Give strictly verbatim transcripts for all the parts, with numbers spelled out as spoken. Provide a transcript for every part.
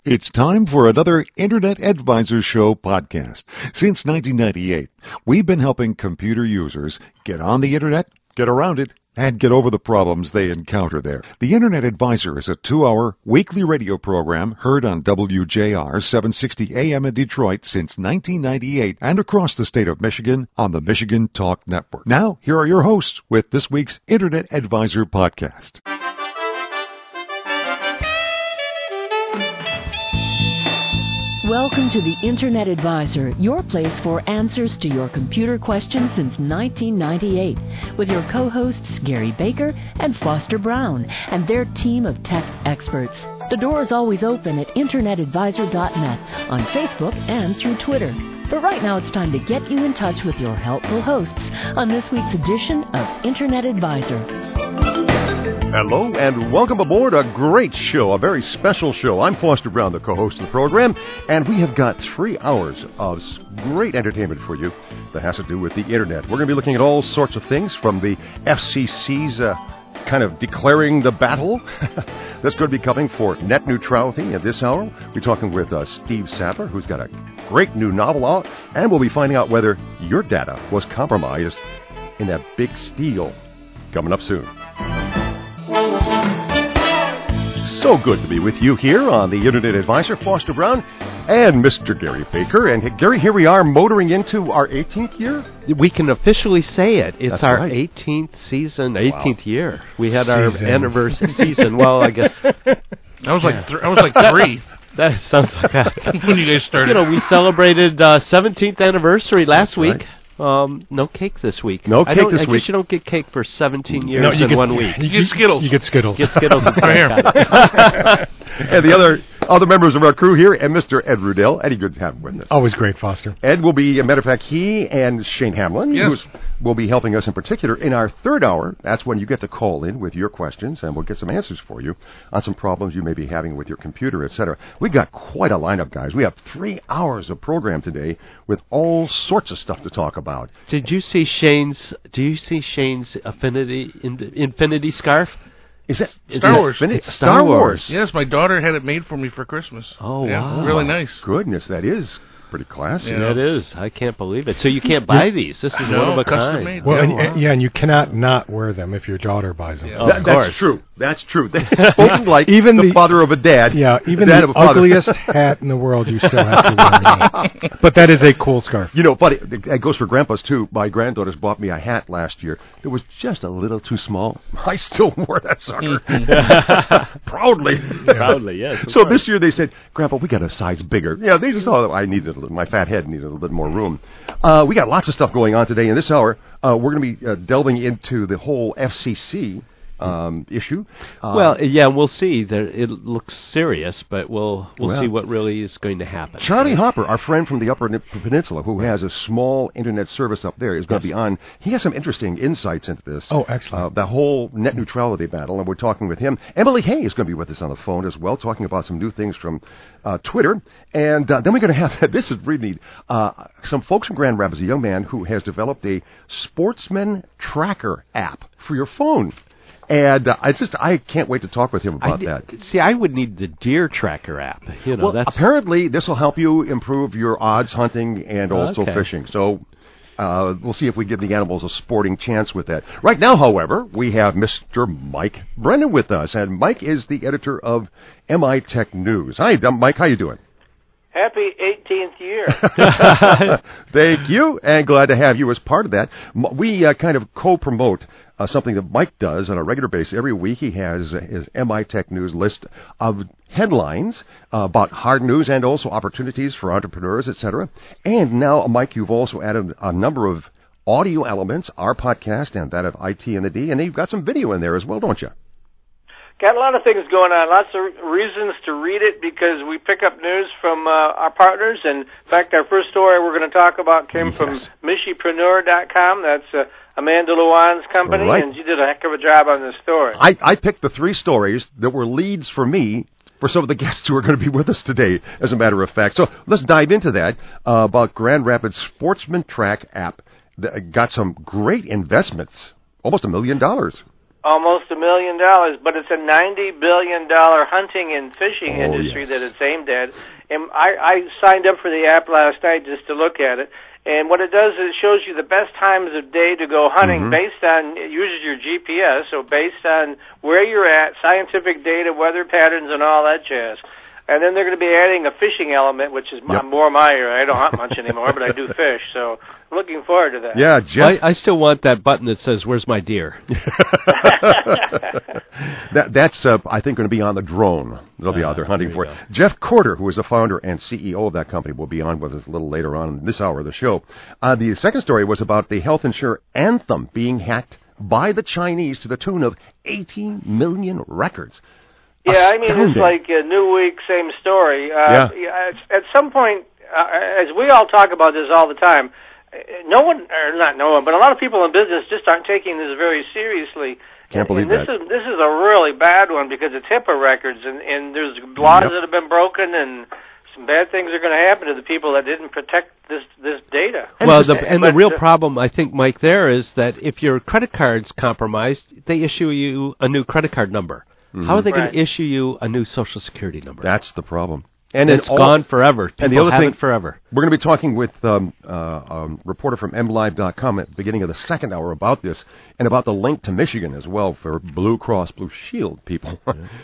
It's time for another Internet Advisor Show podcast. Since nineteen ninety-eight, we've been helping computer users get on the Internet, get around it, and get over the problems they encounter there. The Internet Advisor is a two-hour weekly radio program heard on W J R seven sixty A M in Detroit since nineteen ninety-eight and across the state of Michigan on the Michigan Talk Network. Now, here are your hosts with this week's Internet Advisor podcast. Welcome to the Internet Advisor, your place for answers to your computer questions since nineteen ninety-eight, with your co-hosts Gary Baker and Foster Brown, and their team of tech experts. The door is always open at internet advisor dot net, on Facebook and through Twitter. But right now it's time to get you in touch with your helpful hosts on this week's edition of Internet Advisor. Hello and welcome aboard a great show, a very special show. I'm Foster Brown, the co-host of the program, and we have got three hours of great entertainment for you that has to do with the Internet. We're going to be looking at all sorts of things, from the F C C's uh, kind of declaring the battle that's going to be coming for net neutrality at this hour. We're talking with uh, Steve Sadler, who's got a great new novel out, and we'll be finding out whether your data was compromised in that big steal coming up soon. So good to be with you here on the Internet Advisor, Foster Brown and Mister Gary Baker. And Gary, here we are motoring into our eighteenth year. We can officially say it. It's That's our right. eighteenth season, eighteenth Wow. year. We had Season. our anniversary season. Well, I guess I was like th- I was like three that sounds like that. when you guys started. You know, we celebrated uh, seventeenth anniversary last That's week. right. Um, no cake this week. No I cake don't, this I guess week. you don't get cake for seventeen years No, you in get- one week. You get Skittles. You get Skittles. Get Skittles and Right here. Skittles. And the other other members of our crew here, and Mister Ed Rudell. Eddie, good to have him with us. Always great, Foster. Ed will be, as a matter of fact, he and Shane Hamlin Yes. who's- will be helping us in particular in our third hour. That's when you get to call in with your questions, and we'll get some answers for you on some problems you may be having with your computer, et cetera. We've got quite a lineup, guys. We have three hours of program today with all sorts of stuff to talk about. Did you see Shane's? Do you see Shane's affinity in, Infinity scarf? Is that Star is Wars. That, It's Star, Star Wars. Wars. Yes, my daughter had it made for me for Christmas. Oh, yeah, wow. really nice. Goodness, that is pretty classy. Yeah. That is. I can't believe it. So you can't buy these. This is No, one of a custom kind. made. Oh, Yeah, Oh, Well, and, wow. and- yeah, and you cannot not wear them if your daughter buys them. Yeah. Of That- course. that's true. That's true. Spoken like Even the, the- father of a dad. Yeah, even dad the of a father. ugliest hat in the world, you still have to wear them. But that is a cool scarf. You know, but it, it goes for grandpas, too. My granddaughters bought me a hat last year. It was just a little too small. I still wore that sucker. Proudly. Proudly, yes. of So course. this year they said, Grandpa, we got a size bigger. Yeah, they just thought I needed, a little, my fat head needed a little bit more room. Uh, we got lots of stuff going on today. In this hour, uh, we're going to be uh, delving into the whole F C C um, issue. Uh, Well, yeah, we'll see. There, it looks serious, but we'll we'll Well, see what really is going to happen. Charlie Hopper, our friend from the Upper Ni- Peninsula, who has a small internet service up there, is going to be on. He has some interesting insights into this. Oh, excellent. Uh, the whole net neutrality battle, and we're talking with him. Emily Hay is going to be with us on the phone as well, talking about some new things from uh, Twitter. And uh, then we're going to have, this is really neat, uh, some folks from Grand Rapids, a young man who has developed a sportsman tracker app for your phone. And uh, I just I can't wait to talk with him I about di- that. See, I would need the deer tracker app. You know, Well, that's apparently this will help you improve your odds hunting and also Okay. fishing. So uh, we'll see if we give the animals a sporting chance with that. Right now, however, we have Mister Mike Brennan with us, and Mike is the editor of M I Tech News. Hi, Mike. How you doing? Happy eighteenth year. Thank you, and glad to have you as part of that. M- We uh, kind of co-promote uh, something that Mike does on a regular basis. Every week he has uh, his M I Tech News list of headlines uh, about hard news and also opportunities for entrepreneurs, et cetera. And now, Mike, you've also added a number of audio elements, our podcast and that of I T and the D, and you've got some video in there as well, don't you? Got a lot of things going on, lots of reasons to read it because we pick up news from uh, our partners. And in fact, our first story we're going to talk about came Yes. from Michipreneur dot com. That's uh, Amanda Luan's company, Right. and she did a heck of a job on this story. I, I picked the three stories that were leads for me for some of the guests who are going to be with us today, as a matter of fact. So let's dive into that uh, about Grand Rapids Sportsman Track app that got some great investments, almost a million dollars. almost a million dollars, but it's a ninety billion dollar hunting and fishing Oh, industry yes. that it's aimed at. And I, I signed up for the app last night just to look at it. And what it does is it shows you the best times of day to go hunting Mm-hmm. based on, it uses your G P S, so based on where you're at, scientific data, weather patterns, and all that jazz. And then they're going to be adding a fishing element, which is Yep. more my area. I don't hunt much anymore, but I do fish, so I'm looking forward to that. Yeah, Jeff. I, I still want that button that says, "Where's my deer?" that that's uh, I think going to be on the drone. They'll be Uh, out there hunting there for you it. go. Jeff Corder, who is the founder and C E O of that company, will be on with us a little later on in this hour of the show. Uh, the second story was about the health insurer Anthem being hacked by the Chinese to the tune of eighteen million records. Yeah, I mean, it's Astounding. like a new week, same story. Yeah. Uh, yeah. At some point, uh, as we all talk about this all the time, uh, no one, or not no one, but a lot of people in business just aren't taking this very seriously. Can't believe and this that. is this is a really bad one because it's HIPAA records, and, and there's laws Yep. that have been broken, and some bad things are going to happen to the people that didn't protect this this data. Well, the, and the But, real uh, problem, I think, Mike, there is that if your credit card's compromised, they issue you a new credit card number. How are they going Right. to issue you a new Social Security number? That's the problem. And it's all- gone forever. People And the other have thing, it forever. we're going to be talking with um, uh, a reporter from M Live dot com at the beginning of the second hour about this and about the link to Michigan as well for Blue Cross Blue Shield people.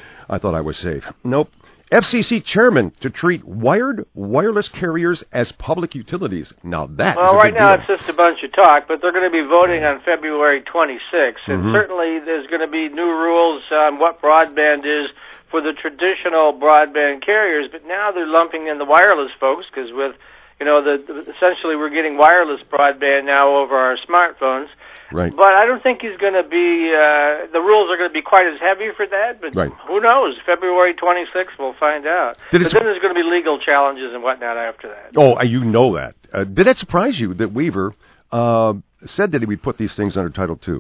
I thought I was safe. Nope. F C C chairman to treat wired wireless carriers as public utilities. Now that Well, is a right big now deal. it's just a bunch of talk, but they're going to be voting on February twenty-sixth, and Mhm. certainly there's going to be new rules on what broadband is for the traditional broadband carriers, but now they're lumping in the wireless folks because with, you know, the, the essentially we're getting wireless broadband now over our smartphones. Right. But I don't think he's going to be, uh, the rules are going to be quite as heavy for that, but Right. who knows? February twenty-sixth, we'll find out. Did it But sur- then there's going to be legal challenges and whatnot after that. Oh, uh, you know that. Uh, did that surprise you that Weaver uh, said that he would put these things under Title two?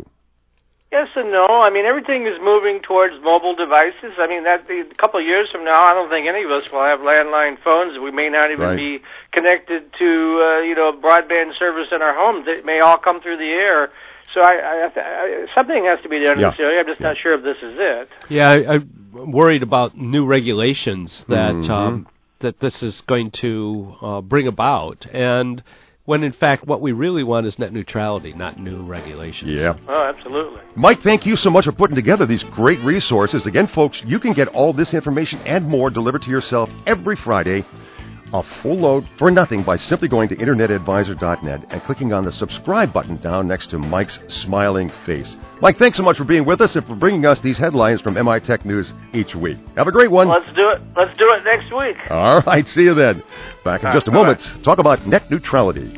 Yes and no. I mean, everything is moving towards mobile devices. I mean, that a couple of years from now, I don't think any of us will have landline phones. We may not even Right. be connected to, uh, you know, broadband service in our homes. It may all come through the air. So I, I, I something has to be done Yeah. in this area. I'm just not sure if this is it. Yeah, I, I'm worried about new regulations that Mhm. um, that this is going to uh, bring about, and when in fact what we really want is net neutrality, not new regulations. Yeah. Oh, absolutely. Mike, thank you so much for putting together these great resources. Again, folks, you can get all this information and more delivered to yourself every Friday, a full load for nothing by simply going to internet advisor dot net and clicking on the subscribe button down next to Mike's smiling face. Mike, thanks so much for being with us and for bringing us these headlines from M I Tech News each week. Have a great one. Let's do it. Let's do it next week. All right, see you then. Back in All just a right, moment. Talk about net neutrality.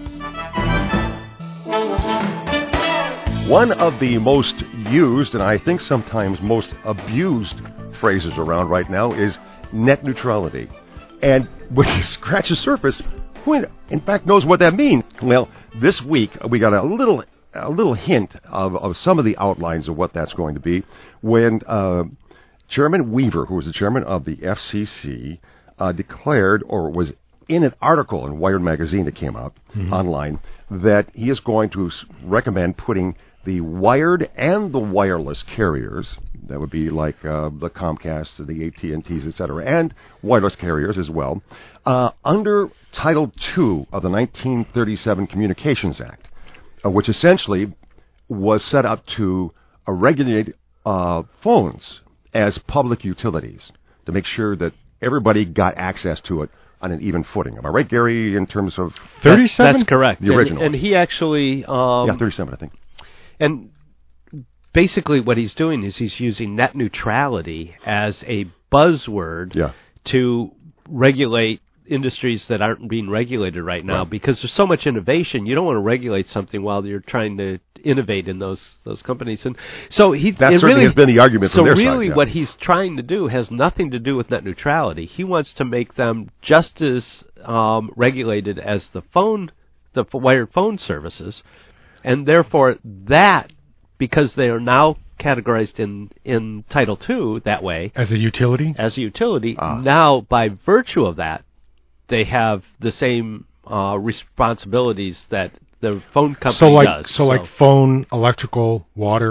One of the most used and I think sometimes most abused phrases around right now is net neutrality. And when you scratch the surface, who in, in fact knows what that means? Well, this week we got a little a little hint of, of some of the outlines of what that's going to be when uh, Chairman Weaver, who was the chairman of the F C C, uh, declared or was in an article in Wired magazine that came out mm-hmm. online that he is going to recommend putting the wired and the wireless carriers, that would be like uh, the Comcast, the A T and T's, et cetera, and wireless carriers as well, uh, under Title two of the nineteen thirty-seven Communications Act, uh, which essentially was set up to uh, regulate uh, phones as public utilities, to make sure that everybody got access to it on an even footing. Am I right, Gary, in terms of... thirty-seven? That's correct. The original. And, and he actually... Um, yeah, thirty-seven, I think. And basically what he's doing is he's using net neutrality as a buzzword Yeah. to regulate industries that aren't being regulated right now Right. because there's so much innovation. You don't want to regulate something while you're trying to innovate in those those companies. And so he That it certainly really has been the argument So from their side, really yeah. what he's trying to do has nothing to do with net neutrality. He wants to make them just as um, regulated as the phone the f- wired phone services. And therefore that, because they are now categorized in, in Title two that way, As a utility? as a utility, Ah. now by virtue of that, they have the same uh, responsibilities that the phone company So like does. so like phone, electrical, water,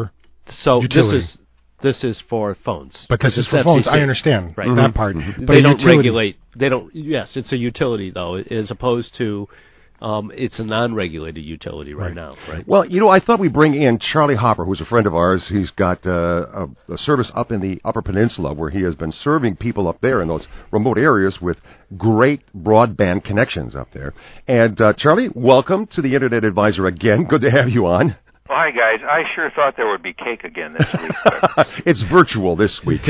So Utility. this is this is for phones. But this is It's for F C C. phones. I understand Right. that Mhm. part. Mm-hmm. But They a don't utility- regulate. They don't. Yes, it's a utility though, as opposed to um, it's a non-regulated utility right, Right. now. Right. Well, you know, I thought we'd bring in Charlie Hopper, who's a friend of ours. He's got uh, a, a service up in the Upper Peninsula where he has been serving people up there in those remote areas with great broadband connections up there. And, uh, Charlie, welcome to the Internet Advisor again. Good to have you on. Well, hi, guys. I sure thought there would be cake again this week. It's virtual this week.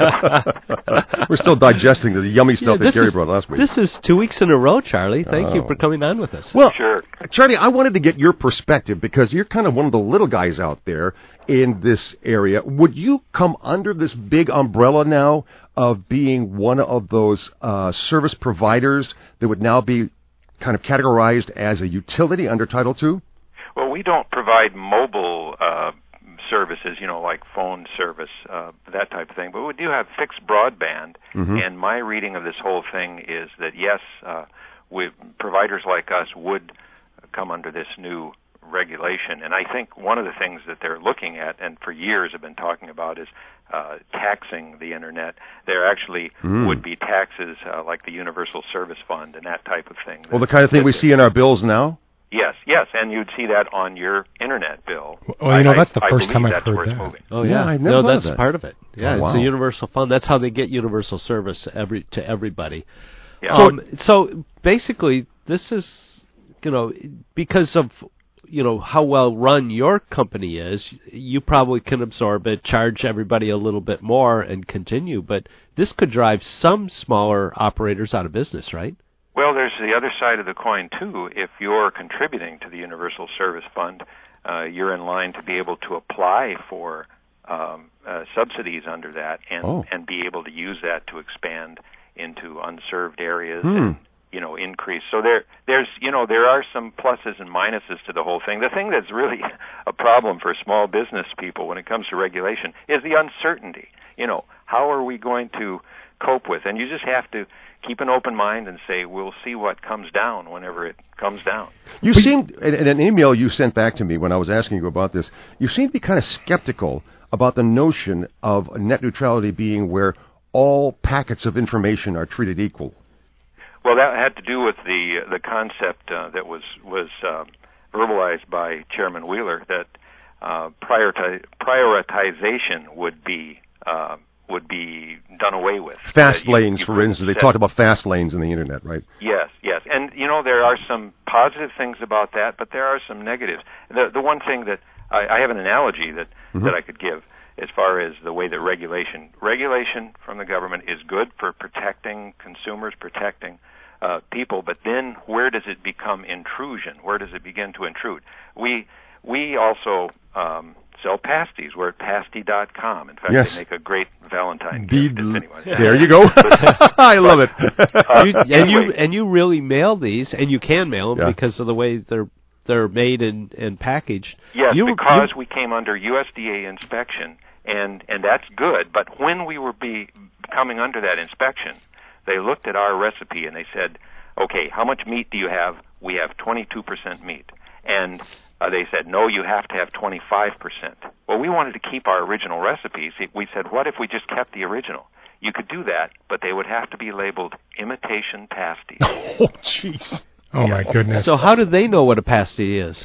We're still digesting the yummy stuff Yeah, that Gary is, brought last week. This is two weeks in a row, Charlie. Thank you Oh. for coming on with us. Well, Sure. Charlie, I wanted to get your perspective because you're kind of one of the little guys out there in this area. Would you come under this big umbrella now of being one of those uh, service providers that would now be kind of categorized as a utility under Title two? Well, we don't provide mobile uh, services, you know, like phone service, uh, that type of thing, but we do have fixed broadband. Mm-hmm. And my reading of this whole thing is that, yes, uh, we, providers like us would come under this new regulation. And I think one of the things that they're looking at, and for years have been talking about, is uh, taxing the Internet. There actually Mm. would be taxes uh, like the Universal Service Fund and that type of thing. Well, the kind of thing we see in our bills now? Yes, yes, and you'd see that on your Internet bill. Well, you know, I- that's the I first believe time I've that's heard where it's that. moving. Oh Yeah, yeah, I never no, thought of that's that. part of it. Yeah, Oh, it's wow. a universal fund. That's how they get universal service every to everybody. Yeah. Um, so basically, this is you know because of you know how well run your company is, you probably can absorb it, charge everybody a little bit more, and continue. But this could drive some smaller operators out of business, right? Well, there's the other side of the coin, too. If you're contributing to the Universal Service Fund, uh, you're in line to be able to apply for um, uh, subsidies under that and, Oh. and be able to use that to expand into unserved areas Hmm. and, you know, increase. So there, there's, you know, there are some pluses and minuses to the whole thing. The thing that's really a problem for small business people when it comes to regulation is the uncertainty. You know, how are we going to cope with? And you just have to keep an open mind and say, we'll see what comes down whenever it comes down. You seemed, in, in an email you sent back to me when I was asking you about this, you seemed to be kind of skeptical about the notion of net neutrality being where all packets of information are treated equal. Well, that had to do with the the concept uh, that was was uh, verbalized by Chairman Wheeler that uh, prioritize, prioritization would be uh, would be done away with. Fast That you- lanes, you for couldn't instance. They set- talked about fast lanes in the Internet, right? Yes, yes, and you know there are some positive things about that, but there are some negatives. The the one thing that I, I have an analogy that Mhm. that I could give as far as the way that regulation regulation from the government is good for protecting consumers, protecting uh, people, but then where does it become intrusion? Where does it begin to intrude? We we also um, sell pasties. We're at pasty dot com. In fact, Yes. they make a great Valentine The- gift. If anyone, There you go. I love it. Uh, You, and anyway. you and you really mail these, and you can mail them Yeah. because of the way they're they're made and, and packaged. Yes, You- because you- we came under U S D A inspection, and and that's good. But when we were be coming under that inspection, they looked at our recipe and they said, "Okay, how much meat do you have?" We have twenty-two percent meat, and uh, they said, "No, you have to have twenty-five percent." Well, we wanted to keep our original recipes. We said, "What if we just kept the original?" You could do that, but they would have to be labeled imitation pasties. Oh, jeez. Oh, my goodness. So how do they know what a pasty is?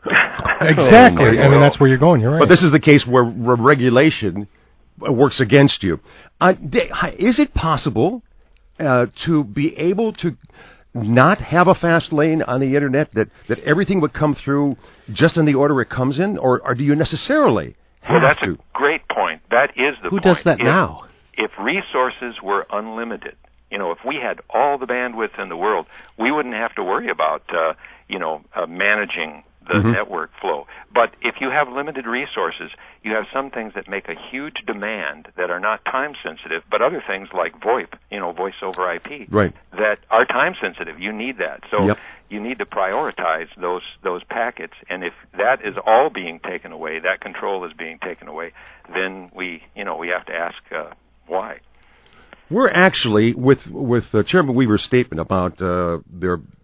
Exactly. Oh, I mean, well. that's where you're going. You're right. But this is the case where re- regulation works against you. Uh, d- hi- is it possible uh, to be able to not have a fast lane on the Internet, that, that everything would come through just in the order it comes in, or, or do you necessarily have Well, that's to? a great point. That is the Who point. does that If- now? If resources were unlimited, you know, if we had all the bandwidth in the world, we wouldn't have to worry about, uh, you know, uh, managing the Mhm. network flow. But if you have limited resources, you have some things that make a huge demand that are not time sensitive, but other things like VoIP, you know, voice over I P, Right. that are time sensitive. You need that. So Yep. you need to prioritize those those packets. And if that is all being taken away, that control is being taken away, then we, you know, we have to ask uh, why. We're actually, with with uh, Chairman Weaver's statement about uh, there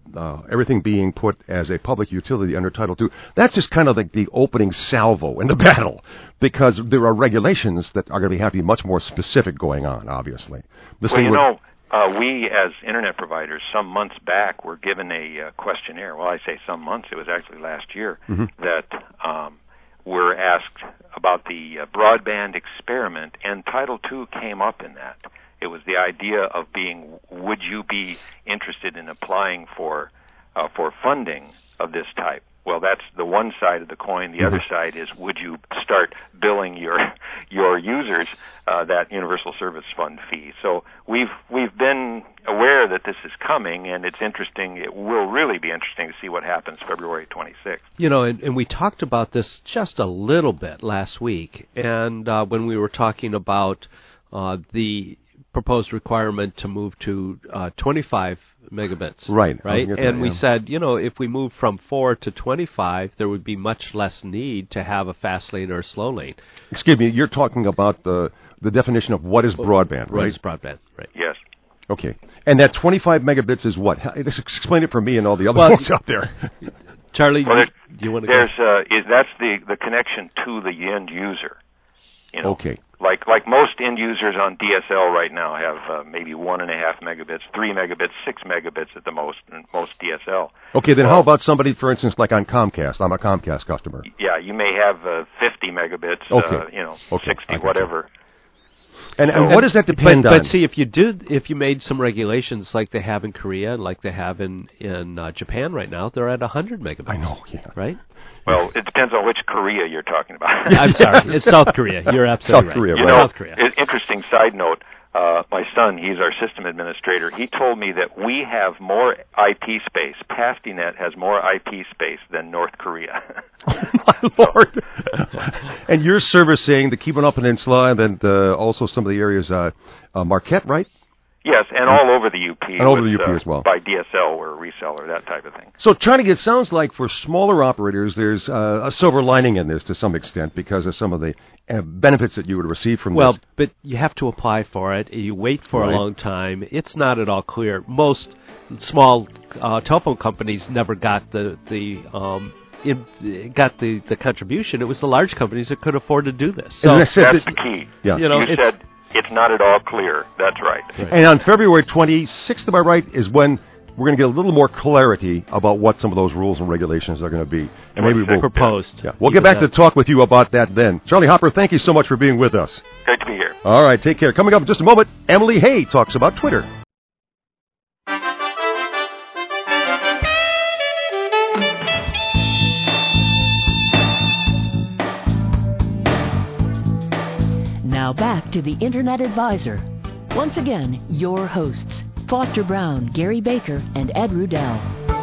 uh, everything being put as a public utility under Title two, that's just kind of like the opening salvo in the battle, because there are regulations that are going to have to be much more specific going on, obviously. This well, you would, know, uh, we as Internet providers, some months back, were given a uh, questionnaire. Well, I say some months, it was actually last year, mm-hmm. that um, were asked about the uh, broadband experiment, and Title two came up in that. It was the idea of being, would you be interested in applying for uh, for funding of this type? Well, that's the one side of the coin. The mm-hmm. other side is, would you start billing your your users uh, that Universal Service Fund fee? So we've we've been aware that this is coming, and it's interesting. It will really be interesting to see what happens February twenty-sixth. You know, and, and we talked about this just a little bit last week, and uh, when we were talking about uh, the proposed requirement to move to uh, twenty-five megabits. Right. Right. That, and we yeah. said, you know, if we move from four to twenty-five, there would be much less need to have a fast lane or a slow lane. Excuse me, you're talking about the the definition of what is broadband, right? What is broadband, right. Yes. Okay. And that twenty-five megabits is what? Just explain it for me and all the other well, folks out there. Charlie, well, do you want to there's, go? Uh, is, that's the, the connection to the end user. You know, okay. Like like most end users on D S L right now have uh, maybe one and a half megabits, three megabits, six megabits at the most in most D S L. Okay, then so, how about somebody, for instance, like on Comcast? I'm a Comcast customer. Yeah, you may have uh, fifty megabits, okay. uh, you know, okay. sixty, whatever. And, and and what does that depend but, on? But see, if you did, if you made some regulations like they have in Korea and like they have in in uh, Japan right now, they're at one hundred megabits. I know, yeah. Right? Well, it depends on which Korea you're talking about. I'm sorry, it's South Korea. You're absolutely South right. Korea, you right. know, South Korea. Interesting side note. Uh, my son, he's our system administrator. He told me that we have more I P space. PastiNet has more I P space than North Korea. Oh, my Lord. And you're servicing the Keweenaw Peninsula and then the, also some of the areas, uh, uh, Marquette, right? Yes, and all over the U P. And all over with, the U P uh, as well. By D S L or a reseller, that type of thing. So, Charlie, it sounds like for smaller operators, there's uh, a silver lining in this to some extent because of some of the uh, benefits that you would receive from well, this. Well, but you have to apply for it. You wait for right. a long time. It's not at all clear. Most small uh, telephone companies never got the the um, in, got the, the contribution. It was the large companies that could afford to do this. So that's the key. Yeah. You know, you it's, said it's not at all clear. That's right. right. And on February twenty-sixth, am I right, is when we're going to get a little more clarity about what some of those rules and regulations are going to be. And maybe we'll proposed. Yeah, we'll get back to talk with you about that then. Charlie Hopper, thank you so much for being with us. Great to be here. All right, take care. Coming up in just a moment, Emily Hay talks about Twitter. Now back to the Internet Advisor. Once again, your hosts, Foster Brown, Gary Baker, and Ed Rudell.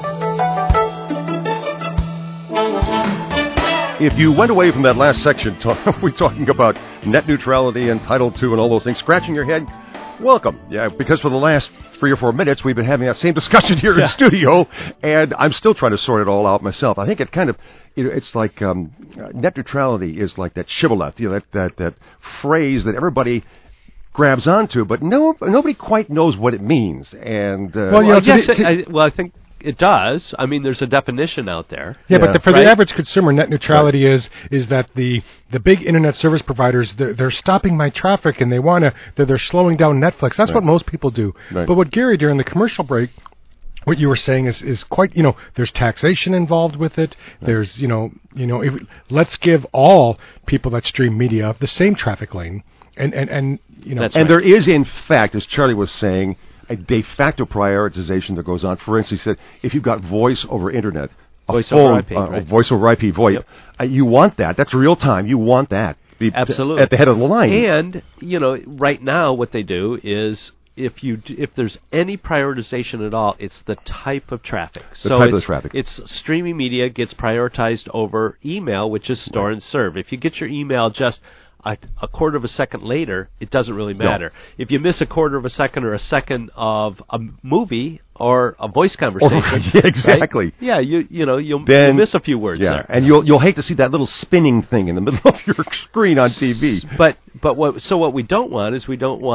If you went away from that last section, talk, we're talking about net neutrality and Title two and all those things, scratching your head, welcome. Yeah, because for the last three or four minutes, we've been having that same discussion here yeah. in studio, and I'm still trying to sort it all out myself. I think it kind of, you know, it's like um, net neutrality is like that shibboleth, you know, that, that, that phrase that everybody grabs onto, but no, nobody quite knows what it means. And uh, well, you know, well, yes, it, I, well, I think it does. I mean, there's a definition out there. Yeah, yeah. but the, for right? the average consumer, net neutrality right. is is that the the big internet service providers they're, they're stopping my traffic and they want to they're, they're slowing down Netflix. That's right. what most people do. Right. But what Gary during the commercial break. What you were saying is, is quite, you know, there's taxation involved with it. Right. There's, you know, you know, if, let's give all people that stream media the same traffic lane. And, and, and you know. That's and right. there is, in fact, as Charlie was saying, a de facto prioritization that goes on. For instance, he said, if you've got voice over internet, a voice phone, over I P, uh, right. voice over I P, VoIP, yep. uh, you want that. That's real time. You want that. Be Absolutely. T- at the head of the line. And, you know, right now what they do is, if you d- if there's any prioritization at all, it's the type of traffic. The so type it's, of traffic. It's streaming media gets prioritized over email, which is store right. and serve. If you get your email just a, a quarter of a second later, it doesn't really matter. No. If you miss a quarter of a second or a second of a movie or a voice conversation, or, yeah, exactly. Right? Yeah, you you know you'll, then, you'll miss a few words yeah, there, and you'll you'll hate to see that little spinning thing in the middle of your screen on T V. But but what so what we don't want is we don't want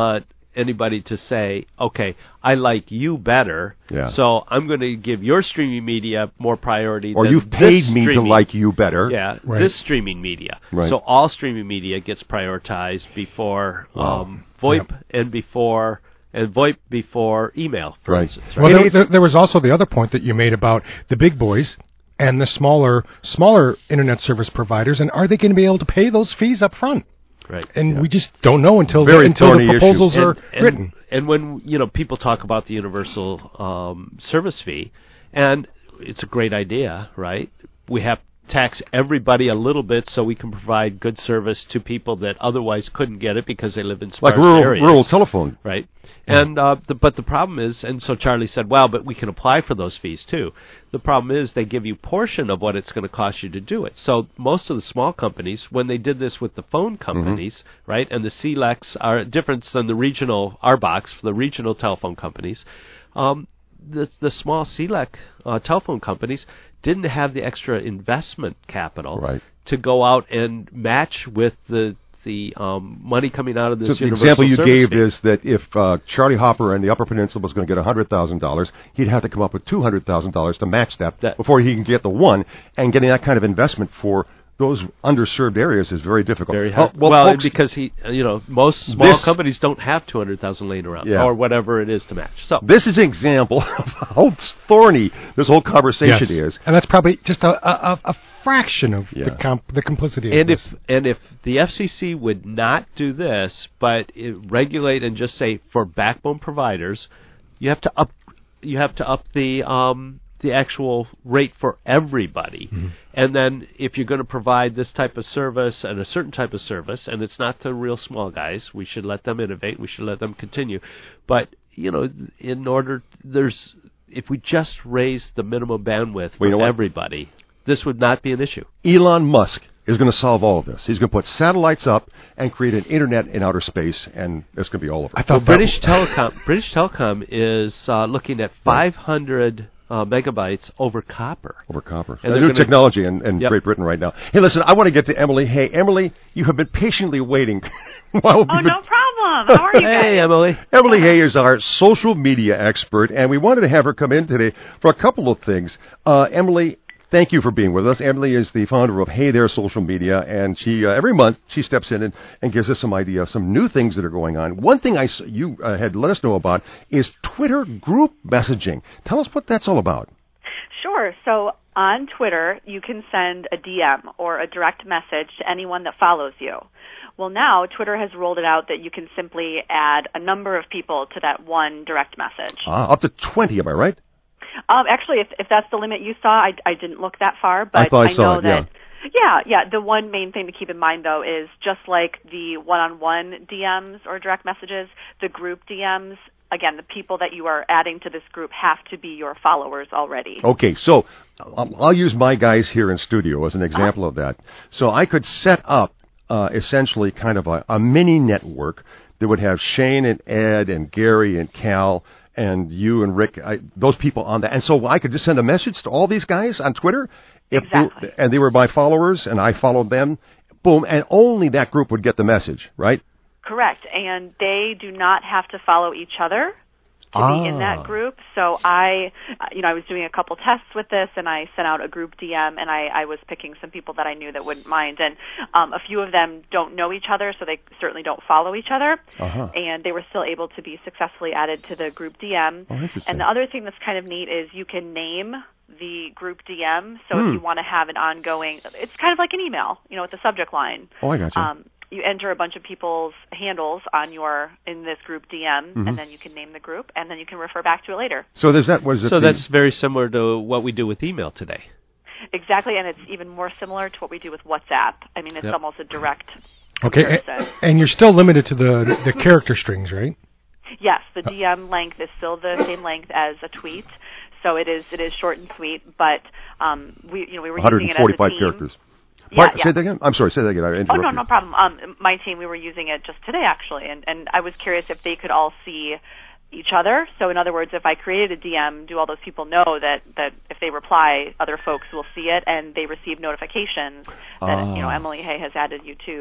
anybody to say, okay, I like you better, Yeah. so I'm going to give your streaming media more priority. Or than you've this paid me to streaming- like you better. Yeah, Right. this streaming media. Right. So all streaming media gets prioritized before Wow. um, VoIP and before and VoIP before email, for Right. instance. Well, Right? there, there, there was also the other point that you made about the big boys and the smaller smaller internet service providers, and are they going to be able to pay those fees up front? Right. And Yeah. we just don't know until Very the, until thorny the issue. proposals are and, and, written. And when you know people talk about the universal um, service fee, and it's a great idea, right? We have to tax everybody a little bit so we can provide good service to people that otherwise couldn't get it because they live in sparse Like rural, areas. rural telephone. Right. And uh, the, but the problem is, and so Charlie said, well, but we can apply for those fees too. The problem is they give you portion of what it's going to cost you to do it. So most of the small companies, when they did this with the phone companies, mm-hmm. right, and the C L E Cs are different than the regional R box for the regional telephone companies. Um, the the small C L E C uh, telephone companies didn't have the extra investment capital Right. to go out and match with the the um, money coming out of this So the universal example you service gave fee. is that if uh, Charlie Hopper and the Upper Peninsula was going to get one hundred thousand dollars, he'd have to come up with two hundred thousand dollars to match that, That- before he can get the one. And getting that kind of investment for those underserved areas is very difficult. Very Well, hard. well, Well, folks, because he, uh, you know, most small This- companies don't have two hundred thousand laying around, Yeah. or whatever it is to match. So, this is an example of how thorny this whole conversation Yes. is. And that's probably just a a, a a fraction of Yeah. the comp- the complicity of and if this. and if the F C C would not do this, but it regulate and just say for backbone providers, you have to up, you have to up the um, the actual rate for everybody. Mm-hmm. And then if you're going to provide this type of service and a certain type of service, and it's not the real small guys, we should let them innovate, we should let them continue. But, you know, in order, there's, if we just raise the minimum bandwidth for Well, you know what? everybody, this would not be an issue. Elon Musk is going to solve all of this. He's going to put satellites up and create an internet in outer space, and it's going to be all over. I Well, thought British that, Telecom, British Telecom is uh, looking at five hundred uh, megabytes over copper. Over copper. And And they're new gonna- technology in, in Yep. Great Britain right now. Hey, listen, I want to get to Emily. Hey, Emily, you have been patiently waiting. while we've Oh, been- no problem. How are you guys? Hey, Emily. Emily Hay is our social media expert, and we wanted to have her come in today for a couple of things. Uh, Emily, thank you for being with us. Emily is the founder of Hey There Social Media, and she uh, every month she steps in and, and gives us some idea, some new things that are going on. One thing I s- you uh, had let us know about is Twitter group messaging. Tell us what that's all about. Sure. So on Twitter, you can send a D M or a direct message to anyone that follows you. Well, now Twitter has rolled it out that you can simply add a number of people to that one direct message. Ah, up to twenty, am I right? Um, actually, if, if that's the limit you saw, I, I didn't look that far, but I thought I saw know it, that. Yeah, yeah. The one main thing to keep in mind, though, is just like the one-on-one D Ms or direct messages, the group D Ms, again, the people that you are adding to this group have to be your followers already. Okay, so um, I'll use my guys here in studio as an example of that. So I could set up uh, essentially kind of a, a mini network that would have Shane and Ed and Gary and Cal and you and Rick, I, those people on that. And so I could just send a message to all these guys on Twitter. If Exactly. they, and they were my followers, and I followed them. Boom, and only that group would get the message, right? Correct, and they do not have to follow each other to Ah. be in that group. So I, uh, you know, I was doing a couple tests with this, and I sent out a group D M, and I, I was picking some people that I knew that wouldn't mind. And um, a few of them don't know each other, so they certainly don't follow each other. Uh-huh. And they were still able to be successfully added to the group D M. Oh, interesting. And the other thing that's kind of neat is you can name the group D M. So Hmm. if you want to have an ongoing, it's kind of like an email, you know, with the subject line. Oh, I got you. Um, you enter a bunch of people's handles on your in this group D M, Mhm. and then you can name the group, and then you can refer back to it later. So there's that. Was it So the- that's very similar to what we do with email today. Exactly, and it's even more similar to what we do with WhatsApp. I mean, it's Yep. almost a direct okay, comparison. a- and you're still limited to the the character strings, right? Yes, the D M length is still the same length as a tweet, so it is it is short and sweet. But um, we you know we were using it as a one hundred forty-five team. characters. Yeah, What? yeah. Say that again? I'm sorry, say that again. I Oh, interrupted. no, no problem. Um, my team, we were using it just today, actually, and, and I was curious if they could all see each other. So in other words, if I created a D M, do all those people know that, that if they reply, other folks will see it, and they receive notifications that, Ah. you know, Emily Hay has added you to,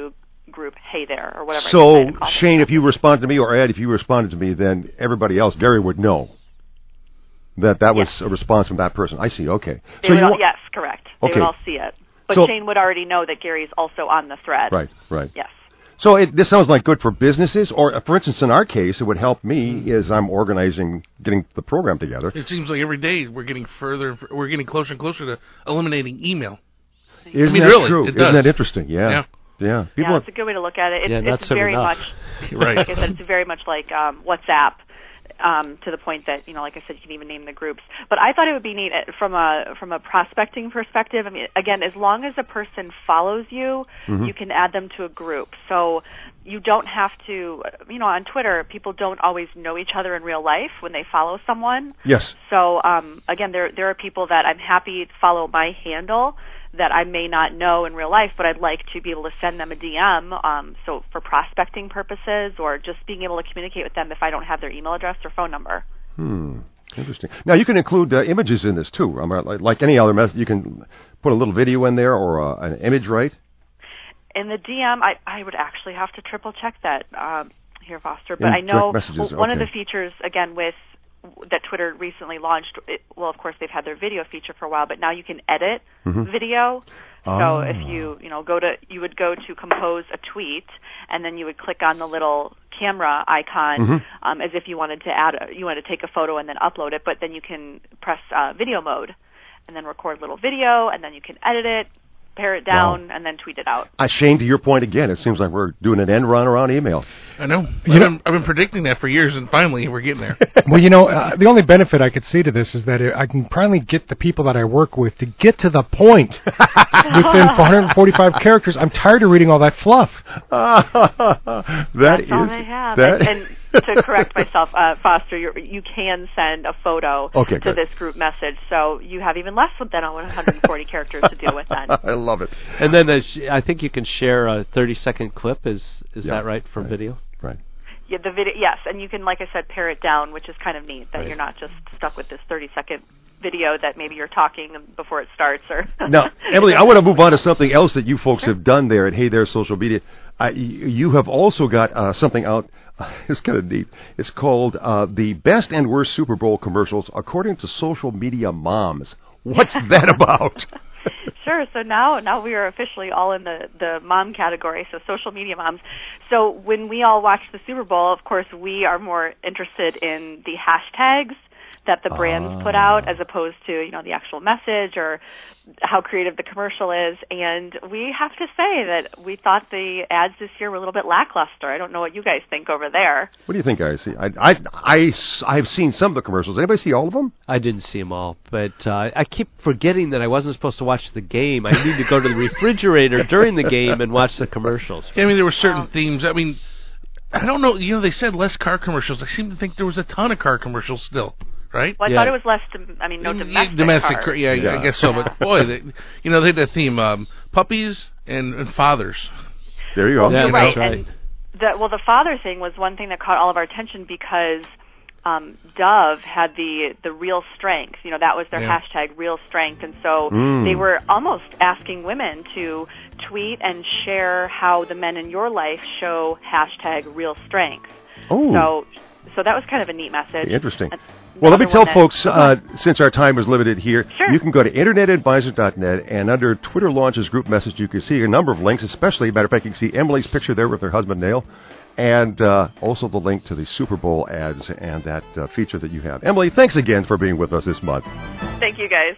group Hey There or whatever. So, I Shane, if you respond to me, or Ed, if you responded to me, then everybody else, Gary, would know that that was yes. a response from that person. I see, okay. They so would you all, wa- yes, correct. They okay. would all see it. But so, Shane would already know that Gary's also on the thread. Right, right. Yes. So it, this sounds like good for businesses, or uh, for instance, in our case, it would help me as I'm organizing, getting the program together. It seems like every day we're getting further, we're getting closer and closer to eliminating email. Isn't I mean, that really, true? it Isn't does. that interesting? Yeah. Yeah. Yeah. People Yeah, it's a good way to look at it. It's, Yeah, not it's soon very enough. much, Right. like I said, it's very much like um, WhatsApp. Um, to the point that, you know, like I said, you can even name the groups. But I thought it would be neat uh, from a from a prospecting perspective. I mean, again, as long as a person follows you, mm-hmm. you can add them to a group. So you don't have to, you know, on Twitter, people don't always know each other in real life when they follow someone. Yes. So, um, again, there there are people that I'm happy to follow my handle that I may not know in real life, but I'd like to be able to send them a D M, um, so for prospecting purposes or just being able to communicate with them if I don't have their email address or phone number. Hmm. Interesting. Now, you can include uh, images in this, too. I mean, like, like any other method, you can put a little video in there or uh, an image, right? In the D M, I, I would actually have to triple-check that um, here, Foster. But in I know messages, one okay. of the features, again, with that Twitter recently launched, it, well, of course, they've had their video feature for a while, but now you can edit mm-hmm. video. So oh. if you, you know, go to, you would go to compose a tweet, and then you would click on the little camera icon mm-hmm. um, as if you wanted to add, a, you wanted to take a photo and then upload it, but then you can press uh, video mode, and then record a little video, and then you can edit it, pare it down, wow. and then tweet it out. Uh, Shane, to your point again, it seems like we're doing an end run around email. I know. You I've, know been, I've been predicting that for years, and finally we're getting there. Well, you know, uh, the only benefit I could see to this is that I can finally get the people that I work with to get to the point within four hundred forty-five characters. I'm tired of reading all that fluff. that That's is all I have. that. And, and to correct myself, uh, Foster, you're, you can send a photo okay, to good. this group message, so you have even less than one hundred forty characters to deal with then. I love it. And then uh, sh- I think you can share a thirty-second clip. Is is Yeah, that right from right. video? Right. Yeah, the video, yes, and you can, like I said, pare it down, which is kind of neat that Right. you're not just stuck with this thirty-second video that maybe you're talking before it starts. Or Now, Emily, I want to move on to something else that you folks sure. have done there at Hey There Social Media. Uh, you have also got uh, something out. Uh, it's kind of neat. It's called uh, the Best and Worst Super Bowl Commercials According to Social Media Moms. What's that about? Sure. So now, now we are officially all in the, the mom category, so social media moms. So when we all watch the Super Bowl, of course, we are more interested in the hashtags that the brands ah. put out as opposed to, you know, the actual message or how creative the commercial is. And we have to say that we thought the ads this year were a little bit lackluster. I don't know what you guys think over there. What do you think, guys? I, I, I, I have seen some of the commercials. Anybody see all of them? I didn't see them all, but uh, I keep forgetting that I wasn't supposed to watch the game. I need to go to the refrigerator during the game and watch the commercials. Yeah, I mean, there were certain wow. themes. I mean, I don't know. You know, they said less car commercials. I seem to think there was a ton of car commercials still. Right? Well, I yeah. thought it was less. Dom- I mean, no domestic. Domestic, cars. yeah, yeah, I guess so. But boy, they, you know, they had that theme: um, puppies and, and fathers. There you go. Yeah, You're that's right. right. And the, well, the father thing was one thing that caught all of our attention because um, Dove had the the real strength. You know, that was their yeah. hashtag, real strength, and so mm. they were almost asking women to tweet and share how the men in your life show hashtag real strength. Oh. So, so that was kind of a neat message. Interesting. And well, let me tell that, folks, uh, since our time is limited here, sure. you can go to internet advisor dot net, and under Twitter Launches group message, you can see a number of links, especially, matter of fact, you can see Emily's picture there with her husband, Neil, and uh, also the link to the Super Bowl ads and that uh, feature that you have. Emily, thanks again for being with us this month. Thank you, guys.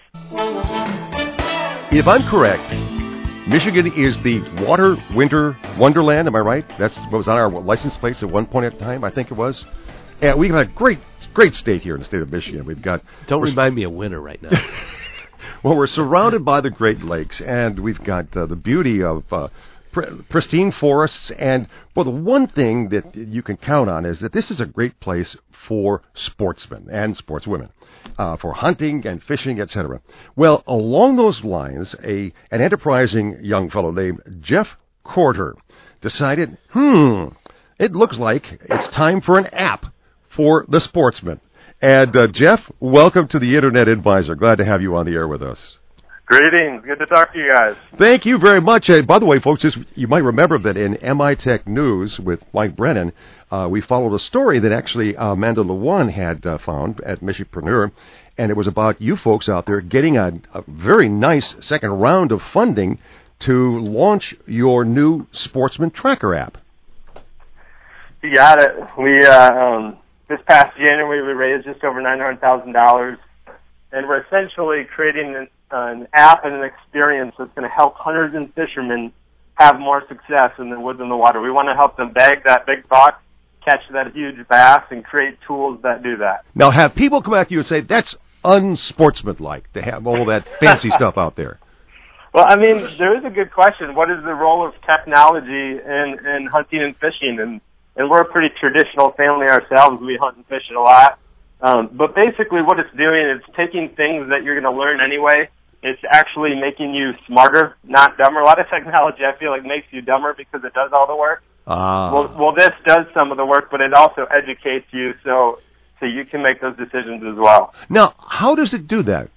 If I'm correct, Michigan is the water winter wonderland, am I right? That's what was on our license plates at one point in time, I think it was. And we've got a great, great state here in the state of Michigan. We've got. Don't remind me of winter right now. Well, we're surrounded by the Great Lakes, and we've got uh, the beauty of uh, pr- pristine forests. And well, the one thing that you can count on is that this is a great place for sportsmen and sportswomen, uh, for hunting and fishing, et cetera. Well, along those lines, a an enterprising young fellow named Jeff Corder decided, hmm, it looks like it's time for an app for the sportsman. And, uh, Jeff, welcome to the Internet Advisor. Glad to have you on the air with us. Greetings. Good to talk to you guys. Thank you very much. Uh, by the way, folks, this, you might remember that in M I Tech News with Mike Brennan, uh, we followed a story that actually uh, Amanda Lewan had uh, found at Michipreneur, and it was about you folks out there getting a, a very nice second round of funding to launch your new Sportsman Tracker app. You got it. We uh, um, this past January we raised just over nine hundred thousand dollars, and we're essentially creating an, an app and an experience that's going to help hunters and fishermen have more success in the woods and the water. We want to help them bag that big buck, catch that huge bass, and create tools that do that. Now, have people come at you and say that's unsportsmanlike to have all that fancy stuff out there? Well, I mean, there is a good question. What is the role of technology in, in hunting and fishing? And And we're a pretty traditional family ourselves. We hunt and fish it a lot. Um, but basically what it's doing is taking things that you're going to learn anyway. It's actually making you smarter, not dumber. A lot of technology, I feel like, makes you dumber because it does all the work. Ah. Well, well, this does some of the work, but it also educates you so so you can make those decisions as well. Now, how does it do that?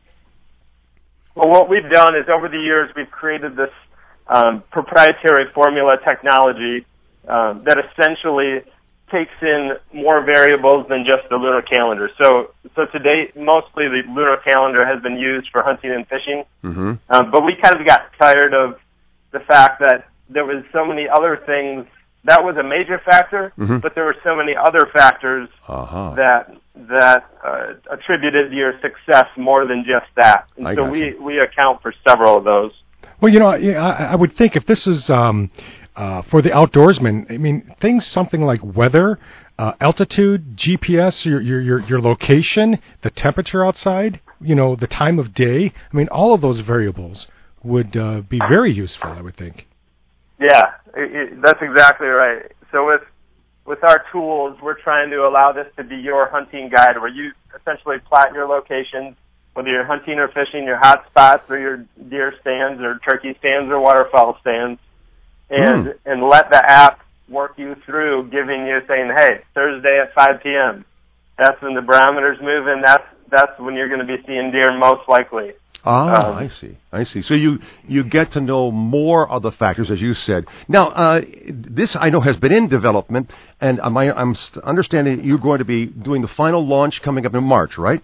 Well, what we've done is over the years we've created this um, proprietary formula technology Um, that essentially takes in more variables than just the lunar calendar. So, so to date, mostly the lunar calendar has been used for hunting and fishing. Mm-hmm. Um, but we kind of got tired of the fact that there was so many other things. That was a major factor, mm-hmm. but there were so many other factors uh-huh. that that uh, attributed to your success more than just that. And I so gotcha. we we account for several of those. Well, you know, I, I would think if this is um, uh, for the outdoorsman, I mean, things something like weather, uh, altitude, G P S, your, your your your location, the temperature outside, you know, the time of day. I mean, all of those variables would uh, be very useful, I would think. Yeah, it, it, that's exactly right. So with with our tools, we're trying to allow this to be your hunting guide, where you essentially plot your locations, whether you're hunting or fishing, your hot spots or your deer stands or turkey stands or waterfowl stands, and mm. and let the app work you through, giving you, saying, hey, Thursday at five p.m., that's when the barometer's moving, that's that's when you're going to be seeing deer most likely. Ah, um, I see. I see. So you, you get to know more of the factors, as you said. Now, uh, this I know has been in development, and am I, I'm understanding that you're going to be doing the final launch coming up in March, right?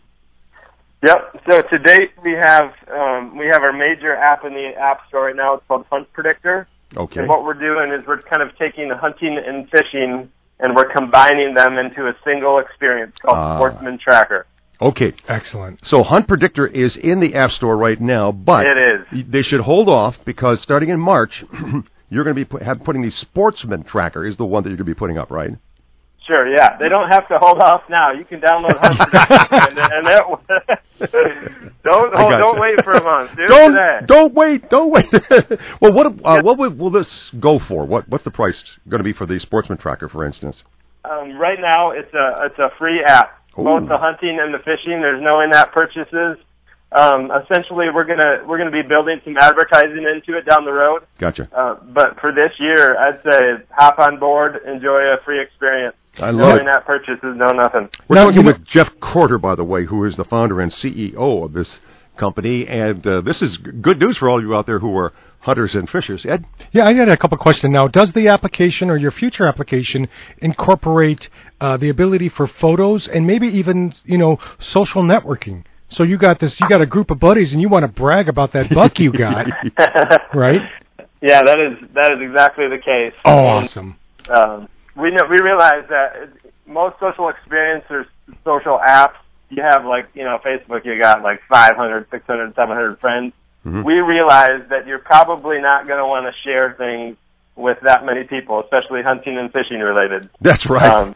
Yep. So to date, we have um, we have our major app in the App Store right now. It's called Hunt Predictor. Okay. And what we're doing is we're kind of taking hunting and fishing, and we're combining them into a single experience called uh. Sportsman Tracker. Okay. Excellent. So Hunt Predictor is in the App Store right now, but it is. They should hold off because starting in March, you're going to be put, have, putting the Sportsman Tracker is the one that you're going to be putting up, right? Sure, yeah. They don't have to hold off now. You can download Hunt Predictor, and, and that, don't hold, don't you. wait for a month. Do don't it today. don't wait, don't wait. Well, what uh, what will, will this go for? What what's the price going to be for the Sportsman Tracker, for instance? Um, right now, it's a it's a free app. Ooh. Both the hunting and the fishing. There's no in-app purchases. Um, essentially, we're gonna we're gonna be building some advertising into it down the road. Gotcha. Uh, but for this year, I'd say hop on board, enjoy a free experience. I love no it. in-app purchases, no nothing. We're now, talking know, with Jeff Corder, by the way, who is the founder and C E O of this company, and uh, this is good news for all you out there who are hunters and fishers. Ed? Yeah, I got a couple questions now. Does the application or your future application incorporate uh, the ability for photos and maybe even, you know, social networking? So you got this, you got a group of buddies and you want to brag about that buck you got, right? Yeah, that is that is exactly the case. Oh, awesome. Um, we know we realize that most social experience or social apps, you have like, you know, Facebook, you got like five hundred, six hundred, seven hundred friends. Mm-hmm. We realize that you're probably not going to want to share things with that many people, especially hunting and fishing related. That's right. Um,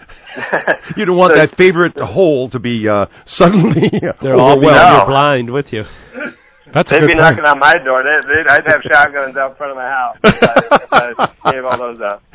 you don't want so, that favorite hole to be uh, suddenly They're all no. blind with you. That's They'd a good be point. knocking on my door. They'd, they'd, I'd have shotguns out front of my house if I, if I gave all those up.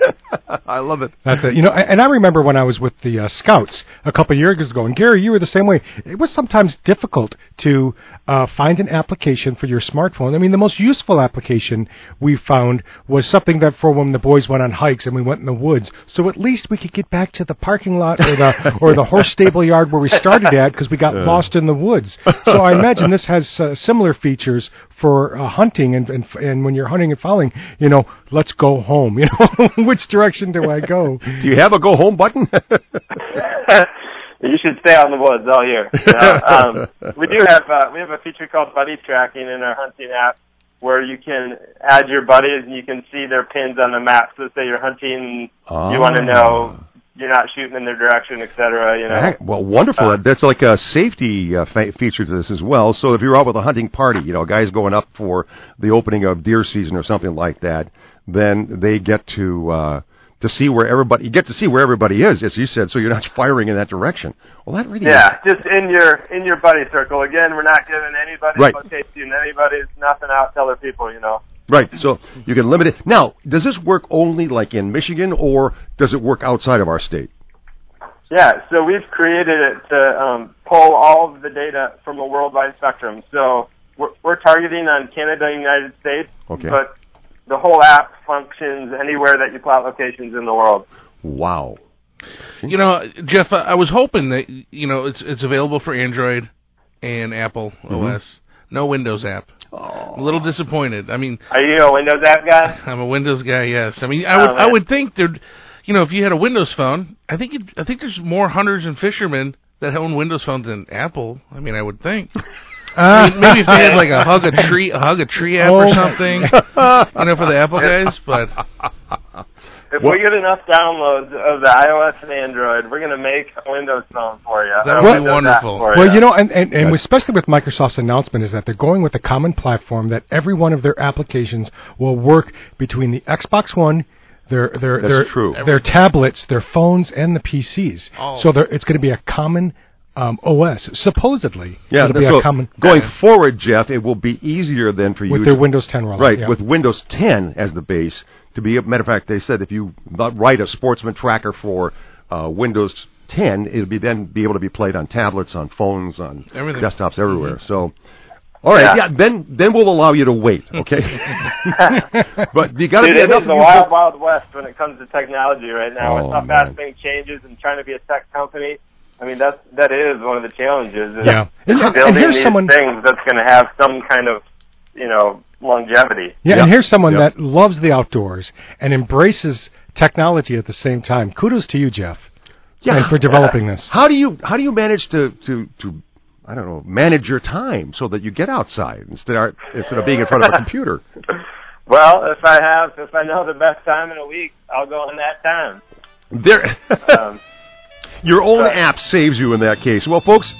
I love it. That's it. You know, and I remember when I was with the uh, Scouts a couple of years ago, and Gary, you were the same way. It was sometimes difficult to uh, find an application for your smartphone. I mean, the most useful application we found was something that for when the boys went on hikes and we went in the woods. So at least we could get back to the parking lot or the or the horse stable yard where we started at because we got uh. lost in the woods. So I imagine this has uh, similar features. features for uh, hunting and, and and when you're hunting and fowling, you know, let's go home. You know, which direction do I go? Do you have a go home button? You should stay out in the woods all year. You know? um, we do have uh, we have a feature called buddy tracking in our hunting app, where you can add your buddies and you can see their pins on the map. So say you're hunting, oh. you want to know you're not shooting in their direction, et cetera. You know. Well, wonderful. Uh, That's like a safety uh, fa- feature to this as well. So if you're out with a hunting party, you know, guys going up for the opening of deer season or something like that, then they get to uh, to see where everybody you get to see where everybody is, as you said. So you're not firing in that direction. Well, that really yeah, is... just in your in your buddy circle. Again, we're not giving anybody right. location, anybody's nothing out to other people. You know. Right, so you can limit it. Now, does this work only like in Michigan, or does it work outside of our state? Yeah, so we've created it to um, pull all of the data from a worldwide spectrum. So we're, we're targeting on Canada and United States, okay. but the whole app functions anywhere that you plot locations in the world. Wow. You know, Jeff, I was hoping that, you know, it's it's available for Android and Apple mm-hmm. O S. No Windows app. Oh. I'm a little disappointed. I mean, are you a Windows app guy? I'm a Windows guy. Yes. I mean, I would oh, I would think there'd, you know, if you had a Windows phone, I think it, I think there's more hunters and fishermen that own Windows phones than Apple. I mean, I would think. I mean, maybe if they had like a hug a tree, a hug a tree app oh or something, you know, for the Apple guys. But if well, we get enough downloads of the iOS and Android, we're going to make a Windows phone for you. That would be wonderful. Well, you, you know, and, and, and especially with Microsoft's announcement is that they're going with a common platform that every one of their applications will work between the Xbox One, their their That's their, true. their tablets, their phones, and the P Cs. Oh. So it's going to be a common um, O S. Supposedly, yeah, it'll be so a common. Going forward, Jeff, it will be easier then for you with to, their Windows ten rollout. Right, yeah. with Windows ten as the base. To be a matter of fact, they said if you write a Sportsman tracker for uh, Windows ten, it'll be then be able to be played on tablets, on phones, on Everything. desktops, everywhere. Mm-hmm. So, all right, yeah. yeah, then then we'll allow you to wait, okay? But you got to be it enough. It's the wild, wild west when it comes to technology right now. Oh, with how fast things changes and trying to be a tech company. I mean, that's that is one of the challenges. Is yeah, and, building and here's these someone things that's going to have some kind of, you know, longevity. Yeah, yep. and here's someone yep. that loves the outdoors and embraces technology at the same time. Kudos to you, Jeff, yeah. and for developing yeah. this. How do you how do you manage to, to, to I don't know manage your time so that you get outside instead of instead of being in front of a computer? Well, if I have if I know the best time in a week, I'll go in that time. There, um, your own but, app saves you in that case. Well, folks,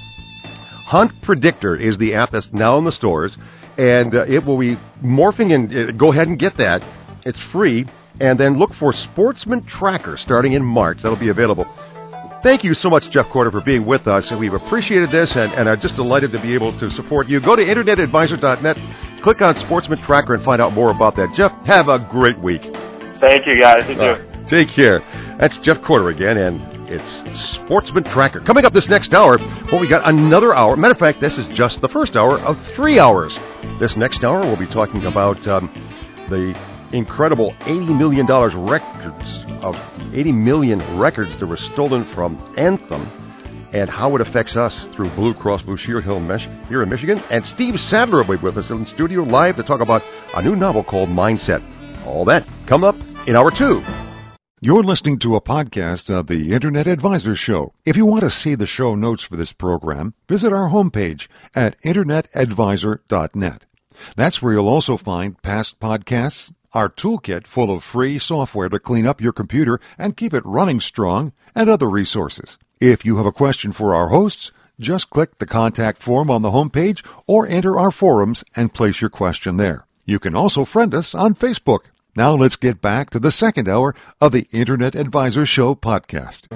Hunt Predictor is the app that's now in the stores. And uh, it will be morphing in. Uh, go ahead and get that. It's free. And then look for Sportsman Tracker starting in March. That'll be available. Thank you so much, Jeff Corder, for being with us. We've appreciated this and, and are just delighted to be able to support you. Go to internet advisor dot net, click on Sportsman Tracker, and find out more about that. Jeff, have a great week. Thank you, guys. You too. Right. Take care. That's Jeff Corder again, and it's Sportsman Tracker. Coming up this next hour, well, we got another hour. Matter of fact, this is just the first hour of three hours. This next hour, we'll be talking about um, the incredible eighty million dollars records of eighty million records that were stolen from Anthem and how it affects us through Blue Cross Blue Shield Hill here in Michigan. And Steve Sadler will be with us in the studio live to talk about a new novel called Mindset. All that coming up in hour two. You're listening to a podcast of the Internet Advisor Show. If you want to see the show notes for this program, visit our homepage at internet advisor dot net. That's where you'll also find past podcasts, our toolkit full of free software to clean up your computer and keep it running strong, and other resources. If you have a question for our hosts, just click the contact form on the homepage or enter our forums and place your question there. You can also friend us on Facebook. Now let's get back to the second hour of the Internet Advisor Show podcast.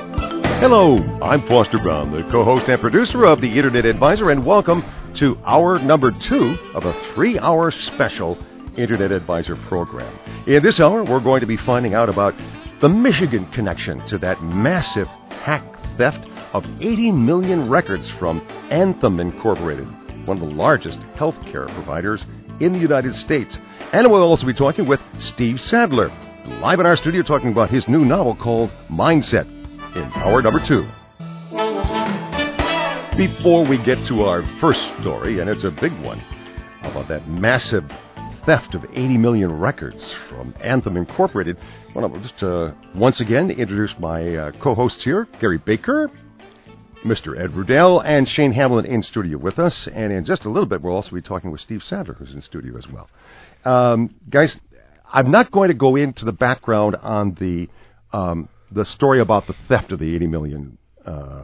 Hello, I'm Foster Brown, the co-host and producer of the Internet Advisor, and welcome to hour number two of a three-hour special Internet Advisor program. In this hour, we're going to be finding out about the Michigan connection to that massive hack theft of eighty million records from Anthem Incorporated, one of the largest healthcare providers in the United States. And we'll also be talking with Steve Sadler, live in our studio talking about his new novel called Mindset in hour number two. Before we get to our first story, and it's a big one, How about that massive theft of eighty million records from Anthem Incorporated? I want to just uh, once again introduce my uh, co-hosts here, Gary Baker, Mister Ed Rudell, and Shane Hamlin in studio with us. And in just a little bit, we'll also be talking with Steve Sadler, who's in studio as well. Um, guys, I'm not going to go into the background on the um, the story about the theft of the eighty million uh,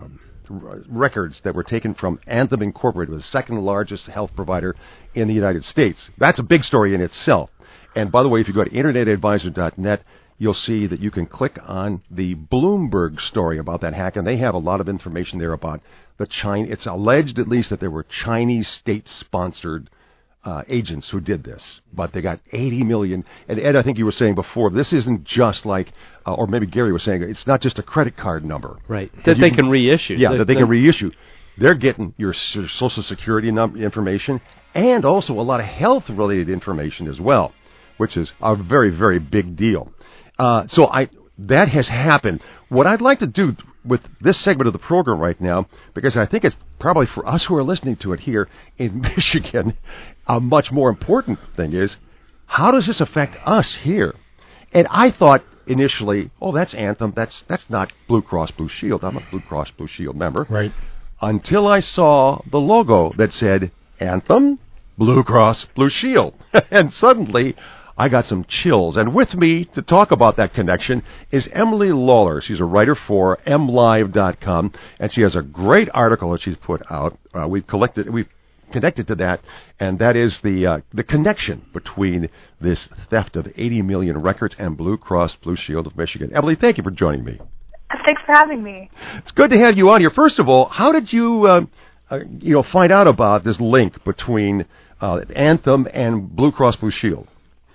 records that were taken from Anthem Incorporated, the second largest health provider in the United States. That's a big story in itself. And by the way, if you go to internet advisor dot net, you'll see that you can click on the Bloomberg story about that hack, and they have a lot of information there about the China. It's alleged, at least, that there were Chinese state-sponsored uh, agents who did this, but they got eighty million. And Ed, I think you were saying before, this isn't just like, uh, or maybe Gary was saying, it's not just a credit card number, right? That, that they can reissue. Yeah, the, that they the, can reissue. They're getting your Social Security num- information and also a lot of health-related information as well, which is a very, very big deal. Uh, so I that has happened. What I'd like to do with this segment of the program right now, because I think it's probably for us who are listening to it here in Michigan, a much more important thing is, how does this affect us here? And I thought initially, oh, that's Anthem. That's that's not Blue Cross Blue Shield. I'm a Blue Cross Blue Shield member. Right. Until I saw the logo that said Anthem, Blue Cross Blue Shield. And suddenly I got some chills. And with me to talk about that connection is Emily Lawler. She's a writer for M Live dot com, and she has a great article that she's put out. Uh, we've collected, we've connected to that, and that is the uh, the connection between this theft of eighty million records and Blue Cross Blue Shield of Michigan. Emily, thank you for joining me. Thanks for having me. It's good to have you on here. First of all, how did you, uh, uh, you know, find out about this link between uh, Anthem and Blue Cross Blue Shield?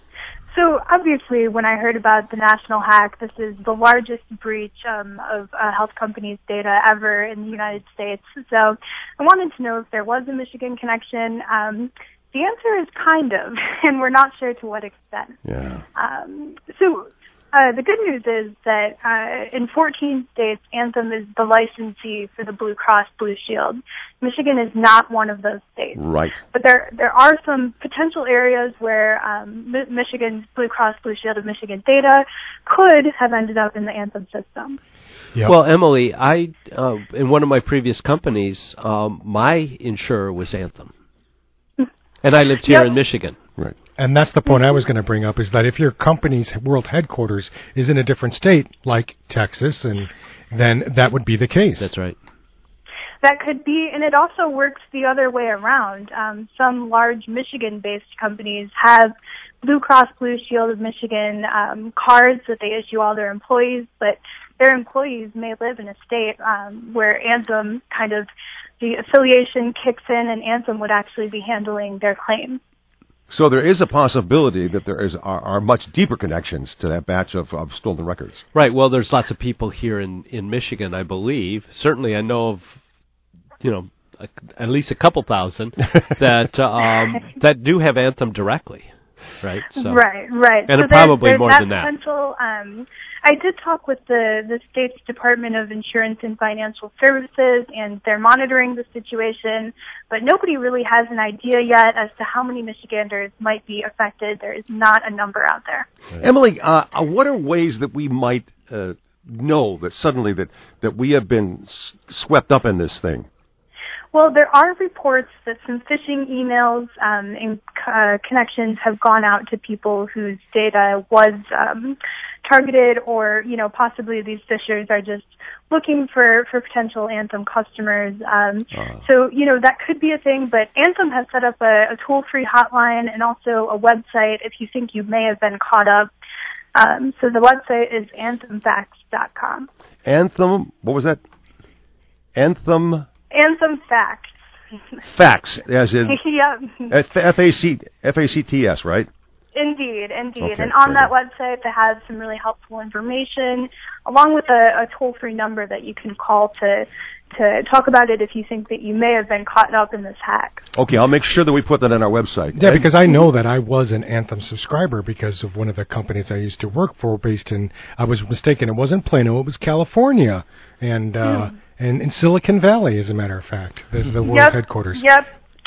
So obviously, when I heard about the national hack, this is the largest breach um, of a health company's data ever in the United States. So I wanted to know if there was a Michigan connection. Um, the answer is kind of, and we're not sure to what extent. Yeah. Um, so uh, the good news is that uh, in fourteen states, Anthem is the licensee for the Blue Cross Blue Shield. Michigan is not one of those states. Right. But there there are some potential areas where um, Mi- Michigan's Blue Cross Blue Shield of Michigan data could have ended up in the Anthem system. Yep. Well, Emily, I uh, in one of my previous companies, um, my insurer was Anthem. And I lived here yep. in Michigan. Right. And that's the point I was going to bring up, is that if your company's world headquarters is in a different state, like Texas, and then that would be the case. That's right. That could be, and it also works the other way around. Um, some large Michigan-based companies have Blue Cross Blue Shield of Michigan um, cards that they issue all their employees, but their employees may live in a state um, where Anthem kind of, the affiliation kicks in and Anthem would actually be handling their claims. So there is a possibility that there is are, are much deeper connections to that batch of, of stolen records. Right. Well, there's lots of people here in, in Michigan, I believe. Certainly I know of, you know, a, at least a couple thousand that um, that do have Anthem directly. Right. So. Right, right. And so probably there's, there's more that than that. Potential, um, I did talk with the, the state's Department of Insurance and Financial Services, and they're monitoring the situation, but nobody really has an idea yet as to how many Michiganders might be affected. There is not a number out there. Emily, uh, what are ways that we might uh, know that suddenly that, that we have been s- swept up in this thing? Well, there are reports that some phishing emails um, and uh, connections have gone out to people whose data was um, targeted, or, you know, possibly these phishers are just looking for, for potential Anthem customers. Um, uh. So, you know, that could be a thing, but Anthem has set up a, a toll-free hotline and also a website if you think you may have been caught up. Um, so the website is anthem facts dot com. Anthem, what was that? Anthem... Anthem Facts. Facts, as in yep. F A C F A C T S, right? Indeed, indeed. Okay, and on great. that website, they have some really helpful information, along with a, a toll-free number that you can call to to talk about it if you think that you may have been caught up in this hack. Okay, I'll make sure that we put that on our website. Yeah, because I know that I was an Anthem subscriber because of one of the companies I used to work for based in, I was mistaken, it wasn't Plano, it was California, and uh, mm. and in Silicon Valley, as a matter of fact. There's the world yep, headquarters. Yep,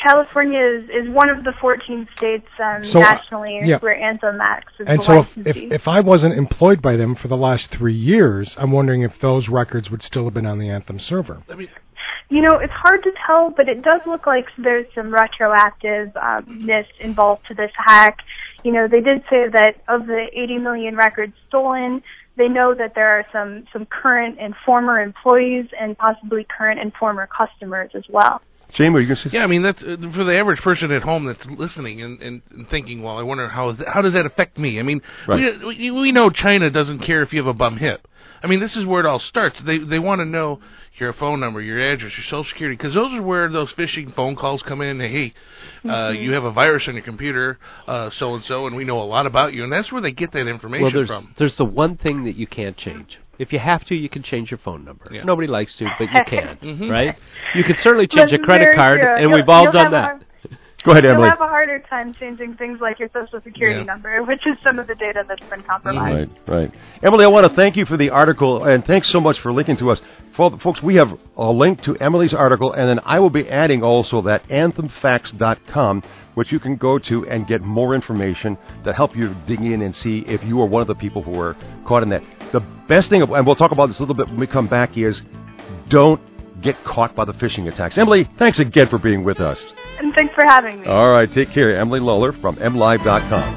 California is, is one of the fourteen states um, So, uh, nationally yeah. where Anthem acts as And the so if, licensee. if, if I wasn't employed by them for the last three years, I'm wondering if those records would still have been on the Anthem server. I mean, You know, it's hard to tell, but it does look like there's some retroactiveness involved to this hack. You know, they did say that of the eighty million records stolen, they know that there are some, some current and former employees and possibly current and former customers as well. Jamie, are you going to say? Yeah, I mean, that's uh, for the average person at home that's listening and, and, and thinking, well, I wonder how th- how does that affect me? I mean, Right. we, we know China doesn't care if you have a bum hip. I mean, this is where it all starts. They they want to know your phone number, your address, your social security, because those are where those phishing phone calls come in. Hey, uh, Mm-hmm. you have a virus on your computer, uh, so and so, and we know a lot about you, and that's where they get that information Well, there's from. there's the one thing that you can't change. If you have to, you can change your phone number. Yeah. Nobody likes to, but you can, Mhm. right? You can certainly change That's a credit very card, true. and You'll- we've all you'll done have a that. hard- Go ahead, You'll Emily. have a harder time changing things like your social security Yeah. number, which is some of the data that's been compromised. Right, right. Emily, I want to thank you for the article, and thanks so much for linking to us. For, folks, we have a link to Emily's article, and then I will be adding also that anthem facts dot com, which you can go to and get more information that help you dig in and see if you are one of the people who were caught in that. The best thing, and we'll talk about this a little bit when we come back, is don't get caught by the phishing attacks. Emily, thanks again for being with us. And thanks for having me. All right, take care. Emily Lawler from M Live dot com.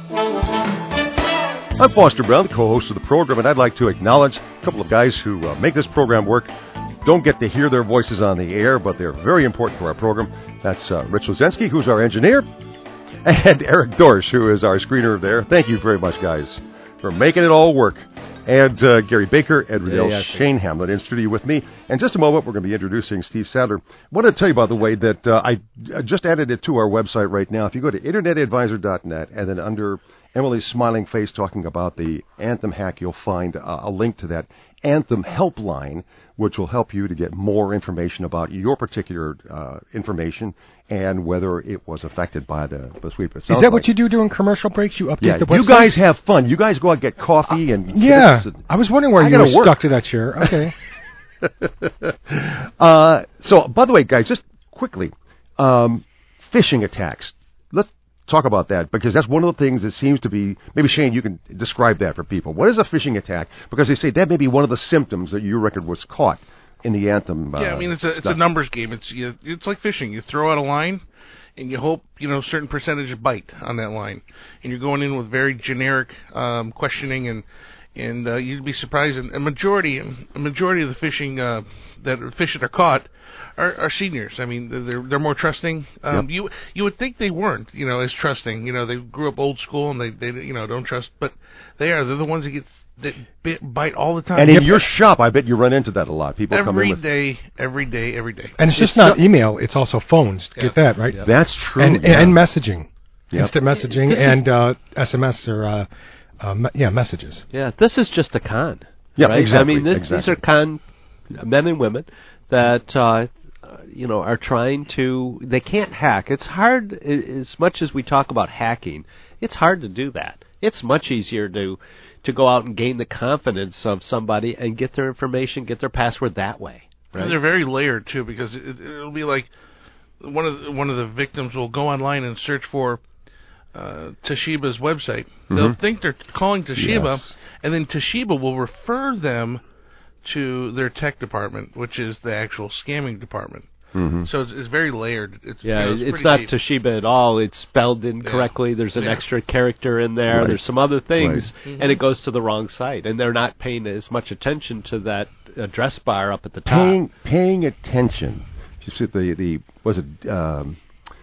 I'm Foster Brown, the co-host of the program, and I'd like to acknowledge a couple of guys who uh, make this program work. Don't get to hear their voices on the air, but they're very important for our program. That's uh, Rich Luzensky, who's our engineer, and Eric Dorsch, who is our screener there. Thank you very much, guys, for making it all work. And uh, Gary Baker, Ed Riddell, Yeah, yeah, Shane Hamlin in studio with me. In just a moment, we're going to be introducing Steve Sadler. I want to tell you, by the way, that uh, I I just added it to our website right now. If you go to internet advisor dot net and then under Emily's smiling face talking about the Anthem hack, you'll find uh, a link to that Anthem helpline, which will help you to get more information about your particular uh, information and whether it was affected by the, the sweep. It Is sounds that like, what you do during commercial breaks? You update yeah, the website? you guys have fun. You guys go out and get coffee and Yeah. chips and- I was wondering where I you gotta were work. stuck to that chair. Okay. uh, so, by the way, guys, just quickly, um, phishing attacks. Let's talk about that because that's one of the things that seems to be. Maybe Shane, you can describe that for people. What is a phishing attack? Because they say that may be one of the symptoms that your record was caught in the Anthem. Uh, Yeah, I mean it's a it's stuff. a numbers game. It's you, it's like fishing. You throw out a line, and you hope you know a certain percentage of bite on that line, and you're going in with very generic um, questioning, and and uh, you'd be surprised. And a majority a majority of the fishing uh, that fish that are caught are, are seniors. I mean they're they're more trusting. Um, Yep. You you would think they weren't you know as trusting. You know they grew up old school and they they you know don't trust, but they are. They're the ones that get that bit, bite all the time. And in your shop, I bet you run into that a lot. People come in every with. day, every day, every day. And it's just It's not so- email, it's also phones. Yeah. Get that, right? Yeah. That's true. And, yeah. and messaging. Yep. Instant messaging This is- and uh, S M S or, uh, uh, me- yeah, messages. Yeah, this is just a con. Yeah, right? exactly, I mean, this, exactly. these are con men and women that uh, you know are trying to. They can't hack. It's hard. i- As much as we talk about hacking, it's hard to do that. It's much easier to to go out and gain the confidence of somebody and get their information, get their password that way. Right? And they're very layered too, because it, it'll be like one of the, one of the victims will go online and search for uh, Toshiba's website. They'll Mhm. think they're calling Toshiba, Yes. and then Toshiba will refer them to their tech department, which is the actual scamming department. Mhm. So it's, it's very layered. It's, Yeah, you know, it's pretty not deep. Toshiba at all. It's spelled incorrectly. There's an Yeah. extra character in there. Right. There's some other things, Right. Mhm. and it goes to the wrong site. And they're not paying as much attention to that address bar up at the top. Paying paying attention. You see the the was it um,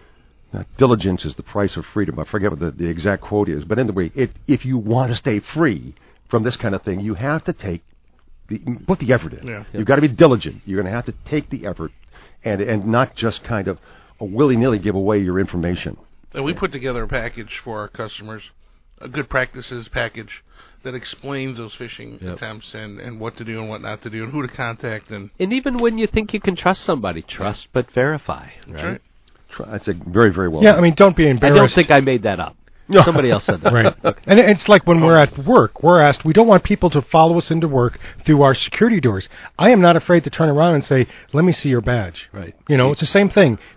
not diligence is the price of freedom. I forget what the, the exact quote is, but anyway, it, if you want to stay free from this kind of thing, you have to take the put the effort in. Yeah. You've got to be diligent. You're going to have to take the effort and and not just kind of willy nilly give away your information. And we put together a package for our customers, a good practices package that explains those phishing Yep. attempts and, and what to do and what not to do and who to contact. And And even when you think you can trust somebody, trust but verify. that's Right? right. Try- That's a very very well. Yeah, done. I mean, don't be I embarrassed. don't think I made that up. No. Somebody else said that. Right. And it's like when we're at work, we're asked, we don't want people to follow us into work through our security doors. I am not afraid to turn around and say, let me see your badge. Right. You know, it's the same thing.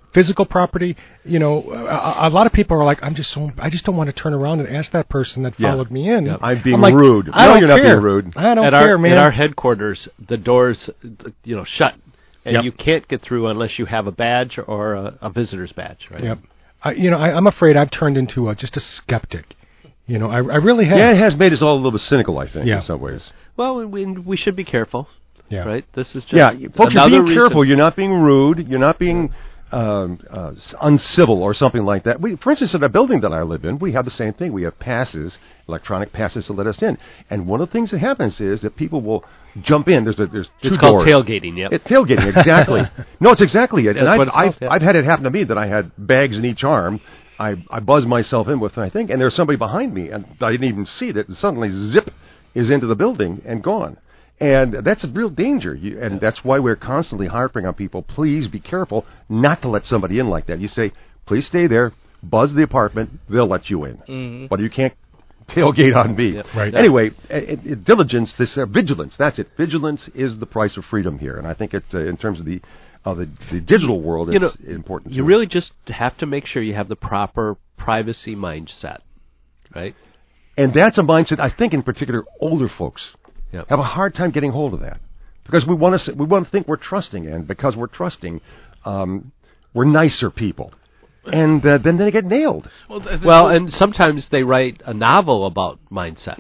physical property, you know, a, a lot of people are like, I'm just so, I just don't want to turn around and ask that person that yeah. followed me in. Yeah. I'm being I'm like, rude. I no, don't you're not care. being rude. I don't at care, our, man. At our headquarters, the doors, you know, shut, and yep. you can't get through unless you have a badge or a, a visitor's badge, right? Yep. I, you know, I, I'm afraid I've turned into a, just a skeptic. You know, I, I really have. Yeah, it has made us all a little bit cynical, I think, yeah. in some ways. Well, we, we should be careful. Yeah. Right? This is just yeah, folks, you're being reason. careful. You're not being rude. You're not being um, uh, uncivil or something like that. We, for instance, in a building that I live in, we have the same thing. We have passes, electronic passes to let us in. And one of the things that happens is that people will jump in. There's a, there's two It's called doors. tailgating, yep. It's tailgating, exactly. No, it's exactly it. And That's I've, what it's I've, called, yeah. I've had it happen to me that I had bags in each arm. I, I buzzed myself in with, I think, and there's somebody behind me, and I didn't even see that, and suddenly, zip, is into the building and gone. And that's a real danger, you, and that's why we're constantly harping on people, please be careful not to let somebody in like that. You say, please stay there, buzz the apartment, they'll let you in. Mm-hmm. But you can't tailgate on me. Yep. Right. Anyway, it, it, diligence, this uh, vigilance, that's it. Vigilance is the price of freedom here, and I think it, uh, in terms of the of the, the digital world, it's you know, important. You too. really just have to make sure you have the proper privacy mindset, right? And that's a mindset, I think, in particular, older folks Yep. have a hard time getting hold of that, because we want to we want to think we're trusting, and because we're trusting, um, we're nicer people, and uh, then they get nailed. Well, th- th- Well, and sometimes they write a novel about mindset.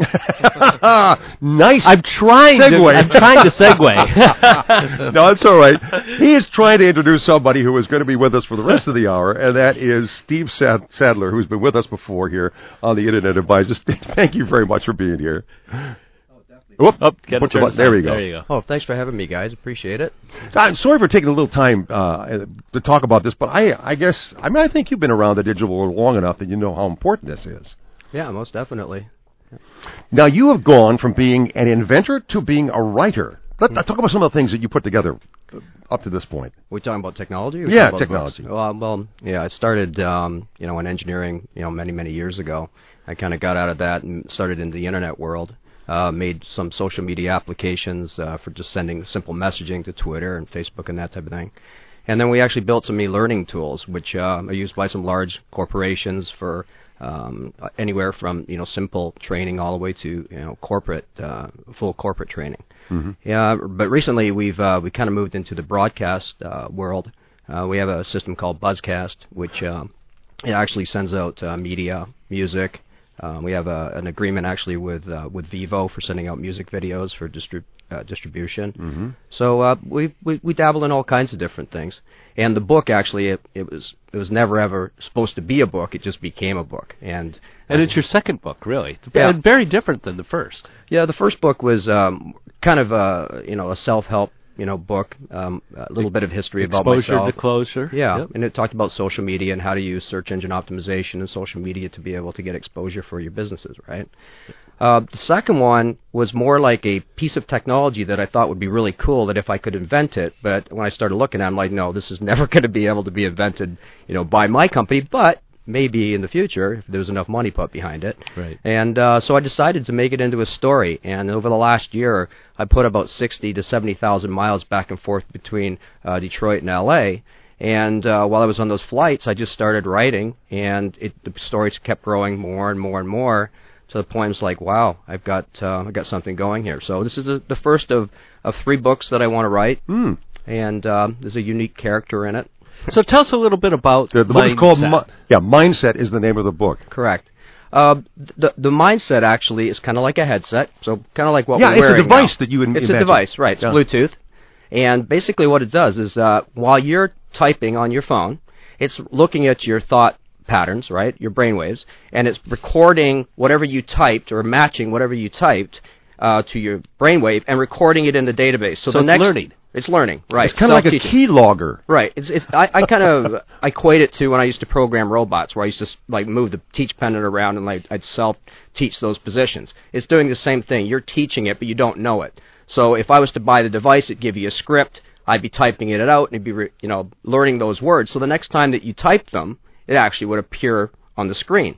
Nice. I'm trying segue. to. I'm trying to segue. No, it's all right. He is trying to introduce somebody who is going to be with us for the rest of the hour, and that is Steve Sad- Sadler, who's been with us before here on the Internet Advisors. Thank you very much for being here. Whoop, Oh, get put it the button. There we go. There you go. Oh, thanks for having me, guys. Appreciate it. I'm sorry for taking a little time uh, to talk about this, but I, I guess, I mean, I think you've been around the digital world long enough that you know how important this is. Yeah, most definitely. Now, you have gone from being an inventor to being a writer. Let, talk about some of the things that you put together up to this point. Are we talking about technology? Or Yeah, about technology. books? Well, well, yeah, I started, um, you know, in engineering, you know, many, many years ago. I kind of got out of that and started in the internet world. Uh, made some social media applications uh, for just sending simple messaging to Twitter and Facebook and that type of thing. And then we actually built some e-learning tools, which uh, are used by some large corporations for um, anywhere from, you know, simple training all the way to, you know, corporate, uh, full corporate training. Mm-hmm. Yeah, but recently we've uh, we kind of moved into the broadcast uh, world. Uh, we have a system called Buzzcast, which uh, it actually sends out uh, media, music. Um, we have a, an agreement actually with uh, with Vivo for sending out music videos for distrib- uh, distribution. Mm-hmm. So uh, we, we we dabble in all kinds of different things. And the book actually it, it was it was never ever supposed to be a book. It just became a book. And And it's your second book, really. Yeah. And very different than the first. Yeah, the first book was um, kind of a you know a self-help you know book, um, a little bit of history about Exposure myself. to closure. Yeah, Yep. and it talked about social media and how to use search engine optimization and social media to be able to get exposure for your businesses, right? Uh, the second one was more like a piece of technology that I thought would be really cool, that if I could invent it, but when I started looking at it, I'm like, no, this is never going to be able to be invented, you know, by my company, but maybe in the future if there was enough money put behind it. Right. And uh, so I decided to make it into a story. And over the last year, I put about sixty to seventy thousand miles back and forth between uh, Detroit and L A. And uh, while I was on those flights, I just started writing, and it, the stories kept growing more and more and more to the point it's like, wow, I've got uh, I've got something going here. So this is a, the first of, of three books that I want to write, Mm. and uh, there's a unique character in it. So tell us a little bit about The, the book is called, mindset. Mi- yeah, Mindset is the name of the book. Correct. Uh, the the mindset actually is kind of like a headset, so kind of like what Yeah, we're it's a wearing device now. that you in- It's a invented. device, right? It's Yeah. Bluetooth, and basically what it does is uh, while you're typing on your phone, it's looking at your thought patterns, right? Your brainwaves, and it's recording whatever you typed or matching whatever you typed uh, to your brainwave and recording it in the database. So, So the it's next learning. It's learning, right? It's kind of like a Self-teaching. key logger. Right. It's, it's I, I kind of I equate it to when I used to program robots, where I used to like move the teach pendant around and like I'd self teach those positions. It's doing the same thing. You're teaching it, but you don't know it. So if I was to buy the device, it'd give you a script. I'd be typing it out, and it'd be re, you know learning those words. So the next time that you type them, it actually would appear on the screen.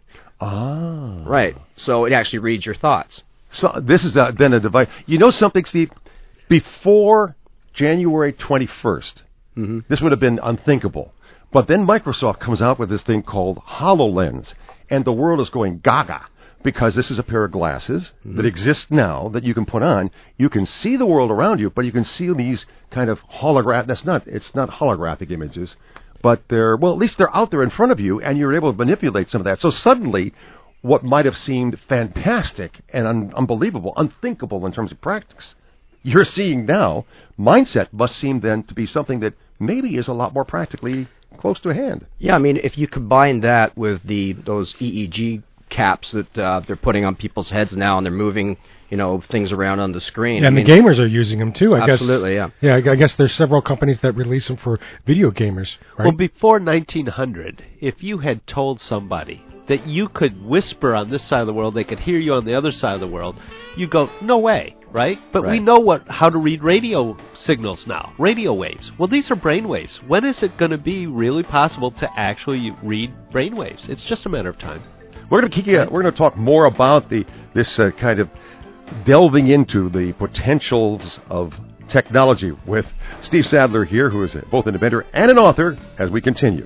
Ah. Right. So it actually reads your thoughts. So this is a, then a device. You know something, Steve? Before January twenty-first, Mm-hmm. this would have been unthinkable. But then Microsoft comes out with this thing called HoloLens, and the world is going gaga, because this is a pair of glasses mm-hmm. that exists now that you can put on. You can see the world around you, but you can see these kind of holograph. That's not. It's not holographic images, but they're well. At least they're out there in front of you, and you're able to manipulate some of that. So suddenly, what might have seemed fantastic and un- unbelievable, unthinkable in terms of practice, you're seeing now. Mindset must seem then to be something that maybe is a lot more practically close to hand. Yeah, I mean, if you combine that with the those E E G caps that uh, they're putting on people's heads now, and they're moving, you know, things around on the screen. Yeah, and I mean, the gamers are using them too. I absolutely, guess, yeah. Yeah, I guess there's several companies that release them for video gamers. Right? Well, before nineteen hundred, if you had told somebody that you could whisper on this side of the world, they could hear you on the other side of the world, you go, no way, right? But right. we know what how to read radio signals now, radio waves. Well, these are brain waves. When is it going to be really possible to actually read brain waves? It's just a matter of time. We're going to keep you, we're going to talk more about the this uh, kind of delving into the potentials of technology with Steve Sadler here, who is both an inventor and an author, as we continue.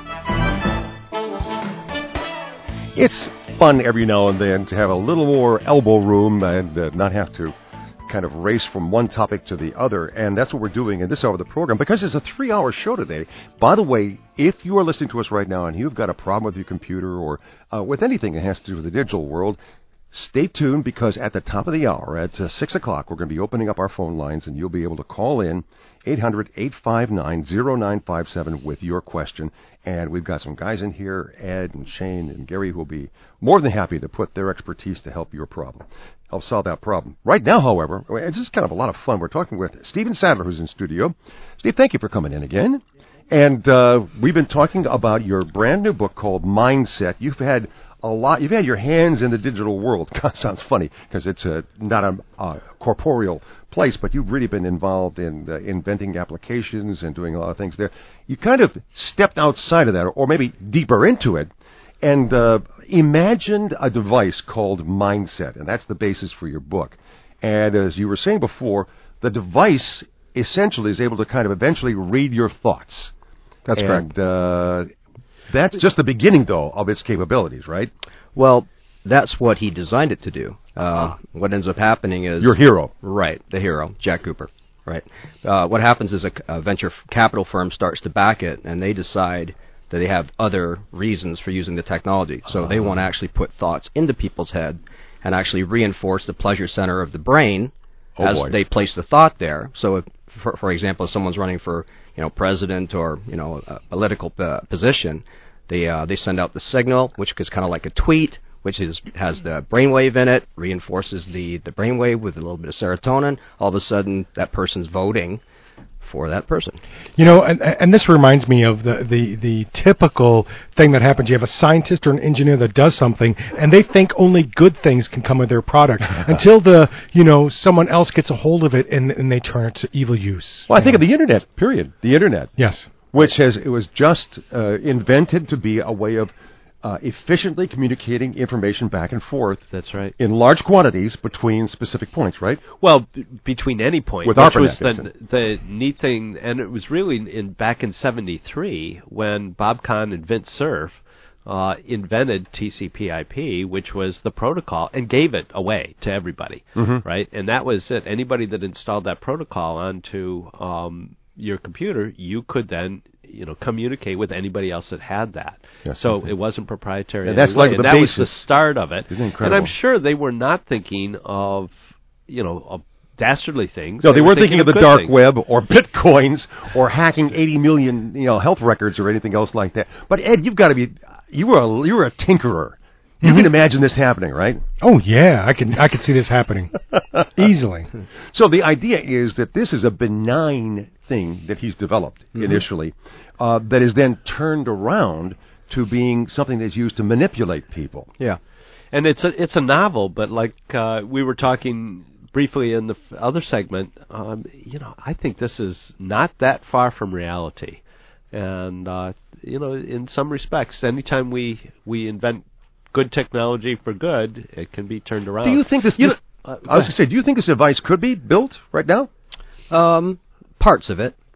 It's fun every now and then to have a little more elbow room and uh, not have to kind of race from one topic to the other, and that's what we're doing in this hour of the program, because it's a three-hour show today. By the way, if you are listening to us right now and you've got a problem with your computer or uh, with anything that has to do with the digital world, stay tuned, because at the top of the hour, at uh, six o'clock, we're going to be opening up our phone lines, and you'll be able to call in eight hundred, eight five nine, zero nine five seven with your question. And we've got some guys in here, Ed and Shane and Gary, who will be more than happy to put their expertise to help your problem, help solve that problem. Right now, however, this is kind of a lot of fun. We're talking with Stephen Sadler, who's in studio. Steve, thank you for coming in again. And uh, we've been talking about your brand new book called Mindset. You've had a lot. You've had your hands in the digital world. God, sounds funny because it's a, not a, a corporeal place, but you've really been involved in uh, inventing applications and doing a lot of things there. You kind of stepped outside of that, or maybe deeper into it, and uh, imagined a device called Mindset, and that's the basis for your book. And as you were saying before, the device essentially is able to kind of eventually read your thoughts. That's and, correct. Uh, that's just the beginning, though, of its capabilities, right? Well, that's what he designed it to do. Uh, uh, what ends up happening is... Your hero. Right, the hero, Jack Cooper. Right. Uh, what happens is a, a venture capital firm starts to back it, and they decide that they have other reasons for using the technology. So uh-huh. they want to actually put thoughts into people's head and actually reinforce the pleasure center of the brain oh as boy. they place the thought there. So, if, for, for example, if someone's running for, you know, president or, you know, a political uh, position, they uh, they send out the signal, which is kind of like a tweet, which is has the brainwave in it, reinforces the, the brainwave with a little bit of serotonin. All of a sudden, that person's voting for that person. You know, and and this reminds me of the, the, the typical thing that happens. You have a scientist or an engineer that does something, and they think only good things can come of their product until the, you know, someone else gets a hold of it and, and they turn it to evil use. Well, I think of the Internet, period. The Internet. Yes. Which has, it was just uh, invented to be a way of Uh, efficiently communicating information back and forth. That's right. In large quantities between specific points, right? Well, b- between any point. With which ARPANET, was the, the neat thing, and it was really in back in seventy-three when Bob Kahn and Vint Cerf uh, invented T C P I P, which was the protocol, and gave it away to everybody, mm-hmm. right? And that was it. Anybody that installed that protocol onto um, your computer, you could then you know, communicate with anybody else that had that. Yes, so okay. it wasn't proprietary. Yeah, that's anyway. like the and that basis. was the start of it. Isn't it and incredible? I'm sure they were not thinking of, you know, of dastardly things. No, they, they were weren't thinking, thinking of the dark things. web or bitcoins or hacking eighty million, you know, health records or anything else like that. But Ed, you've got to be, you were a, you were a tinkerer. You mm-hmm. can imagine this happening, right? Oh yeah, I can I can see this happening easily. So the idea is that this is a benign thing that he's developed mm-hmm. initially, uh, that is then turned around to being something that's used to manipulate people. Yeah, and it's a it's a novel, but like uh, we were talking briefly in the f- other segment, um, you know, I think this is not that far from reality, and uh, you know, in some respects, anytime we we invent good technology for good, it can be turned around. Do you think this? You this know, uh, I was going to say, do you think this device could be built right now? Um, parts of it.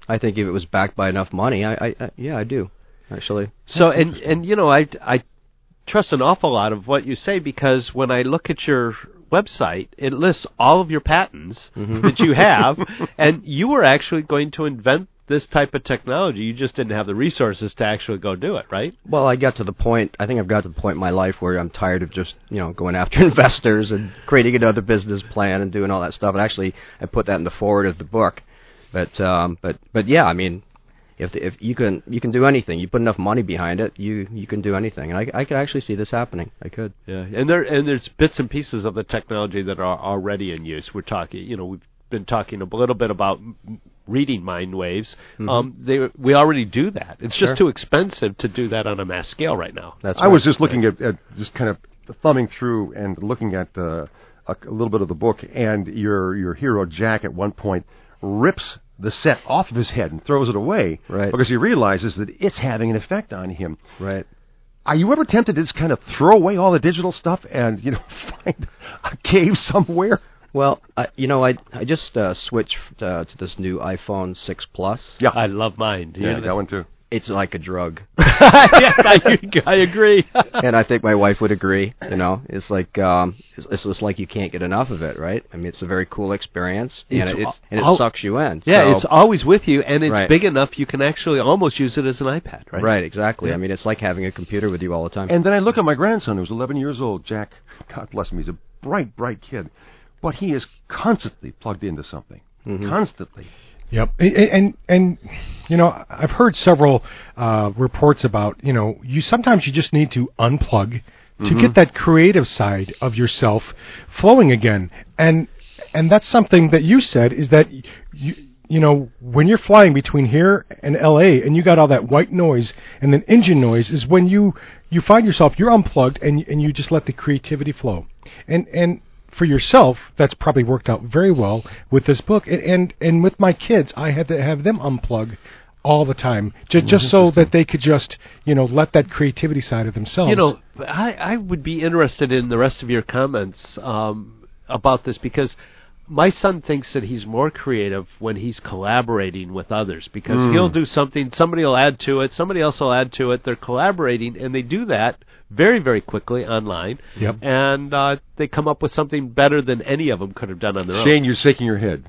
I think if it was backed by enough money, I, I, I yeah, I do, actually. So, and, and you know, I, I trust an awful lot of what you say, because when I look at your website, it lists all of your patents mm-hmm. that you have, and you were actually going to invent this type of technology. You just didn't have the resources to actually go do it, right? Well, I got to the point, I think I've got to the point in my life where I'm tired of just, you know, going after investors and creating another business plan and doing all that stuff. And actually, I put that in the forward of the book. But, um, but, but yeah, I mean, if if you can you can do anything, you put enough money behind it, you you can do anything. And I I could actually see this happening. I could. Yeah, and there and there's bits and pieces of the technology that are already in use. We're talking, you know, we've been talking a little bit about reading mind waves. Mm-hmm. Um, they, we already do that. It's sure. just too expensive to do that on a mass scale right now. That's I right. was just looking at, at just kind of thumbing through and looking at uh, a, a little bit of the book, and your your hero Jack at one point rips the set off of his head and throws it away, right? Because he realizes that it's having an effect on him, right? Are you ever tempted to just kind of throw away all the digital stuff and, you know, find a cave somewhere? Well, I, you know, I I just uh, switched uh, to this new iPhone six Plus. Yeah, I love mine. Do yeah, I got one too. It's like a drug. Yes, I, I agree. And I think my wife would agree. You know, it's like um, it's, it's just like you can't get enough of it, right? I mean, it's a very cool experience, and it's, it it's, and it al- sucks you in. Yeah, so, it's always with you, and it's right. big enough you can actually almost use it as an iPad, right? Right, exactly. Yeah. I mean, it's like having a computer with you all the time. And then I look at my grandson, who's eleven years old, Jack. God bless him, he's a bright, bright kid, but he is constantly plugged into something, mm-hmm. constantly. Yep, and, and and you know, I've heard several uh, reports about, you know, you sometimes you just need to unplug to mm-hmm. get that creative side of yourself flowing again, and and that's something that you said is that you you know, when you're flying between here and L A and you got all that white noise and then engine noise is when you you find yourself you're unplugged and and you just let the creativity flow, and and. For yourself, that's probably worked out very well with this book, and, and and with my kids, I had to have them unplug all the time, just just so that they could just, you know, let that creativity side of themselves. You know, I I would be interested in the rest of your comments um, about this, because my son thinks that he's more creative when he's collaborating with others, because mm. he'll do something, somebody will add to it, somebody else will add to it. They're collaborating, and they do that very, very quickly online, yep. and uh, they come up with something better than any of them could have done on their Shane, own. Shane, you're shaking your head.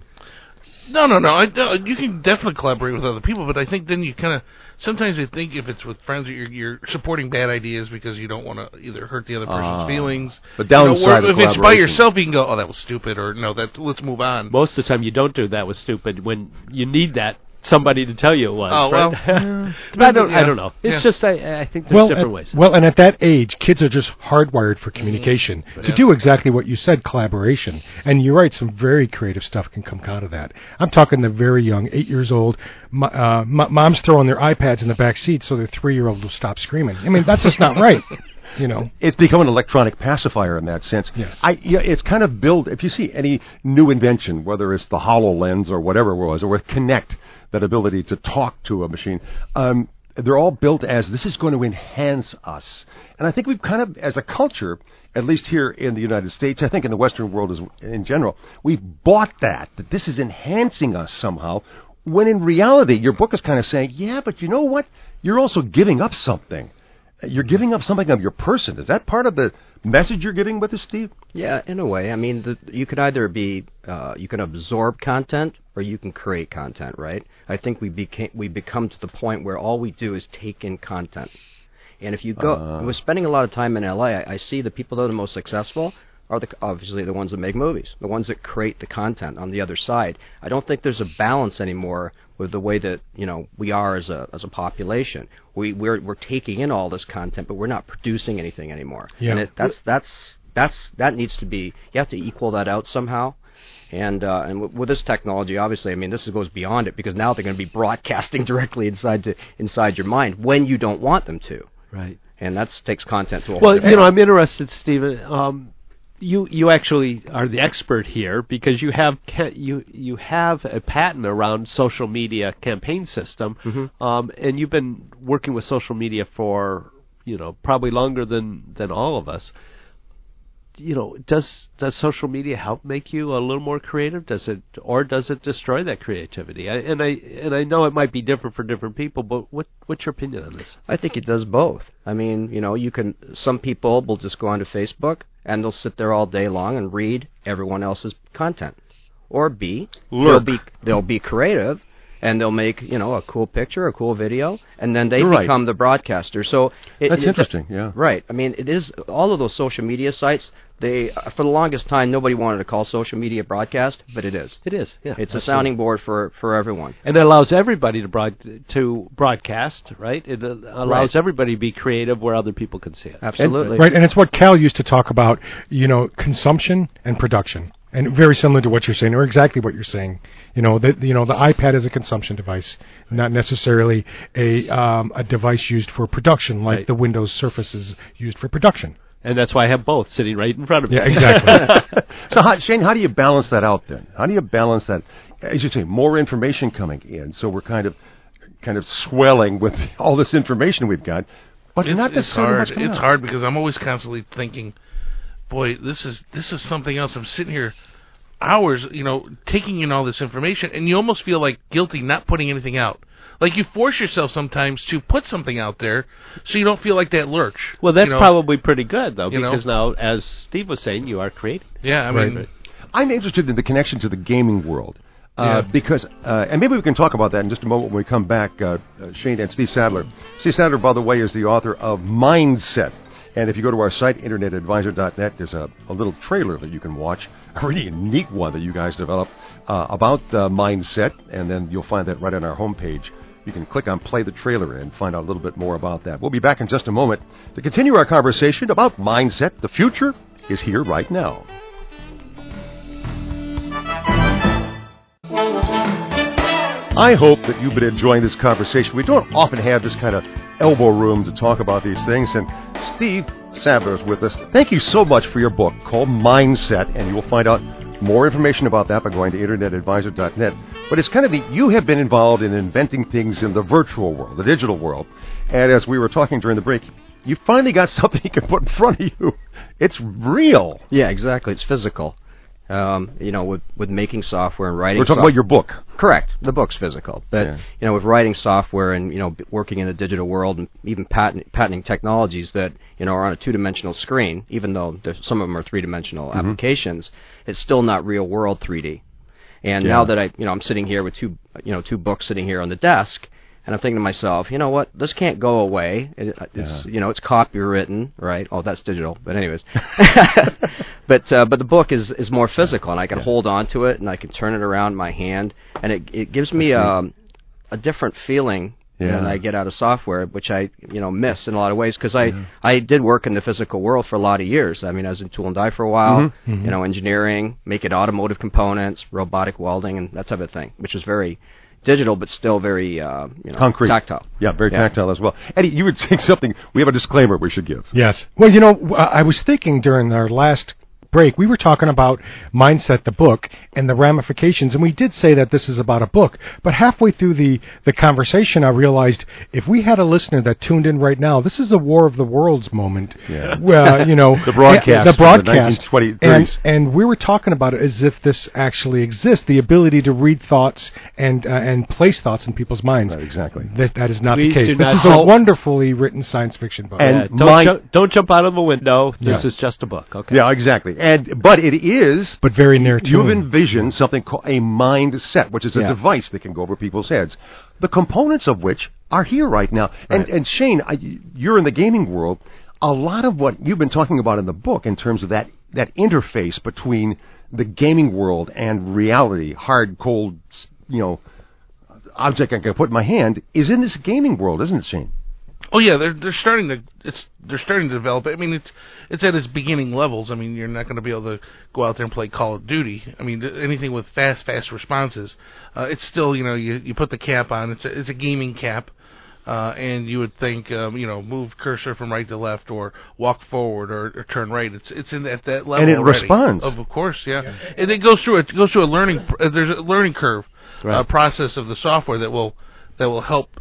No, no, no. I, no. You can definitely collaborate with other people, but I think then you kind of sometimes I think if it's with friends, you're, you're supporting bad ideas because you don't want to either hurt the other person's uh, feelings. The downside you know, of if it's by yourself, you can go, "Oh, that was stupid," or "No, that let's move on." Most of the time, you don't do that was stupid when you need that somebody to tell you it was. Oh right? well, yeah. I don't. Yeah. I don't know. It's yeah. just I, I think there's well, different at, ways. Well, and at that age, kids are just hardwired for communication mm, to yeah. do exactly what you said, collaboration. And you're right, some very creative stuff can come out of that. I'm talking the very young, eight years old. My, uh, m- mom's throwing their iPads in the back seat so their three-year-old will stop screaming. I mean, that's just not right. You know, it's become an electronic pacifier in that sense. Yes. I, yeah, it's kind of built. If you see any new invention, whether it's the HoloLens or whatever it was, or with Kinect, that ability to talk to a machine, um, they're all built as this is going to enhance us. And I think we've kind of, as a culture, at least here in the United States, I think in the Western world as, in general, we've bought that, that this is enhancing us somehow, when in reality, your book is kind of saying, yeah, but you know what? You're also giving up something. You're giving up something of your person. Is that part of the message you're giving with this, Steve? Yeah, in a way. I mean, the, you could either be, uh, you can absorb content or you can create content, right? I think we became, we become to the point where all we do is take in content. And if you go, uh. we're spending a lot of time in L A, I, I see the people that are the most successful are the, obviously the ones that make movies, the ones that create the content on the other side. I don't think there's a balance anymore with the way that, you know, we are as a as a population. We we're we're taking in all this content, but we're not producing anything anymore. Yeah. And it, that's that's that's that needs to be. You have to equal that out somehow. And uh, and w- with this technology, obviously, I mean, this goes beyond it, because now they're going to be broadcasting directly inside to inside your mind when you don't want them to. Right. And that takes content to a well, whole you know, I'm interested, Stephen. Um, You you actually are the expert here, because you have ca- you you have a patent around social media campaign system, mm-hmm. um, and you've been working with social media for, you know, probably longer than, than all of us. you know, does does social media help make you a little more creative? Does it, or does it destroy that creativity? I, and I and I know it might be different for different people, but what what's your opinion on this? I think it does both. I mean, you know, you can. Some people will just go onto Facebook and they'll sit there all day long and read everyone else's content, or B, they'll be they'll be creative. And they'll make, you know, a cool picture, a cool video, and then they You're become right. the broadcaster. So it, That's it, interesting, yeah. Right. I mean, it is, all of those social media sites, they, uh, for the longest time, nobody wanted to call social media broadcast, but it is. It is, yeah. It's absolutely. a sounding board for, for everyone. And it allows everybody to broad, to broadcast, right? It uh, allows Right. everybody to be creative where other people can see it. Absolutely. And, right, and it's what Cal used to talk about, you know, consumption and production. And very similar to what you're saying, or exactly what you're saying. You know, the, you know, the iPad is a consumption device, not necessarily a um, a device used for production, like Right. the Windows Surface is used for production. And that's why I have both sitting right in front of me. Yeah, exactly. So, how, Shane, how do you balance that out then? How do you balance that? As you say, more information coming in, so we're kind of kind of swelling with all this information we've got, but it's, not it's necessarily hard. much coming It's out. hard because I'm always constantly thinking, boy, this is this is something else. I'm sitting here hours, you know, taking in all this information, and you almost feel like guilty not putting anything out. Like you force yourself sometimes to put something out there, so you don't feel like that lurch. Well, that's you know? probably pretty good, though, You know? because now, as Steve was saying, you are creating. Yeah, I mean, Right. I'm interested in the connection to the gaming world. Uh, Yeah. Because, uh, and maybe we can talk about that in just a moment when we come back, uh, uh, Shane and Steve Sadler. Steve Sadler, by the way, is the author of Mindset. And if you go to our site, internet advisor dot net, there's a, a little trailer that you can watch, a really neat one that you guys developed uh, about uh, Mindset, and then you'll find that right on our homepage. You can click on Play the Trailer and find out a little bit more about that. We'll be back in just a moment to continue our conversation about Mindset. The future is here right now. I hope that you've been enjoying this conversation. We don't often have this kind of elbow room to talk about these things, and Steve Sadler is with us. Thank you so much for your book called Mindset, and you will find out more information about that by going to internet advisor dot net. But it's kind of the, you have been involved in inventing things in the virtual world, the digital world, and as we were talking during the break, you finally got something you can put in front of you. It's real. Yeah, exactly. It's physical. Um, you know, with with making software and writing. We're talking soft- about your book. Correct. The book's physical, but Yeah. you know, with writing software and you know, b- working in the digital world and even patent, patenting technologies that you know are on a two-dimensional screen, even though there's, some of them are three-dimensional Mm-hmm. applications, it's still not real world three D. And Yeah. now that I, you know, I'm sitting here with two, you know, two books sitting here on the desk. And I'm thinking to myself, you know what? This can't go away. It, it's, Yeah. you know, it's copywritten, right? Oh, that's digital. But anyways, but uh, but the book is is more physical, and I can Yeah. hold on to it, and I can turn it around in my hand, and it it gives me um, a different feeling Yeah. than I get out of software, which I you know miss in a lot of ways because I I did work in the physical world for a lot of years. I mean, I was in tool and die for a while, Mm-hmm. Mhm. you know, engineering, making automotive components, robotic welding, and that type of thing, which was very digital, but still very uh, you know Concrete. tactile. Yeah, very Yeah. tactile as well. Eddie, you were saying something. We have a disclaimer we should give. Yes. Well, you know, w- I was thinking during our last break, we were talking about Mindset, the book, and the ramifications, and we did say that this is about a book. But halfway through the, the conversation, I realized if we had a listener that tuned in right now, this is a War of the Worlds moment. Yeah. Well, you know, The broadcast the from the broadcast, nineteen twenties. and and we were talking about it as if this actually exists, the ability to read thoughts and uh, and place thoughts in people's minds. Right, exactly. That, that is not Please the do case. This not is a help. wonderfully written science fiction book. And Yeah, don't, my- ju- don't jump out of the window. This Yeah. is just a book. Okay. Yeah, exactly. And but it is. but very near to You've envisioned something called a mindset, which is a Yeah. device that can go over people's heads, the components of which are here right now. And, Right. and Shane, I, you're in the gaming world. A lot of what you've been talking about in the book in terms of that, that interface between the gaming world and reality, hard, cold, you know, object I can put in my hand, is in this gaming world, isn't it, Shane? Oh yeah, they're they're starting to it's they're starting to develop it. I mean, it's it's at its beginning levels. I mean, you're not going to be able to go out there and play Call of Duty. I mean, th- anything with fast fast responses. Uh, it's still, you know, you you put the cap on. It's a, it's a gaming cap, uh, and you would think, um, you know, move cursor from right to left or walk forward or, or turn right. It's it's in at that level And it already. responds. Of, of course, yeah. And it goes through a, it goes through a learning. pr- Uh, there's a learning curve uh, Right. process of the software that will that will help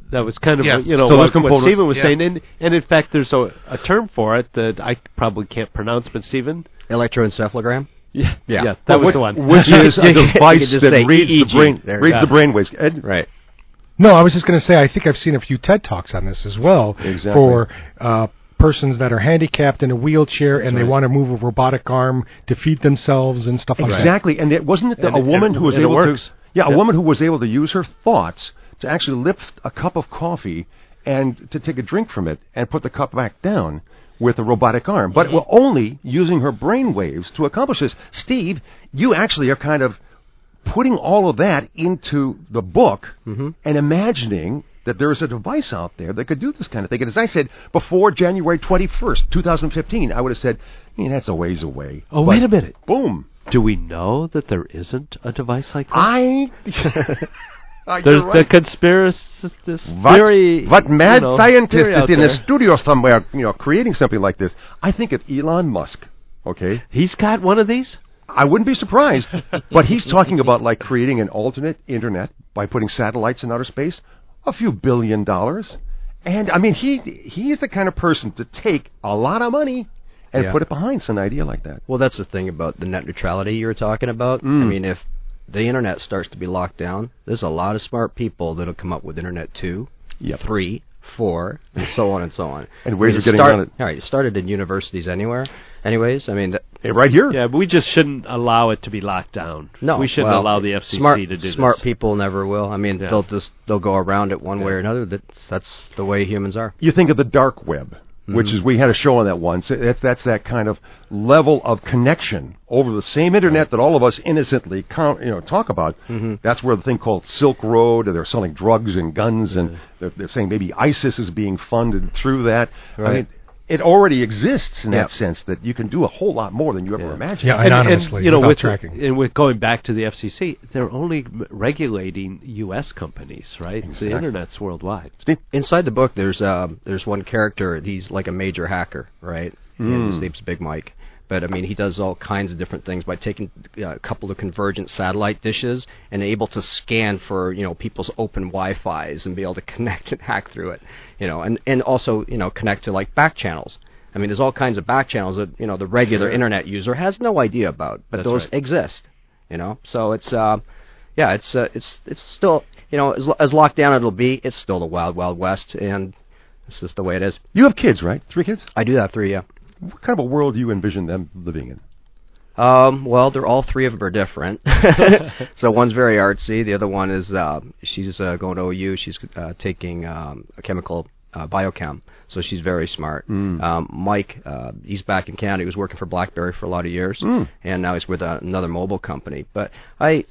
That was kind of Yeah. you know So those what, what components- Stephen was yeah. saying, and and in fact, there's a, a term for it that I probably can't pronounce, but Stephen, Electroencephalogram. yeah, Yeah. yeah, that was which, the one. Which is a You could device just that say reads E E G. the brain, There, reads yeah. the brain waves. Ed? Right. No, I was just going to say, I think I've seen a few TED Talks on this as well. Exactly. For uh, persons that are handicapped in a wheelchair and they right. want to move a robotic arm to feed themselves and stuff like that. Exactly, and it wasn't it the, And a it- woman it- who was and it able works. to, yeah, a Yep. woman who was able to use her thoughts to actually lift a cup of coffee and to take a drink from it and put the cup back down with a robotic arm, but well, only using her brain waves to accomplish this. Steve, you actually are kind of putting all of that into the book Mm-hmm. and imagining that there is a device out there that could do this kind of thing. And as I said, before January twenty-first, twenty fifteen, I would have said, I mean, that's a ways away. Oh, But wait a minute. Boom. Do we know that there isn't a device like that? I... Uh, There's you're the right. conspiracy this What, theory. what mad you know, scientist theory is out in there. a studio somewhere, you know, creating something like this? I think of Elon Musk, okay? He's got one of these? I wouldn't be surprised. But he's talking about, like, creating an alternate internet by putting satellites in outer space, a few billion dollars. And, I mean, he he's the kind of person to take a lot of money and Yeah. put it behind some idea like that. Well, that's the thing about the net neutrality you were talking about. Mm. I mean, if the internet starts to be locked down, there's a lot of smart people that'll come up with Internet two, Yep. three, four, and so on and so on. And ways I mean, of getting start, around it. All right, it started in universities anywhere. Anyways, I mean, th- Hey, right here. Yeah, but we just shouldn't allow it to be locked down. no, we shouldn't well, allow the F C C smart, to do smart this. people never will. I mean, Yeah. they'll just they'll go around it one way or another. That's that's the way humans are. You think of the dark web, which Mhm. is, we had a show on that once. That's, that's that kind of level of connection over the same internet that all of us innocently count, you know, talk about. Mm-hmm. That's where the thing called Silk Road, they're selling drugs and guns, and they're, they're saying maybe ISIS is being funded through that. I Right. mean, it already exists in Yep. that sense that you can do a whole lot more than you ever Yeah. imagined. Yeah, And, anonymously, and, you know, without with, tracking. and with going back to the F C C, they're only m- regulating U S companies, right? Exactly. The internet's worldwide. Inside the book, there's uh, there's one character. He's like a major hacker, right? And Mm. his name's Big Mike. But I mean, he does all kinds of different things by taking uh, a couple of convergent satellite dishes and able to scan for you know people's open Wi-Fi's and be able to connect and hack through it, you know, and and also you know connect to like back channels. I mean, there's all kinds of back channels that you know the regular Sure. internet user has no idea about, but That's those right. exist, you know. So it's uh, yeah, it's uh, it's it's still you know as as locked down it'll be, it's still the wild wild west, and it's just the way it is. You have kids, right? Three kids? I do have three, yeah. What kind of a world do you envision them living in? Um, well, they're all three of them are different. So one's very artsy. The other one is uh, she's uh, going to O U. She's uh, taking um, a chemical uh, biochem, so she's very smart. Mm. Um, Mike, uh, he's back in Canada. He was working for BlackBerry for a lot of years, Mm. and now he's with uh, another mobile company. But I,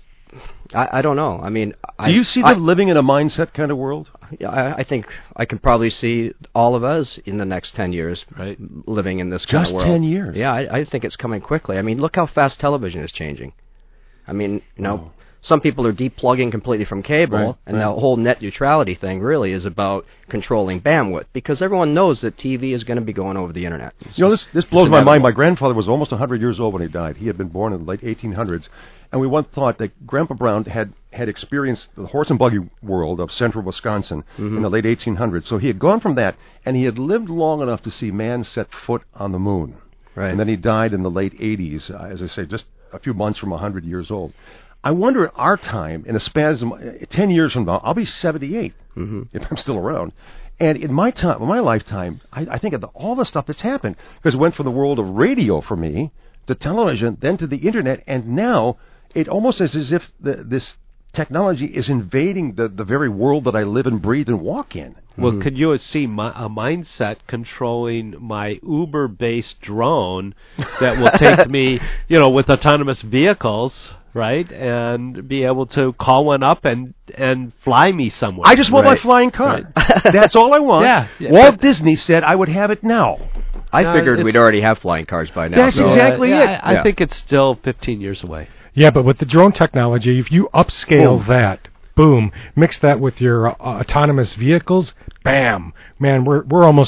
I, I don't know. I mean, I, Do you see I, them living in a mindset kind of world? yeah, I, I think I can probably see all of us in the next ten years Right. living in this kind Just of world. ten years? Yeah, I, I think it's coming quickly. I mean, look how fast television is changing. I mean, you know, Oh. some people are deplugging completely from cable, Right, and right. the whole net neutrality thing really is about controlling bandwidth, because everyone knows that T V is going to be going over the internet. It's You know, this, just- this it's blows my mind. inevitable. My grandfather was almost one hundred years old when he died. He had been born in the late eighteen hundreds. And we once thought that Grandpa Brown had, had experienced the horse and buggy world of central Wisconsin Mm-hmm. in the late eighteen hundreds. So he had gone from that, and he had lived long enough to see man set foot on the moon. Right. And then he died in the late eighties, uh, as I say, just a few months from one hundred years old. I wonder at our time, in a span of uh, ten years from now, I'll be seventy-eight Mm-hmm. if I'm still around. And in my time, in my lifetime, I, I think of the, all the stuff that's happened, because it went from the world of radio for me to television, then to the internet, and now it almost is as if the, this technology is invading the, the very world that I live and breathe and walk in. Well, could you see my, a mindset controlling my Uber-based drone that will take me, you know, with autonomous vehicles, right, and be able to call one up and and fly me somewhere? I just want Right. my flying car. Right. That's all I want. Yeah, yeah, Walt but- Disney said I would have it now. I No, figured it's- we'd already have flying cars by now. That's so- exactly yeah, it. I, I Yeah. think it's still fifteen years away. Yeah, but with the drone technology, if you upscale Boom. that, boom, mix that with your uh, autonomous vehicles, bam, man, we're we're almost there.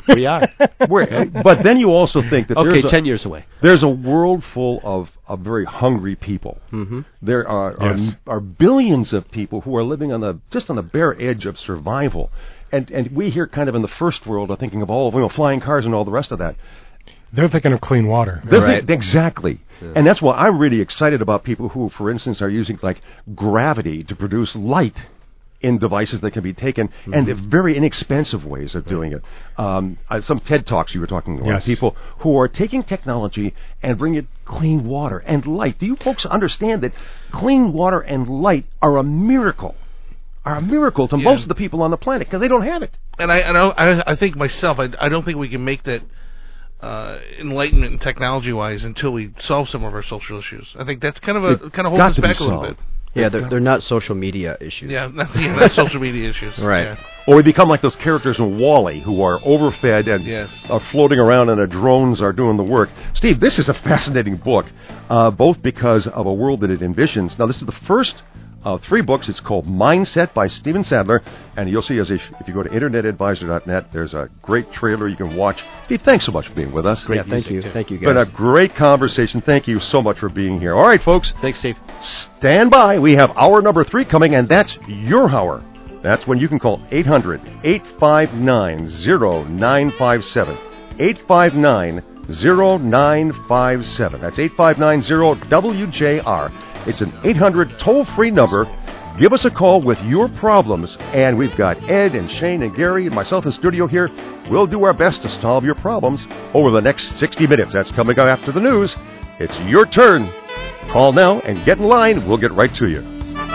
We are. We're, but then you also think that okay, there's a, ten years away. There's a world full of, of very hungry people. Mm-hmm. There are, Yes. are are billions of people who are living on the just on the bare edge of survival, and and we here kind of in the first world are thinking of all you know flying cars and all the rest of that. They're thinking of clean water. They're Right. thi- exactly. Yeah. And that's why I'm really excited about people who, for instance, are using like gravity to produce light in devices that can be taken, mm-hmm. and they're very inexpensive ways of doing it. Um, uh, some TED Talks you were talking about, Yes. people who are taking technology and bringing it clean water and light. Do you folks understand that clean water and light are a miracle? Are a miracle to Yeah. most of the people on the planet because they don't have it. And I, and I, I think myself, I, I don't think we can make that uh, enlightenment and technology-wise until we solve some of our social issues. I think that's kind of a It kind of holds got us to be back a little solved. bit. Yeah, they're, they're not social media issues. Yeah, not, yeah, not social media issues. Right. Yeah. Or we become like those characters in WALL-E who are overfed and Yes. are floating around and the drones are doing the work. Steve, this is a fascinating book, uh, both because of a world that it envisions. Now, this is the first of three books. It's called Mindset by Stephen Sadler, and you'll see as if, if you go to internet advisor dot net, there's a great trailer you can watch. Steve, thanks so much for being with us. Yeah, thank you. Thank you, guys. Been a great conversation. Thank you so much for being here. All right, folks. Thanks, Steve. Stand by. We have hour number three coming, and that's your hour. That's when you can call eight hundred, eight five nine, zero nine five seven. eight five nine, zero nine five seven. That's eight five nine zero W J R. It's an eight hundred toll-free number. Give us a call with your problems, and we've got Ed and Shane and Gary and myself in studio here. We'll do our best to solve your problems over the next sixty minutes. That's coming up after the news. It's your turn. Call now and get in line. We'll get right to you.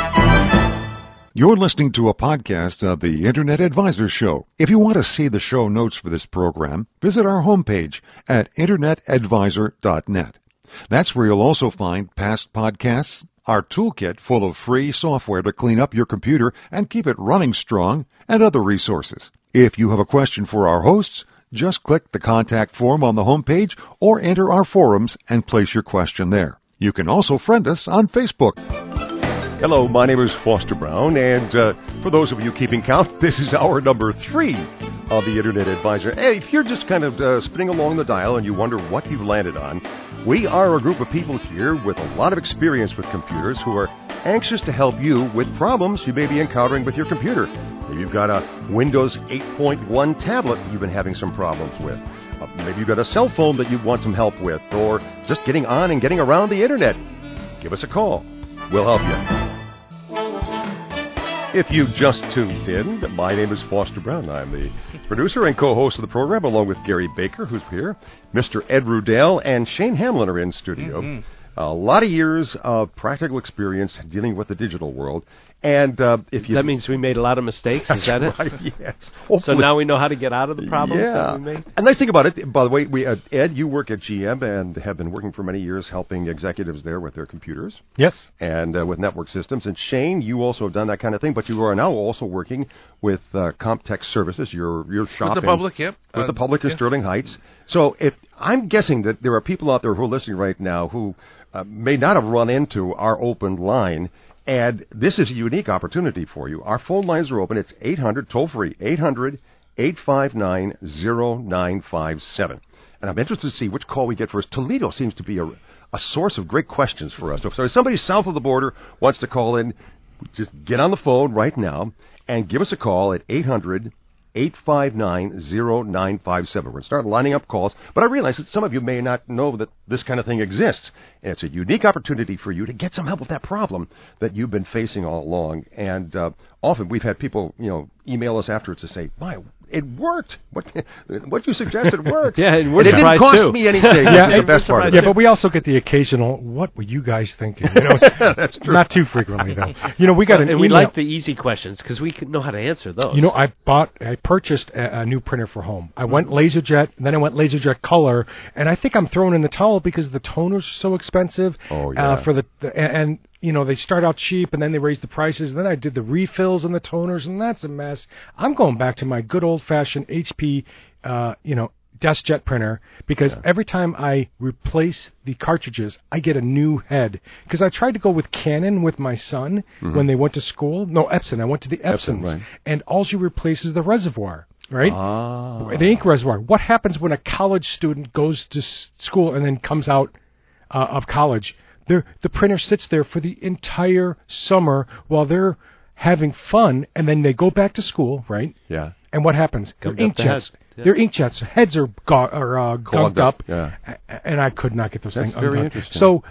You're listening to a podcast of the Internet Advisor Show. If you want to see the show notes for this program, visit our homepage at internet advisor dot net. That's where you'll also find past podcasts, our toolkit full of free software to clean up your computer and keep it running strong, and other resources. If you have a question for our hosts, just click the contact form on the homepage or enter our forums and place your question there. You can also friend us on Facebook. Hello, my name is Foster Brown, and uh, for those of you keeping count, this is hour number three of the Internet Advisor. Hey, if you're just kind of uh, spinning along the dial and you wonder what you've landed on, we are a group of people here with a lot of experience with computers who are anxious to help you with problems you may be encountering with your computer. Maybe you've got a Windows eight point one tablet you've been having some problems with. Uh, maybe you've got a cell phone that you want some help with, or just getting on and getting around the Internet. Give us a call. We'll help you. If you just tuned in, my name is Foster Brown. I'm the producer and co-host of the program, along with Gary Baker, who's here. Mister Ed Rudell and Shane Hamlin are in studio. Mm-hmm. A lot of years of practical experience dealing with the digital world. And uh, if you that means we made a lot of mistakes. Is that it? Right, yes. So now we know how to get out of the problems yeah. that we made. And nice thing about it, by the way, we uh, Ed, you work at G M and have been working for many years helping executives there with their computers. Yes. And uh, with network systems. And Shane, you also have done that kind of thing, but you are now also working with uh, Comtech Services, your your shop with the in, public, yep, with uh, the public in yeah. Sterling Heights. So if I'm guessing that there are people out there who are listening right now who uh, may not have run into our open line. And this is a unique opportunity for you. Our phone lines are open. It's eight hundred, toll-free, eight hundred, eight five nine, zero nine five seven. And I'm interested to see which call we get first. Toledo seems to be a, a source of great questions for us. So if somebody south of the border wants to call in, just get on the phone right now and give us a call at eight hundred, eight five nine, zero nine five seven. We're going to start lining up calls, but I realize that some of you may not know that this kind of thing exists. And it's a unique opportunity for you to get some help with that problem that you've been facing all along. And uh, often we've had people, you know, email us afterwards to say, "My, it worked. What what you suggested worked." Yeah, and we're and it didn't cost too. me anything. yeah, the best part. Yeah, but we also get the occasional, "What were you guys thinking?" You know, that's true. Not too frequently though. You know, we got an and we email. like the easy questions because we know how to answer those. You know, I bought, I purchased a, a new printer for home. I went LaserJet, and then I went LaserJet Color, and I think I'm throwing in the towel because the toners are so expensive. Oh yeah. Uh, for the, the and, and you know they start out cheap, and then they raise the prices. And then I did the refills and the toners, and that's a mess. I'm going back to my good old fashioned H P, uh, you know. DeskJet printer because yeah. every time I replace the cartridges, I get a new head. Because I tried to go with Canon with my son mm-hmm. when they went to school. No, Epson. I went to the Epsons. Epson, right. And all you replace is the reservoir. right? Ah. The ink reservoir. What happens when a college student goes to s- school and then comes out uh, of college? They're, the printer sits there for the entire summer while they're having fun, and then they go back to school, right? Yeah. And what happens? Comes Their up the inkjets. head. Yeah. Their inkjets. Heads are, go- are uh, gunked up. Yeah. A- and I could not get those That's things very undone. interesting. So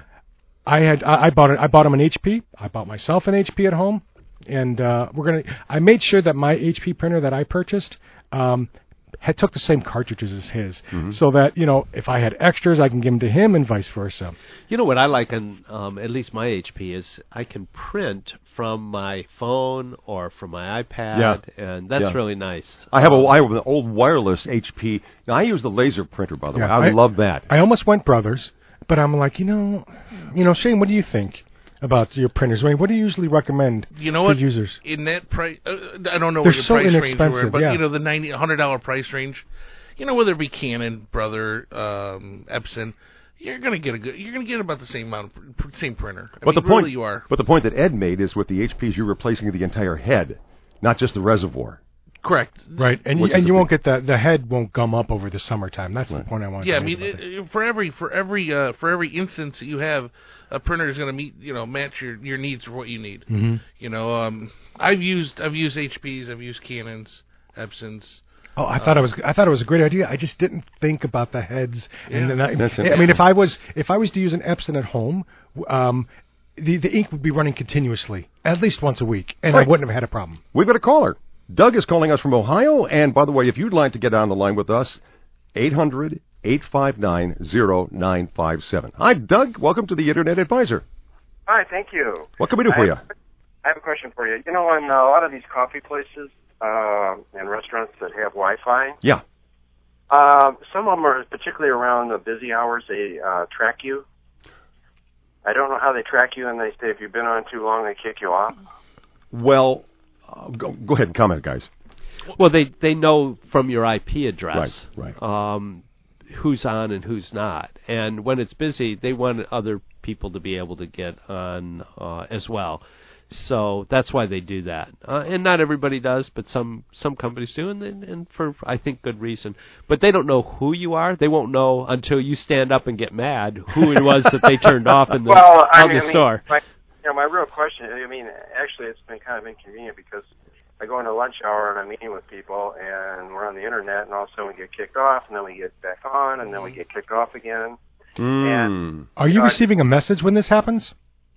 I had I, I bought it. I bought them an H P. I bought myself an H P at home, and uh, we're gonna. I made sure that my H P printer that I purchased um, had took the same cartridges as his, Mm-hmm. so that you know if I had extras, I can give them to him, and vice versa. You know what I like on um, at least my H P is I can print from my phone or from my iPad, and that's Yeah. really nice. I have a Um, I have an old wireless H P. Now, I use the laser printer, by the Yeah, way. I, I- love that. I almost went Brothers, but I'm like, you know, you know, Shane, what do you think about your printers? I mean, what do you usually recommend You know for what? users? In that price, uh, I don't know They're what your so price range inexpensive, were, but yeah. you know the ninety, hundred dollar price range. You know, whether it be Canon, Brother, um, Epson, you're gonna get a good. You're gonna get about the same amount, of, pr- same printer. I But mean, the point really you are But the point that Ed made is with the H Ps, you're replacing the entire head, not just the reservoir. correct. Right, and Which you, and is you a won't get the the head won't gum up over the summertime. That's Right. the point I want. Yeah, I to mean, make about it, it. it- for every for every uh, for every instance that you have, a printer is going to meet you know match your, your needs for what you need. Mm-hmm. You know, um, I've used I've used H Ps, I've used Canons, Epsons. Oh, I thought it was. I thought it was a great idea. I just didn't think about the heads. And Yeah. then I, That's I mean, interesting. if I was if I was to use an Epson at home, um, the the ink would be running continuously at least once a week, and Right. I wouldn't have had a problem. We've got a caller. Doug is calling us from Ohio. And by the way, if you'd like to get on the line with us, eight hundred, eight five nine, zero nine five seven. Hi, Doug. Welcome to the Internet Advisor. Hi, thank you. What can we do for I you? have, I have a question for you. You know, on uh, a lot of these coffee places uh, and restaurants that have Wi-Fi, Yeah. uh, some of them are, particularly around the busy hours, they uh, track you. I don't know how they track you, and they say if you've been on too long, they kick you off. Well, uh, go, go ahead and comment, guys. Well, they they know from your I P address, Right, right. Um, who's on and who's not. And when it's busy, they want other people to be able to get on uh, as well. So that's why they do that. Uh, and not everybody does, but some some companies do, and, and for, I think, good reason. But they don't know who you are. They won't know until you stand up and get mad who it was that they turned off in the, well, I on mean, the I mean, store. My, you know, my real question, I mean, actually, it's been kind of inconvenient because I go into lunch hour and I'm meeting with people, and we're on the internet, and all of a sudden we get kicked off, and then we get back on, and then we get kicked off again. Mm. Are you Uh, receiving a message when this happens?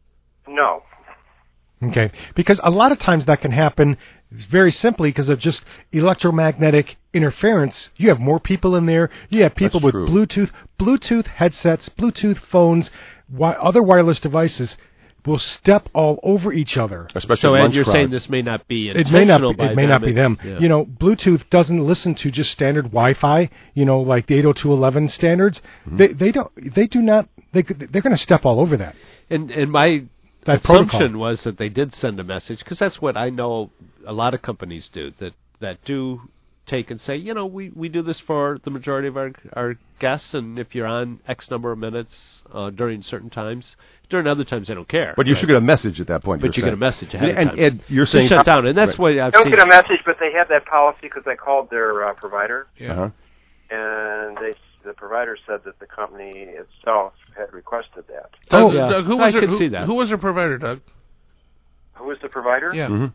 No. Okay, because a lot of times that can happen very simply because of just electromagnetic interference. You have more people in there. You have people That's with true. Bluetooth, Bluetooth headsets, Bluetooth phones, wi- other wireless devices will step all over each other. Especially So, Ed, lunch you're crowd. saying this may not be It may not. intentional Be, by it may not them. be them. Yeah. You know, Bluetooth doesn't listen to just standard Wi-Fi. You know, like the eight oh two dot eleven standards. Mm-hmm. They they don't. They do not. They could- they're going to step all over that. And and my That assumption protocol. was that they did send a message, because that's what I know a lot of companies do, that that do take and say, you know, we, we do this for the majority of our our guests, and if you're on X number of minutes uh, during certain times, during other times they don't care. But you should get a message at that point. But you're you get a saying. message ahead and, of time. And Ed, you're To saying shut down, and that's right. what I've They don't seen. get a message, but they have that policy because I called their uh, provider, Yeah. Uh-huh. and they the provider said that the company itself had requested that. Doug, Oh, yeah. Doug, who I was their, could who, see that. who was their provider, Doug? Who was the provider? Yeah. Mm-hmm.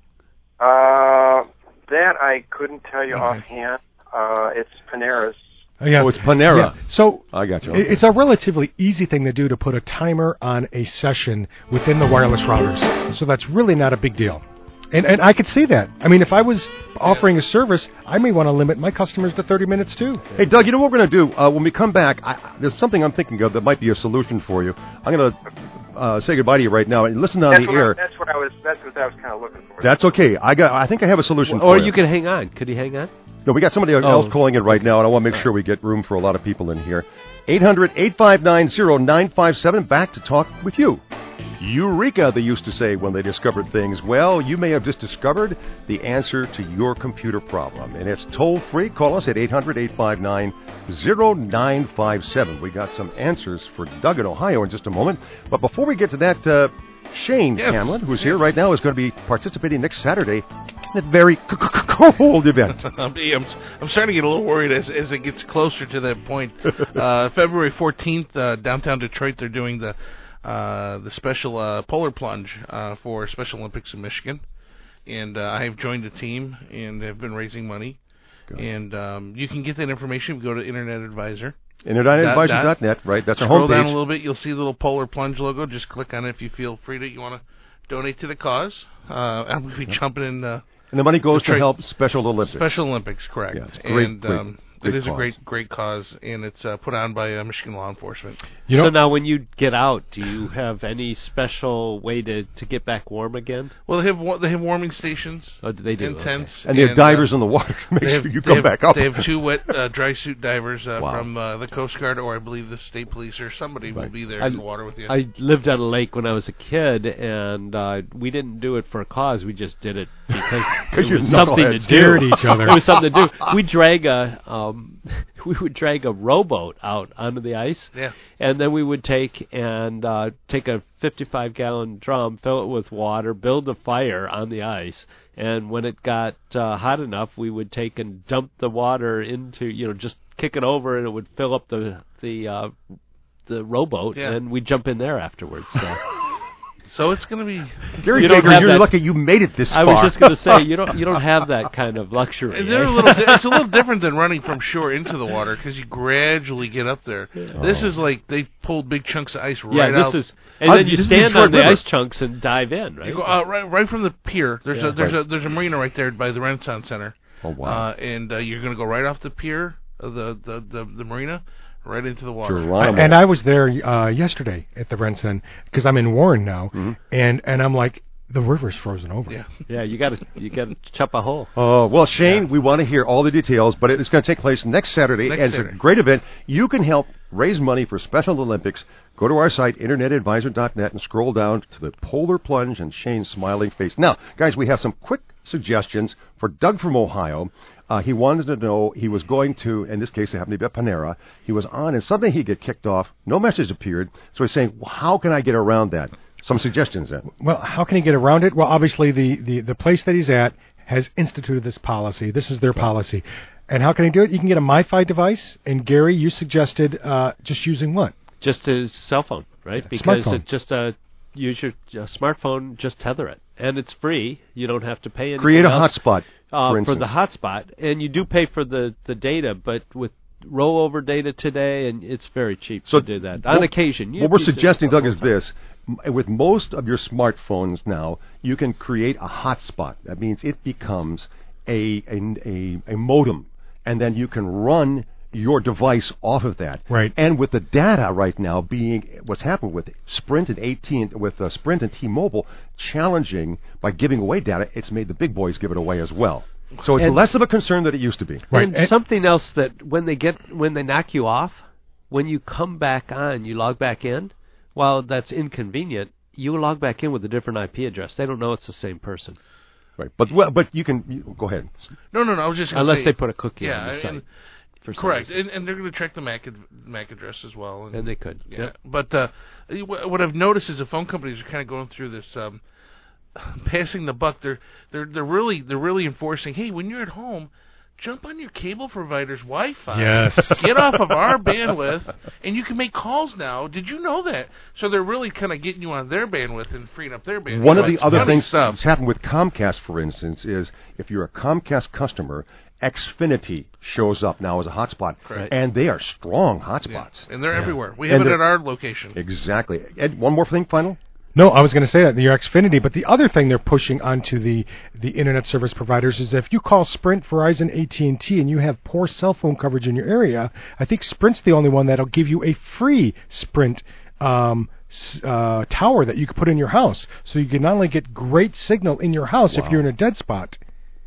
Uh, that I couldn't tell you Okay. offhand. Uh, it's Panera's. Oh, yeah. Oh, it's Panera. Yeah. So I got you. It- It's a relatively easy thing to do to put a timer on a session within the wireless routers. So that's really not a big deal. And and I could see that. I mean, if I was offering a service, I may want to limit my customers to thirty minutes too. Hey, Doug, you know what we're going to do? Uh, when we come back, I, there's something I'm thinking of that might be a solution for you. I'm going to uh, say goodbye to you right now and listen on That's the what air. I, that's what I was. That's what I was kind of looking for. That's okay. I got. I think I have a solution Or for you can hang on. Could he hang on? No, we got somebody else Oh. calling in right now, and I want to make sure we get room for a lot of people in here. eight hundred, eight five nine, zero nine five seven, back to talk with you. Eureka, they used to say when they discovered things. Well, you may have just discovered the answer to your computer problem. And it's toll-free. Call us at eight hundred, eight five nine, zero nine five seven. We got some answers for Doug in Ohio in just a moment. But before we get to that, uh, Shane Yes. Hamlin, who's Yes. here right now, is going to be participating next Saturday that very c- c- cold event. I'm, I'm, I'm starting to get a little worried as as it gets closer to that point. Uh, February fourteenth, uh, downtown Detroit, they're doing the uh, the special uh, polar plunge uh, for Special Olympics in Michigan, and uh, I have joined the team and have been raising money. Good. And um, you can get that information if you go to Internet Advisor. Internet Advisor dot net, right? That's our homepage. Scroll down a little bit, you'll see the little Polar Plunge logo. Just click on it if you feel free to. You want to donate to the cause. Uh, I'm going to be jumping in. Uh, and the money goes Detroit. to help Special Olympics. Special Olympics, correct. Yeah, great, and great, um, great it is cause. a great, great cause, and it's uh, put on by uh, Michigan law enforcement. You know, so now when you get out, do you have any special way to, to get back warm again? Well, they have wa- they have warming stations. Oh, they do. And tents. Okay. And they have and, divers uh, in the water to make have, sure you come have, back up. They have two wet uh, dry suit divers uh, wow. from uh, the Coast Guard, or I believe the State Police, or somebody right. will be there I, in the water with you. I lived on a lake when I was a kid, and uh, we didn't do it for a cause. We just did it because it was something to do. Each other. It was something to do. We drag a um, we would drag a rowboat out onto the ice, yeah. and then we would take and uh, take a fifty-five gallon drum, fill it with water, build a fire on the ice, and when it got uh, hot enough, we would take and dump the water into, you know, just kick it over, and it would fill up the the uh, the rowboat, yeah. and we'd jump in there afterwards. So. So it's going to be Gary you Baker. You're that, lucky you made it this I far. I was just going to say you don't you don't have that kind of luxury. They're eh? a little, it's a little different than running from shore into the water because you gradually get up there. Yeah. This oh. is like they pulled big chunks of ice right yeah, this out. Is, and uh, then you stand on the River. ice chunks and dive in, right? You go uh, right, right from the pier. There's yeah. a there's right. a there's a marina right there by the Renaissance Center. Oh wow! Uh, and uh, you're going to go right off the pier, uh, the, the the the marina. Right into the water. I, and I was there uh, yesterday at the Renson because I'm in Warren now, mm-hmm. and, and I'm like, the river's frozen over. Yeah, yeah, you got to you got to chop a hole. Oh well, Shane, yeah. we want to hear all the details, but it's going to take place next Saturday, next and Saturday. It's a great event. You can help raise money for Special Olympics. Go to our site, Internet Advisor dot net, and scroll down to the Polar Plunge and Shane's smiling face. Now, guys, we have some quick suggestions for Doug from Ohio. Uh, he wanted to know, he was going to, in this case it happened to be at Panera, he was on and suddenly he get kicked off, no message appeared, so he's saying, well, how can I get around that? Some suggestions then. Well, how can he get around it? Well, obviously the, the, the place that he's at has instituted this policy. This is their policy. And how can he do it? You can get a MiFi device, and Gary, you suggested uh, just using what? Just his cell phone, right? Yeah, because smartphone. it just uh, use your uh, smartphone, just tether it. And it's free. You don't have to pay anything Create a else. hotspot. Uh, for, for the hotspot, and you do pay for the, the data, but with rollover data today, and it's very cheap so to do that. On what, occasion. You what we're suggesting, Doug, is time. this. With most of your smartphones now, you can create a hotspot. That means it becomes a, a, a, a modem, and then you can run your device off of that. Right. And with the data right now being what's happened with Sprint and A T and with uh, Sprint and T-Mobile challenging by giving away data, it's made the big boys give it away as well. So it's and less of a concern than it used to be. Right. And, and something else that when they get when they knock you off, when you come back on, you log back in. While that's inconvenient, you log back in with a different I P address. They don't know it's the same person. Right. But well, but you can you, go ahead. No, no, no. I was just gonna unless say, they put a cookie yeah, on the site. And, For correct, and, and they're going to check the M A C, ad, M A C address as well. And, and they could, yeah. Yep. But uh, what I've noticed is the phone companies are kind of going through this, um, passing the buck. They're they're they're really they're really enforcing. Hey, when you're at home, jump on your cable provider's Wi-Fi. Yes. Get off of our bandwidth, and you can make calls now. Did you know that? So they're really kind of getting you on their bandwidth and freeing up their bandwidth. One of the other things stuff. that's happened with Comcast, for instance, is if you're a Comcast customer, Xfinity shows up now as a hotspot, right. and they are strong hotspots. Yeah. And they're yeah. everywhere. We have and it at our location. Exactly. Ed, one more thing, final? No, I was going to say that, your Xfinity, but the other thing they're pushing onto the, the Internet service providers is if you call Sprint, Verizon, A T and T, and you have poor cell phone coverage in your area, I think Sprint's the only one that'll give you a free Sprint um, uh, tower that you can put in your house. So you can not only get great signal in your house wow. if you're in a dead spot,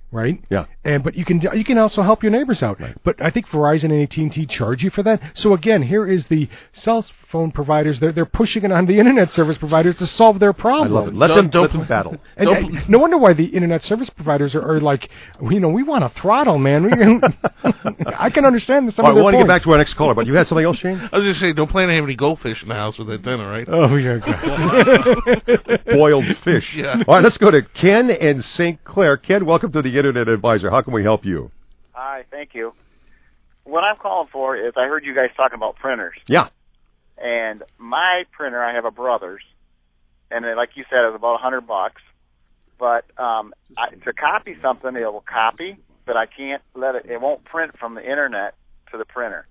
right? Yeah. And but you can you can also help your neighbors out. Right. But I think Verizon and A T and T charge you for that. So again, here is the cell phone providers. They're they're pushing it on the internet service providers to solve their problem. I love it. Let them let them battle. And, and no wonder why the internet service providers are, are like, you know, we want a throttle, man. We, I can understand some All right, of their I want to points. get back to our next caller, but you had something else, Shane? I was just saying, don't plan to have any goldfish in the house with that dinner, right? Oh, yeah. Boiled fish. Yeah. All right, let's go to Ken in Saint Clair. Ken, welcome to the Internet Advisor. How can we help you? Hi, thank you. What I'm calling for is I heard you guys talking about printers. Yeah. And my printer, I have a brother's, and it, like you said, it was about a hundred bucks. But um, I, to copy something, it will copy, but I can't let it. It won't print from the internet to the printer.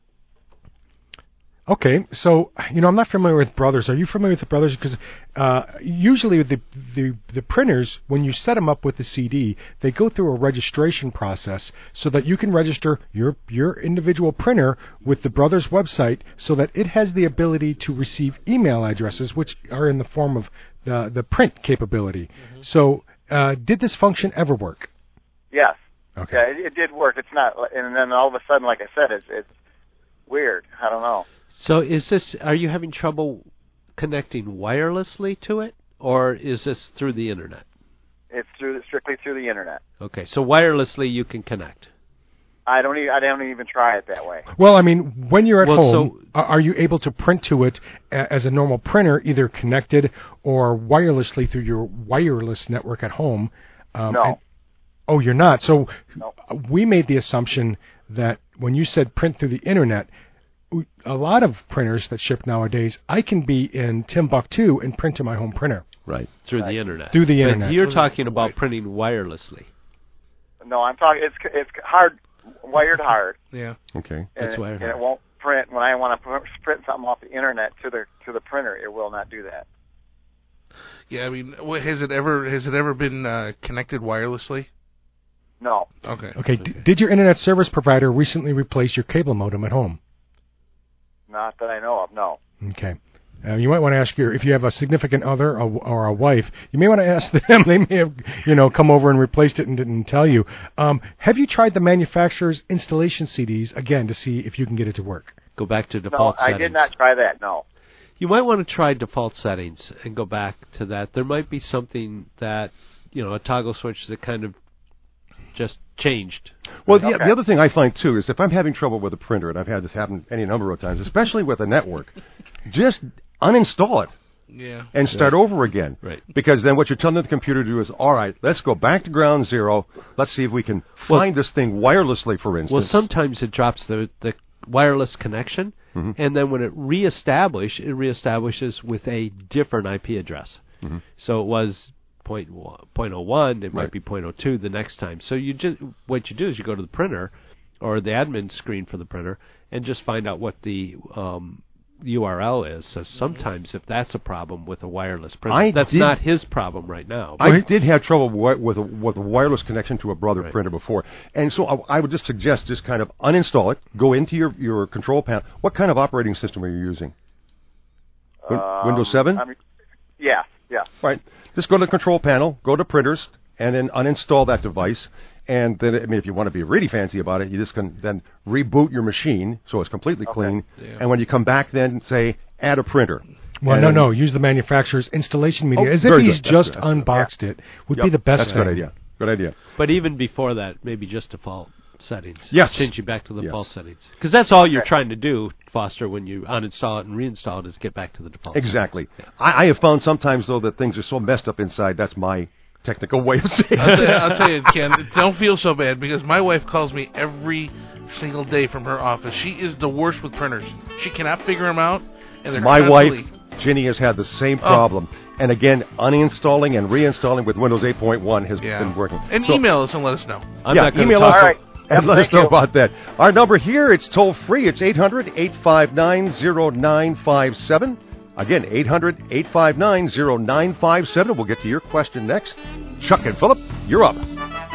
Okay, so you know I'm not familiar with Brothers. Are you familiar with the Brothers? Because uh, usually the, the the printers, when you set them up with the C D, they go through a registration process so that you can register your your individual printer with the Brothers website, so that it has the ability to receive email addresses, which are in the form of the the print capability. Mm-hmm. So, uh, did this function ever work? Yes. Okay. Yeah, it, it did work. It's not, and then all of a sudden, like I said, it's it's weird. I don't know. So is this, are you having trouble connecting wirelessly to it, or is this through the internet? It's through strictly through the internet. Okay, so wirelessly you can connect. I don't even, I don't even try it that way. Well, I mean, when you're at Well, home, so, are you able to print to it a, as a normal printer, either connected or wirelessly through your wireless network at home? Um, no. And, oh, you're not. So no. We made the assumption that when you said print through the internet, a lot of printers that ship nowadays, I can be in Timbuktu and print to my home printer. Right, through right. the internet. Through the internet. But you're talking about right. printing wirelessly. No, I'm talking, it's it's hard, wired hard. Yeah. Okay. And That's it, wired and hard. it won't print, when I want to print something off the internet to the to the printer, it will not do that. Yeah, I mean, has it ever has it ever been uh, connected wirelessly? No. Okay. Okay. okay. D- did your internet service provider recently replace your cable modem at home? Not that I know of, no. Okay. Uh, you might want to ask your, if you have a significant other or, or a wife, you may want to ask them. They may have, you know, come over and replaced it and didn't tell you. Um, have you tried the manufacturer's installation C Ds, again, to see if you can get it to work? Go back to default no, settings. I did not try that, no. You might want to try default settings and go back to that. There might be something that, you know, a toggle switch that kind of just changed. Well, okay. the, the other thing I find, too, is if I'm having trouble with a printer, and I've had this happen any number of times, especially with a network, just uninstall it. Yeah. And start yeah. over again. Right. Because then what you're telling the computer to do is, all right, let's go back to ground zero. Let's see if we can well, find this thing wirelessly, for instance. Well, sometimes it drops the, the wireless connection, mm-hmm. and then when it reestablishes, it reestablishes with a different I P address. Mm-hmm. So it was point oh one, it might right. be point oh two the next time. So you just what you do is you go to the printer or the admin screen for the printer and just find out what the um, U R L is. So sometimes if that's a problem with a wireless printer, I that's did, not his problem right now. I did have trouble wi- with a, with a wireless connection to a Brother right. printer before, and so I, I would just suggest just kind of uninstall it, go into your, your control panel. What kind of operating system are you using? Win- um, Windows seven? I mean, yeah, yeah. Right. Just go to the control panel, go to printers, and then uninstall that device. And then, I mean, if you want to be really fancy about it, you just can then reboot your machine so it's completely okay. clean. Yeah. And when you come back, then say add a printer. Well, and no, no. Use the manufacturer's installation media oh, as if very he's good. just That's unboxed yeah. it. Would yep. be the best That's thing. a good idea. Good idea. But even before that, maybe just default settings. Yes. Change you back to the yes. default settings. Because that's all you're trying to do, Foster, when you uninstall it and reinstall it, is get back to the default Exactly. settings. I, I have found sometimes, though, that things are so messed up inside. That's my technical way of saying I'll, tell you, it. I'll tell you, Ken, don't feel so bad, because my wife calls me every single day from her office. She is the worst with printers. She cannot figure them out, and they're My constantly... wife, Ginny, has had the same problem. Oh. And again, uninstalling and reinstalling with Windows eight point one has yeah. been working. And so, email us and let us know. I'm yeah, not email talk us All right. and Yep, let us know you. about that. Our number here, it's toll free. It's eight hundred, eight five nine, zero nine five seven. Again, eight hundred, eight five nine, zero nine five seven. We'll get to your question next. Chuck and Philip, you're up.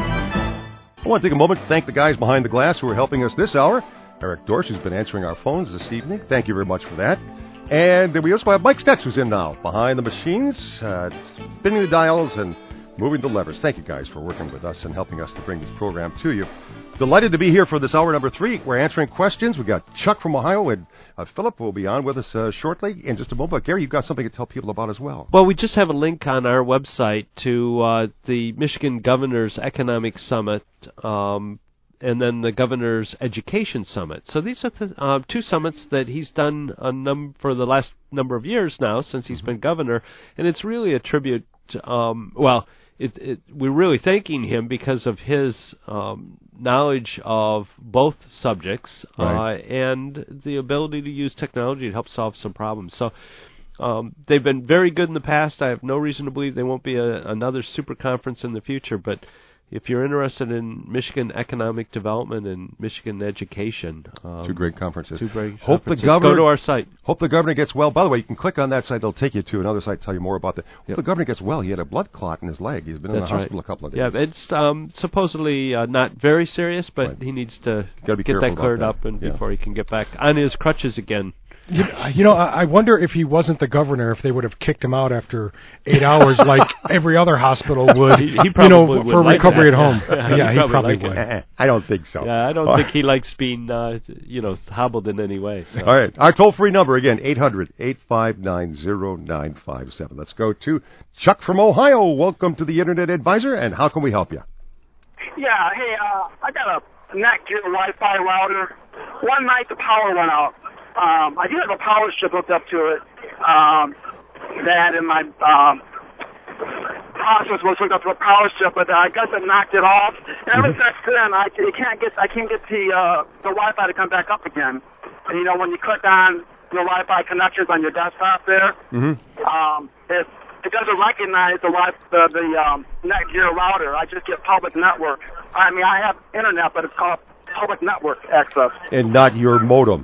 I want to take a moment to thank the guys behind the glass who are helping us this hour. Eric Dorsch, who's been answering our phones this evening. Thank you very much for that. And we also have Mike Stetz, who's in now, behind the machines, uh, spinning the dials and moving the levers. Thank you guys for working with us and helping us to bring this program to you. Delighted to be here for this hour number three. We're answering questions. We got Chuck from Ohio, and uh, Philip will be on with us uh, shortly in just a moment. But Gary, you've got something to tell people about as well. Well, we just have a link on our website to uh, the Michigan Governor's Economic Summit, um, and then the Governor's Education Summit. So these are the uh, two summits that he's done a num- for the last number of years now since he's mm-hmm. been governor, and it's really a tribute to, um, well, It, it, we're really thanking him because of his um, knowledge of both subjects right. uh, and the ability to use technology to help solve some problems. So um, they've been very good in the past. I have no reason to believe they won't be a, another super conference in the future, but if you're interested in Michigan economic development and Michigan education, um, two great conferences. Two great hope conferences. the governor Go to our site. Hope the governor gets well. By the way, you can click on that site. It'll take you to another site to tell you more about that. Hope yep. the governor gets well. He had a blood clot in his leg. He's been in That's the hospital right. a couple of days. Yeah, it's um, supposedly uh, not very serious, but right. he needs to be get that cleared that. up and yeah. before he can get back on his crutches again. You, you know, I wonder if he wasn't the governor, if they would have kicked him out after eight hours like every other hospital would, he, he you know, would for like recovery that. at home. Yeah, yeah, he he probably, probably like would. It. I don't think so. Yeah, I don't think he likes being, uh, you know, hobbled in any way. So. All right. Our toll-free number, again, eight hundred, eight five nine, zero nine five seven. Let's go to Chuck from Ohio. Welcome to the Internet Advisor, and how can we help you? Yeah, hey, uh, I got a Netgear Wi-Fi router. One night the power went out. Um, I do have a power strip hooked up to it. Um, that and my um, process was hooked up to a power strip, but I guess I knocked it off. And ever since then, I you can't get I can't get the uh, the Wi-Fi to come back up again. And you know when you click on the Wi-Fi connections on your desktop there, mm-hmm. um, it it doesn't recognize the wi- the, the um, Netgear router. I just get public network. I mean I have internet, but it's called public network access. And not your modem.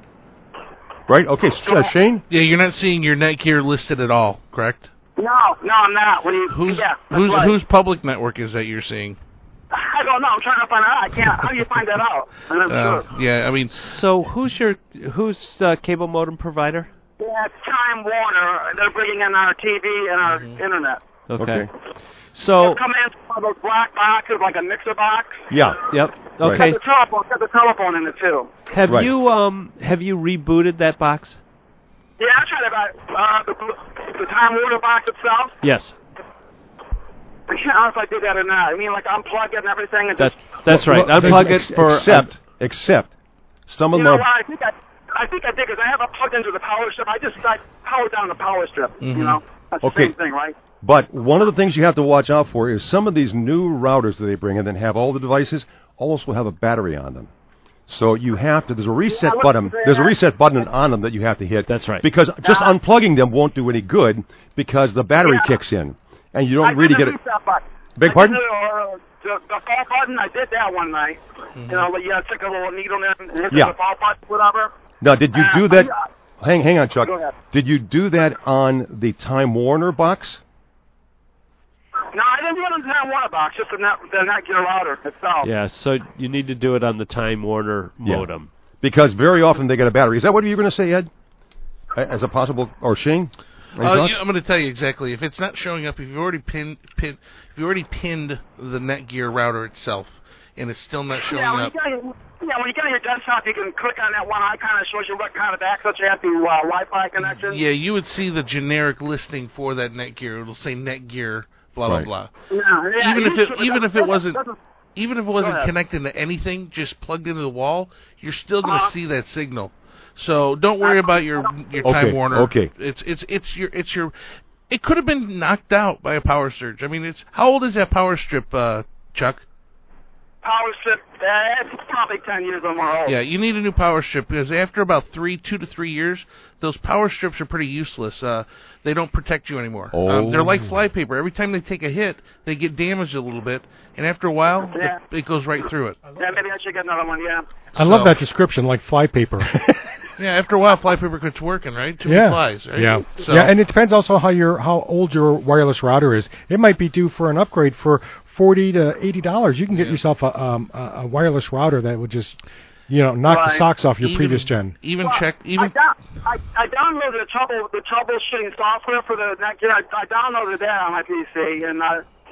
Right? Okay, uh, Shane? Yeah, you're not seeing your Netgear listed at all, correct? No, no, I'm not. When you, who's yeah, who's right. whose public network is that you're seeing? I don't know. I'm trying to find out. I can't. How do you find that out? I'm not Uh, sure. yeah, I mean, So who's your who's uh, cable modem provider? Yeah, it's Time Warner. They're bringing in our T V and our Mhm. internet. Okay. Okay. So They come in one of those black boxes, like a mixer box. Yeah. Yep. Right. Okay. Got the telephone. Got the telephone in it too. Have Right. you um have you rebooted that box? Yeah, I tried about uh, the the Time Warner box itself. Yes. I can't know if I did that or not. I mean, like unplug it and everything. And That, just, that's right. Well, Unplug ex- it for except except some of you them know are what? I think I. I think I did because I have it plugged into the power strip. I just I powered down the power strip. Mhm. You know, that's the Okay. same thing, right? But one of the things you have to watch out for is some of these new routers that they bring in and have all the devices almost will have a battery on them. So you have to, there's a reset Yeah, button, say there's a that. reset button on them that you have to hit. That's right. Because just Uh, unplugging them won't do any good because the battery Yeah. kicks in. And you don't I really did get the it. reset button. Beg I pardon? Did the, uh, the, the fall button, I did that one night. Mm-hmm. You know, like you had to stick a little needle in there and hit Yeah. the fall button, whatever. Now, did you Uh, do that? yeah. Hang, hang on, Chuck. Go ahead. Did you do that on the Time Warner box? No, I didn't do it on the Time Warner box, just the net, the Netgear router itself. Yeah, so you need to do it on the Time Warner Yeah. modem. Because very often they get a battery. Is that what you were going to say, Ed? A- As a possible, or Shane? Any Uh, thoughts? yeah, I'm going to tell you exactly. If it's not showing up, if you've already pinned, pin, if you already pinned the Netgear router itself, and it's still not showing Yeah, when up, you, get on your, yeah, when you get on your desktop, you can click on that one icon that shows you what kind of access you have to uh, Wi-Fi connection. yeah, you would see the generic listing for that Netgear. It'll say Netgear, blah Right. blah blah. Yeah, yeah, Even if it, usually even if it doesn't- wasn't, doesn't- even if it Go wasn't ahead. connected to anything, just plugged into the wall, you're still going to Uh-huh. see that signal. So don't worry about your your Time Okay, Warner. okay. It's it's it's your it's your. It could have been knocked out by a power surge. I mean, it's how old is that power strip, uh, Chuck? Power strip, uh, it's probably ten years or more old. Yeah, you need a new power strip because after about three, two to three years, those power strips are pretty useless. Uh, they don't protect you anymore. Oh. Um, they're like flypaper. Every time they take a hit, they get damaged a little bit, and after a while, Yeah. it, it goes right through it. Yeah, maybe I should get another one, yeah. I love So- that description, like flypaper. Yeah, after a while, flypaper quits working, right? Too yeah. many flies, right? Yeah. So, Yeah, and it depends also how your how old your wireless router is. It might be due for an upgrade for forty to eighty dollars. You can get Yeah. yourself a, um, a a wireless router that would just, you know, knock the Right. socks off your even, previous gen. Even Well, check, I, even down, I, I downloaded the trouble the troubleshooting software for the Netgear. I, I downloaded that on my P C, and uh,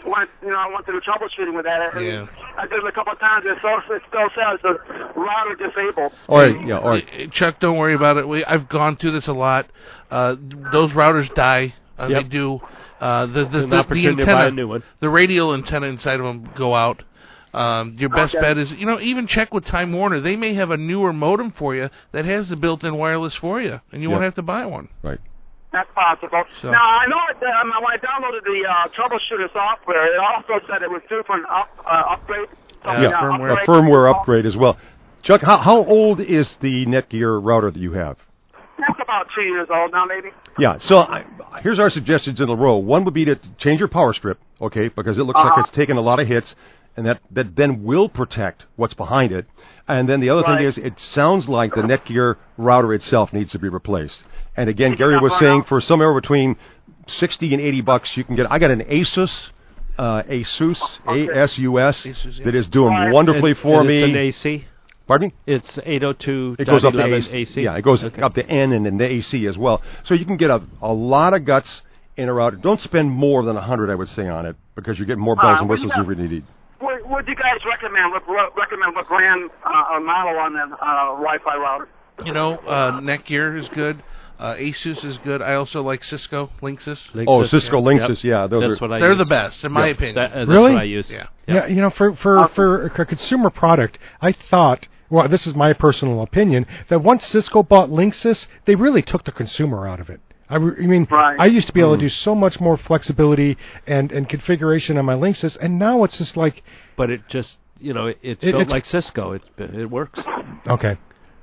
went, you know, I went through troubleshooting with that. And Yeah. I did it a couple of times. It still, it still says the router disabled. All right, yeah, all right. Uh, Chuck, don't worry about it. We I've gone through this a lot. Uh, those routers die. Uh, Yep. They do. Uh, the the, It's an the, the opportunity to antenna, buy a new one. the radial antenna inside of them go out. Um, your best Okay. bet is, you know, even check with Time Warner. They may have a newer modem for you that has the built-in wireless for you, and you Yep. won't have to buy one. Right. That's possible. So- Now, I know that um, when I downloaded the uh, troubleshooter software, it also said it was due for an up, uh, upgrade. Yeah, Yeah, firmware. a firmware upgrade as well. Chuck, how, how old is the Netgear router that you have? That's about two years old now, maybe. Yeah, so I, here's our suggestions in a row. One would be to change your power strip, okay, because it looks Uh-huh. like it's taken a lot of hits, and that, that then will protect what's behind it. And then the other Right. thing is, it sounds like the Netgear router itself needs to be replaced. And again, It's Gary not was run saying out. for somewhere between sixty and eighty bucks, you can get. I got an Asus, uh, Asus, Okay. A S U S, Asus, yeah. that is doing Right. wonderfully And- for and me. It's an A C. Pardon me? It's eight oh two It goes up to eleven A C. A C. Yeah, it goes Okay. up to N and then the A C as well. So you can get a, a lot of guts in a router. Don't spend more than a hundred, I would say, on it because you're getting more bells Uh, and what do whistles you you really need. What would you guys recommend? What, what recommend what brand uh, or model on that uh, Wi-Fi router? You know, uh, Netgear is good. Uh, Asus is good. I also like Cisco, Linksys. Linksys, Oh, Cisco yeah. Linksys, Yep. yeah, those That's are. what I They're use. the best, in my Yeah. opinion. That, uh, that's Really? what I use. Yeah. Yeah, you know, for for for a consumer product, I thought, well, this is my personal opinion, that once Cisco bought Linksys, they really took the consumer out of it. I, re- I mean, Right. I used to be able to do so much more flexibility and and configuration on my Linksys, and now it's just like, But it just, you know, it, it's It- built it's- like Cisco. It it works. okay,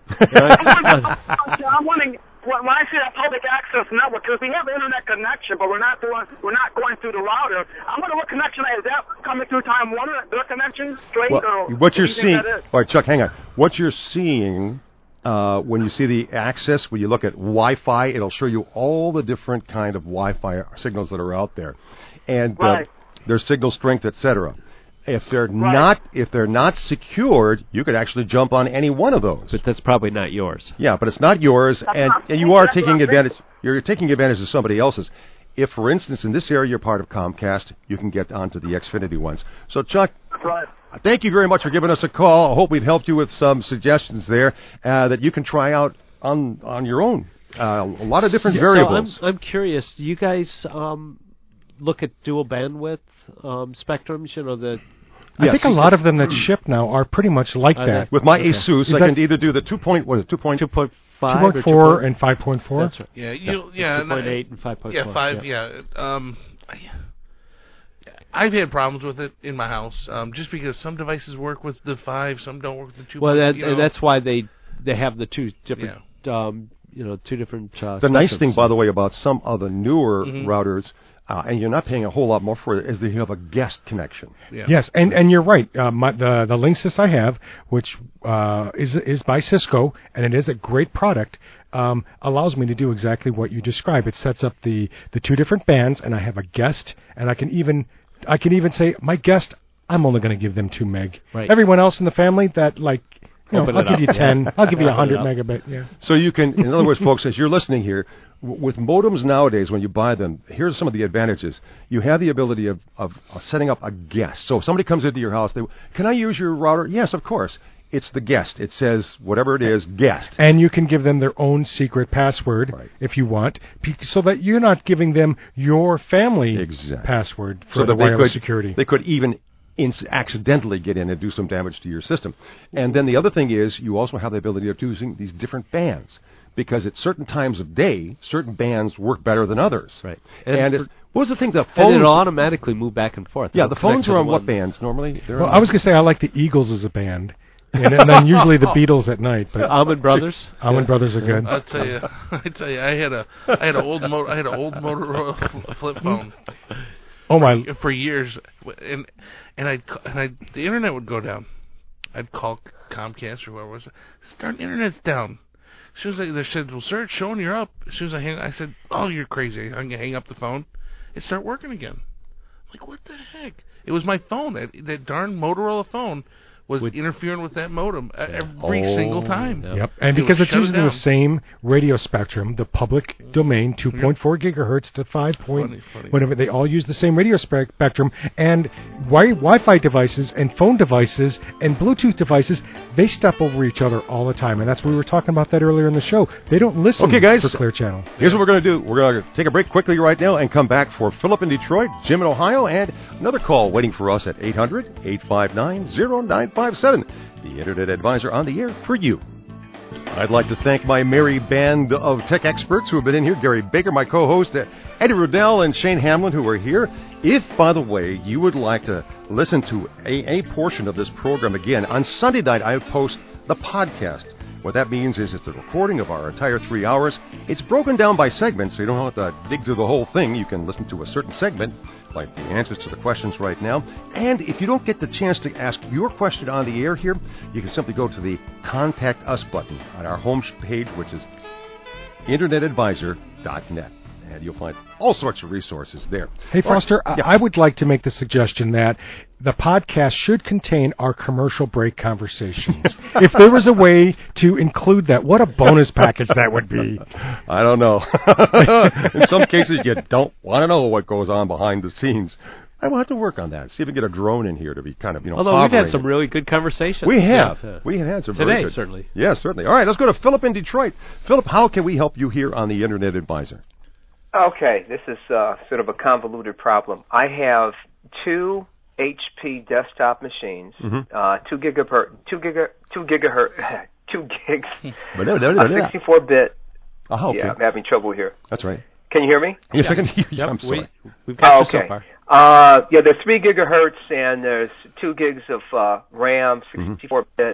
I'm wondering when when I see that public access network, because we have an internet connection, but we're not doing, we're not going through the router. I'm wondering what connection is that coming through Time Warner? Their connection straight? Well, or what you're do you think seeing, that is? all right, Chuck, hang on. What you're seeing uh, when you see the access, when you look at Wi-Fi, it'll show you all the different kind of Wi-Fi signals that are out there, and uh, Right. their signal strength, et cetera. If they're not, if they're not secured, you could actually jump on any one of those. But that's probably not yours. Yeah, but it's not yours, That's and, not- and you are that's taking not- advantage. You're taking advantage of somebody else's. If, for instance, in this area you're part of Comcast, you can get onto the Xfinity ones. So, Chuck, Right. thank you very much for giving us a call. I hope we've helped you with some suggestions there uh, that you can try out on on your own. Uh, a lot of different So variables. I'm I'm curious. Do you guys um, look at dual bandwidth um, spectrums? You know the. I Yes. think a lot of them that ship now are pretty much like Are that. With my Okay. Asus, Is I that- can either do the two point what is it two point Two point five two point four and five point four. That's right. Yeah, you, yeah, Two point eight and five point four. yeah, five, yeah. Um, I've had problems with it in my house, um, just because some devices work with the five, some don't work with the two. Well, that, you know. and that's why they they have the two different. Um, you know, two different. Uh, The nice spectrums. thing, by the way, about some of the newer Mhm. routers, uh, and you're not paying a whole lot more for it, is that you have a guest connection. Yeah. Yes, and and you're right. Uh, my, the the Linksys I have, which uh, is is by Cisco, and it is a great product, um, allows me to do exactly what you describe. It sets up the the two different bands, and I have a guest, and I can even I can even say my guest, I'm only going to give them two meg. Right. Everyone else in the family that like. You know, Open I'll it give up. you ten. Yeah. I'll give you a Open it hundred up. megabit. Yeah. So you can, in other words, folks, as you're listening here, w- with modems nowadays, when you buy them, here's some of the advantages. You have the ability of, of, of setting up a guest. So if somebody comes into your house, they can I use your router? Yes, of course. It's the guest. It says whatever it is, guest. And you can give them their own secret password Right. if you want, pe- so that you're not giving them your family Exactly. password for So the that they wireless could, security. they could even ins- accidentally get in and do some damage to your system. And then the other thing is you also have the ability of using these different bands. Because at certain times of day, certain bands work better than others. Right. And, And it's, for- what was the thing? The And phones. it'll automatically move back and forth. yeah, It'll the phones connect to are the on what one- bands normally? They're Well, on- I was going to say I like the Eagles as a band, and, and then usually the Beatles at night. But Almond Brothers. Almond Brothers are good. I'll tell you, I tell you, I had a, I had an old, mo- I had an old Motorola flip phone. Oh my! For years, and and I and I the internet would go down. I'd call Comcast or whoever it was. This darn internet's down. As soon as I, they said, "Well, sir, it's showing you're up." As soon as I hang, I said, "Oh, you're crazy." I'm gonna hang up the phone. It started working again. I'm like, what the heck? It was my phone. That that darn Motorola phone was Would, interfering with that modem yeah. every oh, single time. Yep, yep. and it because it's using it the same radio spectrum, the public domain, two point four yep. gigahertz to five point, funny, funny. whatever, they all use the same radio spe- spectrum, and wi- Wi-Fi devices and phone devices and Bluetooth devices, they step over each other all the time, and that's we were talking about that earlier in the show. They don't listen okay, guys, for Clear Channel. Here's what we're going to do. We're going to take a break quickly right now and come back for Philip in Detroit, Jim in Ohio, and another call waiting for us at eight hundred, eight five nine, zero nine five seven. The Internet Advisor on the air for you. I'd like to thank my merry band of tech experts who have been in here. Gary Baker, my co-host, Eddie Rudell, and Shane Hamlin, who are here. If, by the way, you would like to listen to a, a portion of this program again, on Sunday night I post the podcast. What that means is it's a recording of our entire three hours. It's broken down by segments, so you don't have to dig through the whole thing. You can listen to a certain segment, like the answers to the questions right now. And if you don't get the chance to ask your question on the air here, you can simply go to the Contact Us button on our home page, which is internet advisor dot net. And you'll find all sorts of resources there. Hey, Foster, right. yeah. I would like to make the suggestion that the podcast should contain our commercial break conversations. If there was a way to include that, what a bonus package that would be. I don't know. In some cases, you don't want to know what goes on behind the scenes. I will have to work on that. See if we can get a drone in here to be kind of, you know, although hovering. we've had some really good conversations. We have. Yeah. We have had some Today, very good. certainly. Yes, yeah, certainly. All right, let's go to Philip in Detroit. Philip, how can we help you here on the Internet Advisor? Okay, this is uh, sort of a convoluted problem. I have two H P desktop machines, mm-hmm. uh, two gigahertz, two giga, two gigahertz, two gigs, sixty-four bit. Oh, okay. Yeah, I'm having trouble here. That's right. Can you hear me? Yes, yeah. I can hear you. Yep, I'm sorry. We, we've got oh, you okay. so far. Uh, yeah, there's three gigahertz and there's two gigs of uh, RAM, sixty-four bit.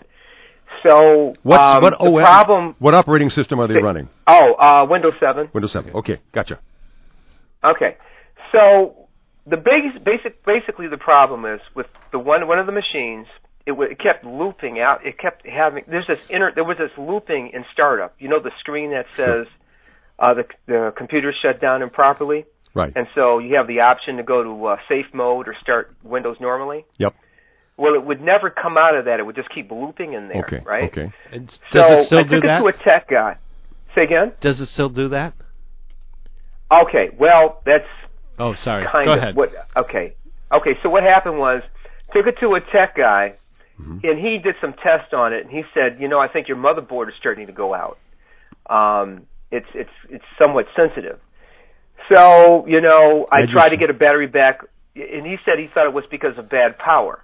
So What's, um, what the O S, problem. What operating system are they, they running? Oh, uh, Windows seven. Windows seven. Okay, gotcha. Okay, so the basic, basic, basically the problem is with the one one of the machines. It, w- it kept looping out. It kept having. There's this inter. There was this looping in startup. You know the screen that says uh, the the computer shut down improperly. Right. And so you have the option to go to uh, safe mode or start Windows normally. Yep. Well, it would never come out of that. It would just keep looping in there. Okay. Right. Okay. And does so it still I do took that? it to a tech guy. Say again. Does it still do that? Okay. Well, that's. Oh, sorry. Kind Go of ahead. What, okay. Okay. So what happened was, took it to a tech guy, mm-hmm. and he did some tests on it, and he said, you know, I think your motherboard is starting to go out. Um, it's it's it's somewhat sensitive. So, you know, I tried to get a battery back, and he said he thought it was because of bad power.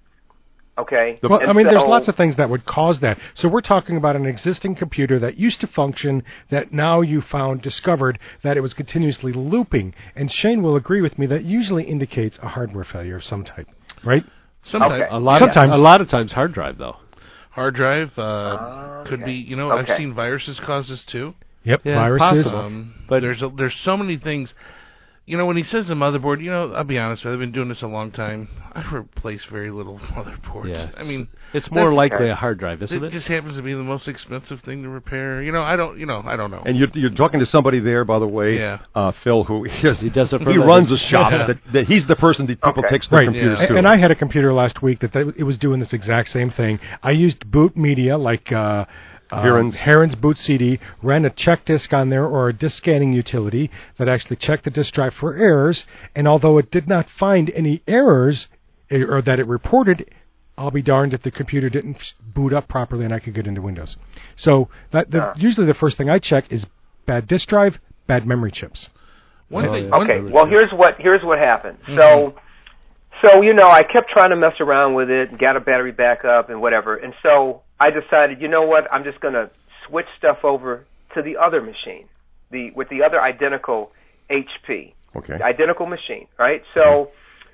Okay? Well, and I mean, so, there's lots of things that would cause that. So we're talking about an existing computer that used to function that now you found, discovered that it was continuously looping. And Shane will agree with me that usually indicates a hardware failure of some type, right? Sometimes. Okay. A lot Sometimes. Of, a lot of times hard drive, though. Hard drive uh, uh, okay. could be, you know, okay. I've seen viruses cause this too. Yep, yeah, viruses. Um, but there's a, there's so many things. You know, when he says the motherboard, you know, I'll be honest, I've been doing this a long time. I've replaced very little motherboards. Yeah. I mean, it's more likely a hard drive, isn't it? It just happens to be the most expensive thing to repair. You know, I don't, you know, I don't know. And you're, you're talking to somebody there, by the way, yeah. uh, Phil, who is, he does it for he living. runs a shop. Yeah. that, that he's the person that people okay. takes their right. computers yeah. to. And I had a computer last week that th- it was doing this exact same thing. I used boot media like uh, uh, Heron's. Heron's Boot C D, ran a check disk on there or a disk scanning utility that actually checked the disk drive for errors. And although it did not find any errors or that it reported, I'll be darned if the computer didn't boot up properly and I could get into Windows. So that the, Uh. usually the first thing I check is bad disk drive, bad memory chips. One Oh, thing, yeah. one Okay, well, here's what here's what happened. Mm-hmm. So, so you know, I kept trying to mess around with it and got a battery backup and whatever. And so I decided, you know what? I'm just going to switch stuff over to the other machine, the with the other identical H P, Okay. the identical machine, right? So,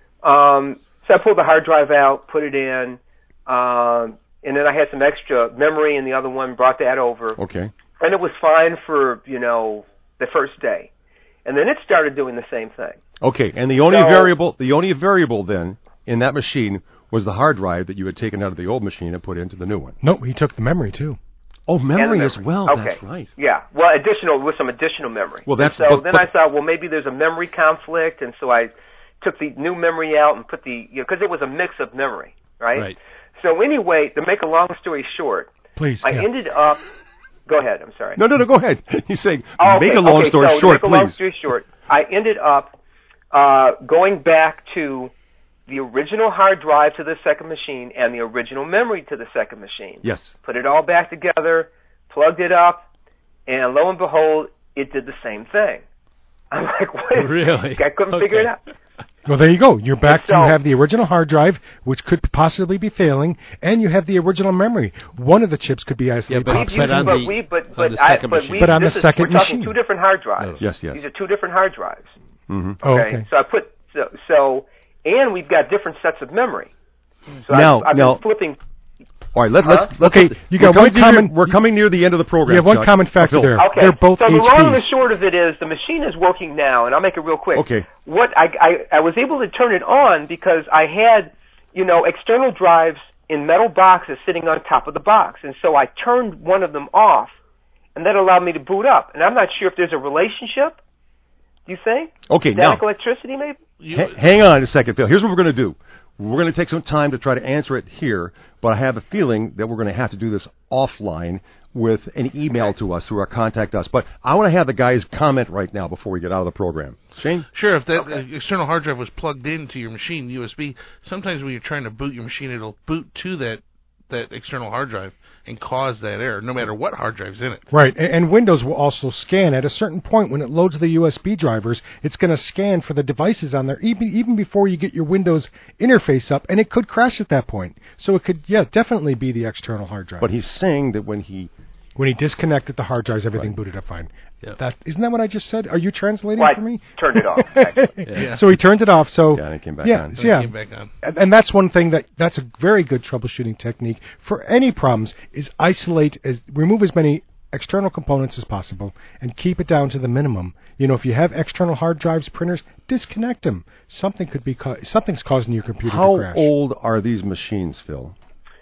um, so I pulled the hard drive out, put it in, um, and then I had some extra memory in the other one. Brought that over, Okay. and it was fine for you know the first day. And then it started doing the same thing. Okay, and the only So- variable, the only variable then in that machine was the hard drive that you had taken out of the old machine and put into the new one. No, he took the memory too. Oh, memory, And the as well. Okay. That's right. Yeah. Well, additional with some additional memory. Well, that's- and so but- then but- I thought, well, maybe there's a memory conflict, and so I took the new memory out and put the you know because it was a mix of memory, right? Right. So anyway, to make a long story short, please, I yeah. ended up. Go ahead. I'm sorry. No, no, no. Go ahead. He's saying oh, okay, make a long okay, story so short, to make please. a long story short, I ended up uh, going back to the original hard drive to the second machine and the original memory to the second machine. Yes. Put it all back together, plugged it up, and lo and behold, it did the same thing. I'm like, what? Really? I couldn't okay. figure it out. Well, there you go. You're back. So, you have the original hard drive, which could possibly be failing, and you have the original memory. One of the chips could be isolated. Yeah, but, but, but on but the, we, but, but, but, I, but, we, but on this the is, second we're talking machine. two different hard drives. Yes, yes. These are two different hard drives. Mm-hmm. Oh, okay? okay. So I put so, so and we've got different sets of memory. So Now, I've, I've now, been flipping. All right, let, huh? let's, let's. Okay, you got we're one coming common. Near, we're coming near the end of the program. You have one Chuck. common factor Phil. there. Okay. They're both so H the Ps. long and the short of it is the machine is working now, and I'll make it real quick. Okay. What I, I I was able to turn it on because I had you know external drives in metal boxes sitting on top of the box, and so I turned one of them off, and that allowed me to boot up. And I'm not sure if there's a relationship. Do you think? Okay. Static now, electricity, maybe. ha- hang on a second, Phil. Here's what we're going to do. We're going to take some time to try to answer it here, but I have a feeling that we're going to have to do this offline with an email to us through our Contact Us. But I want to have the guys comment right now before we get out of the program. Shane? Sure, if that Okay. uh, external hard drive was plugged into your machine, U S B, sometimes when you're trying to boot your machine, it'll boot to that, that external hard drive and cause that error, no matter what hard drive's in it. Right, and, and Windows will also scan at a certain point when it loads the U S B drivers. It's going to scan for the devices on there, even even before you get your Windows interface up, and it could crash at that point. So it could, yeah, definitely be the external hard drive. But he's saying that when he when he disconnected the hard drives, everything Right. booted up fine. Yep. That isn't that what I just said? Are you translating Well, I for me? turned it off. Actually. Yeah. So he turned it off. So Yeah, and it came back yeah, on. So it yeah. came back on. And, and that's one thing that that's a very good troubleshooting technique for any problems is isolate as remove as many external components as possible and keep it down to the minimum. You know, if you have external hard drives, printers, disconnect them. Something could be ca- something's causing your computer How to crash. old are these machines, Phil?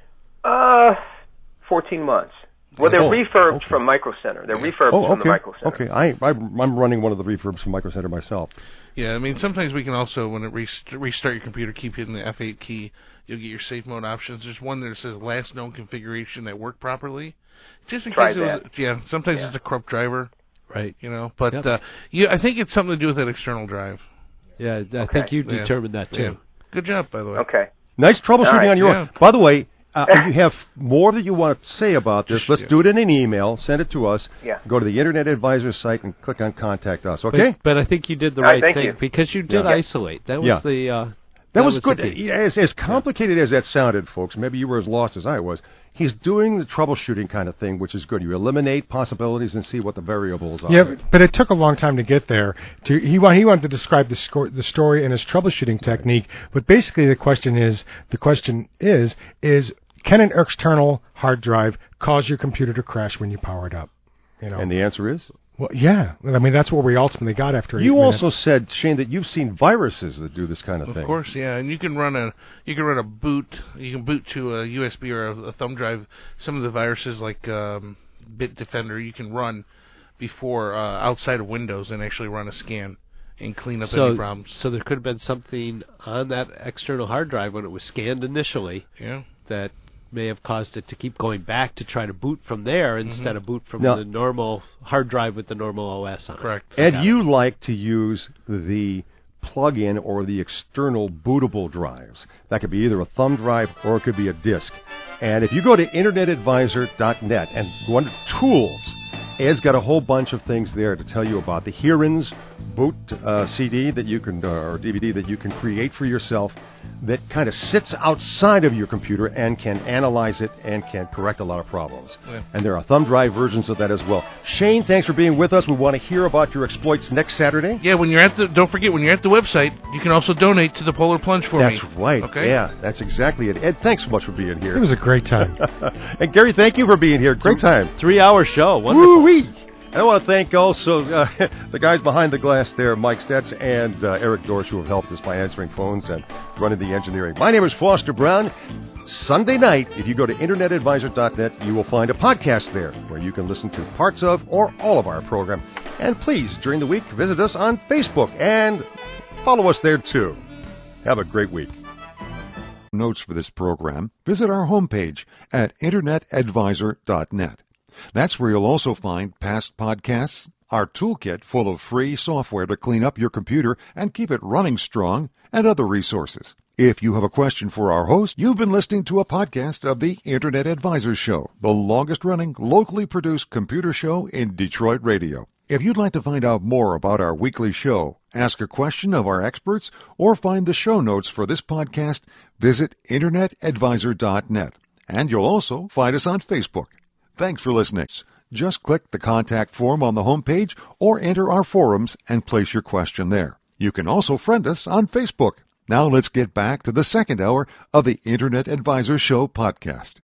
Uh, fourteen months. Well, they're Oh, refurbed okay. from Micro Center. They're refurbed Oh, from okay. the Micro Center. Okay, I, I, I'm running one of the refurbs from Micro Center myself. Yeah, I mean, sometimes we can also, when it rest- restart your computer, keep hitting the F eight key. You'll get your safe mode options. There's one that says last known configuration that worked properly. Just in Try case it was, that. yeah, sometimes Yeah. it's a corrupt driver, Right. you know. But Yep. uh, you, I think it's something to do with that external drive. Yeah, I Okay. think you Yeah. determined that too. Yeah. Good job, by the way. Okay. Nice troubleshooting All right, on your yeah. own. By the way, uh, if you have more that you want to say about this, Just- let's yeah. do it in an email. Send it to us. Yeah. Go to the Internet Advisor site and click on Contact Us, okay? But, but I think you did the All right, right thank thing you. because you did Yeah. isolate. That was Yeah. the. Uh, That, was, the good. key. Yeah, As, as complicated as that sounded, folks, maybe you were as lost as I was. He's doing the troubleshooting kind of thing, which is good. You eliminate possibilities and see what the variables are. Yeah, but it took a long time to get there. To he wa- he wanted to describe the score, the story and his troubleshooting technique. But basically, the question is the question is is can an external hard drive cause your computer to crash when you power it up? You know, And the answer is? well, yeah. I mean, that's what we ultimately got after. You eight also minutes. said, Shane, that you've seen viruses that do this kind of, Of thing. course, yeah, and you can run a you can run a boot. You can boot to a U S B or a, a thumb drive. Some of the viruses like um, Bitdefender you can run before uh, outside of Windows and actually run a scan and clean up so, any problems. so there could have been something on that external hard drive when it was scanned initially Yeah. that may have caused it to keep going back to try to boot from there instead of boot from Now- the normal hard drive with the normal O S on it. Correct. And Got you like to use the plug-in or the external bootable drives. That could be either a thumb drive or it could be a disk. And if you go to internet advisor dot net and go under Tools, Ed's got a whole bunch of things there to tell you about the Hearings boot uh, C D that you can, uh, or D V D that you can create for yourself that kind of sits outside of your computer and can analyze it and can correct a lot of problems. Yeah. And there are thumb drive versions of that as well. Shane, thanks for being with us. We want to hear about your exploits next Saturday. Yeah, when you're at the don't forget when you're at the website, you can also donate to the Polar Plunge for That's me. right. Okay. Yeah, that's exactly it. Ed, thanks so much for being here. It was a great time. And Gary, thank you for being here. Great time. Three-hour show. Wonderful. Woo-wee. And I want to thank also uh, the guys behind the glass there, Mike Stetz and uh, Eric Dorsch, who have helped us by answering phones and running the engineering. My name is Foster Brown. Sunday night, if you go to internet advisor dot net, you will find a podcast there where you can listen to parts of or all of our program. And please, during the week, visit us on Facebook and follow us there, too. Have a great week. Notes for this program, visit our homepage at internet advisor dot net. That's where you'll also find past podcasts, our toolkit full of free software to clean up your computer and keep it running strong, and other resources. If you have a question for our host, you've been listening to a podcast of the Internet Advisor Show, the longest-running, locally produced computer show in Detroit radio. If you'd like to find out more about our weekly show, ask a question of our experts, or find the show notes for this podcast, visit internet advisor dot net. And you'll also find us on Facebook. Thanks for listening. Just click the contact form on the homepage or enter our forums and place your question there. You can also friend us on Facebook. Now let's get back to the second hour of the Internet Advisor Show podcast.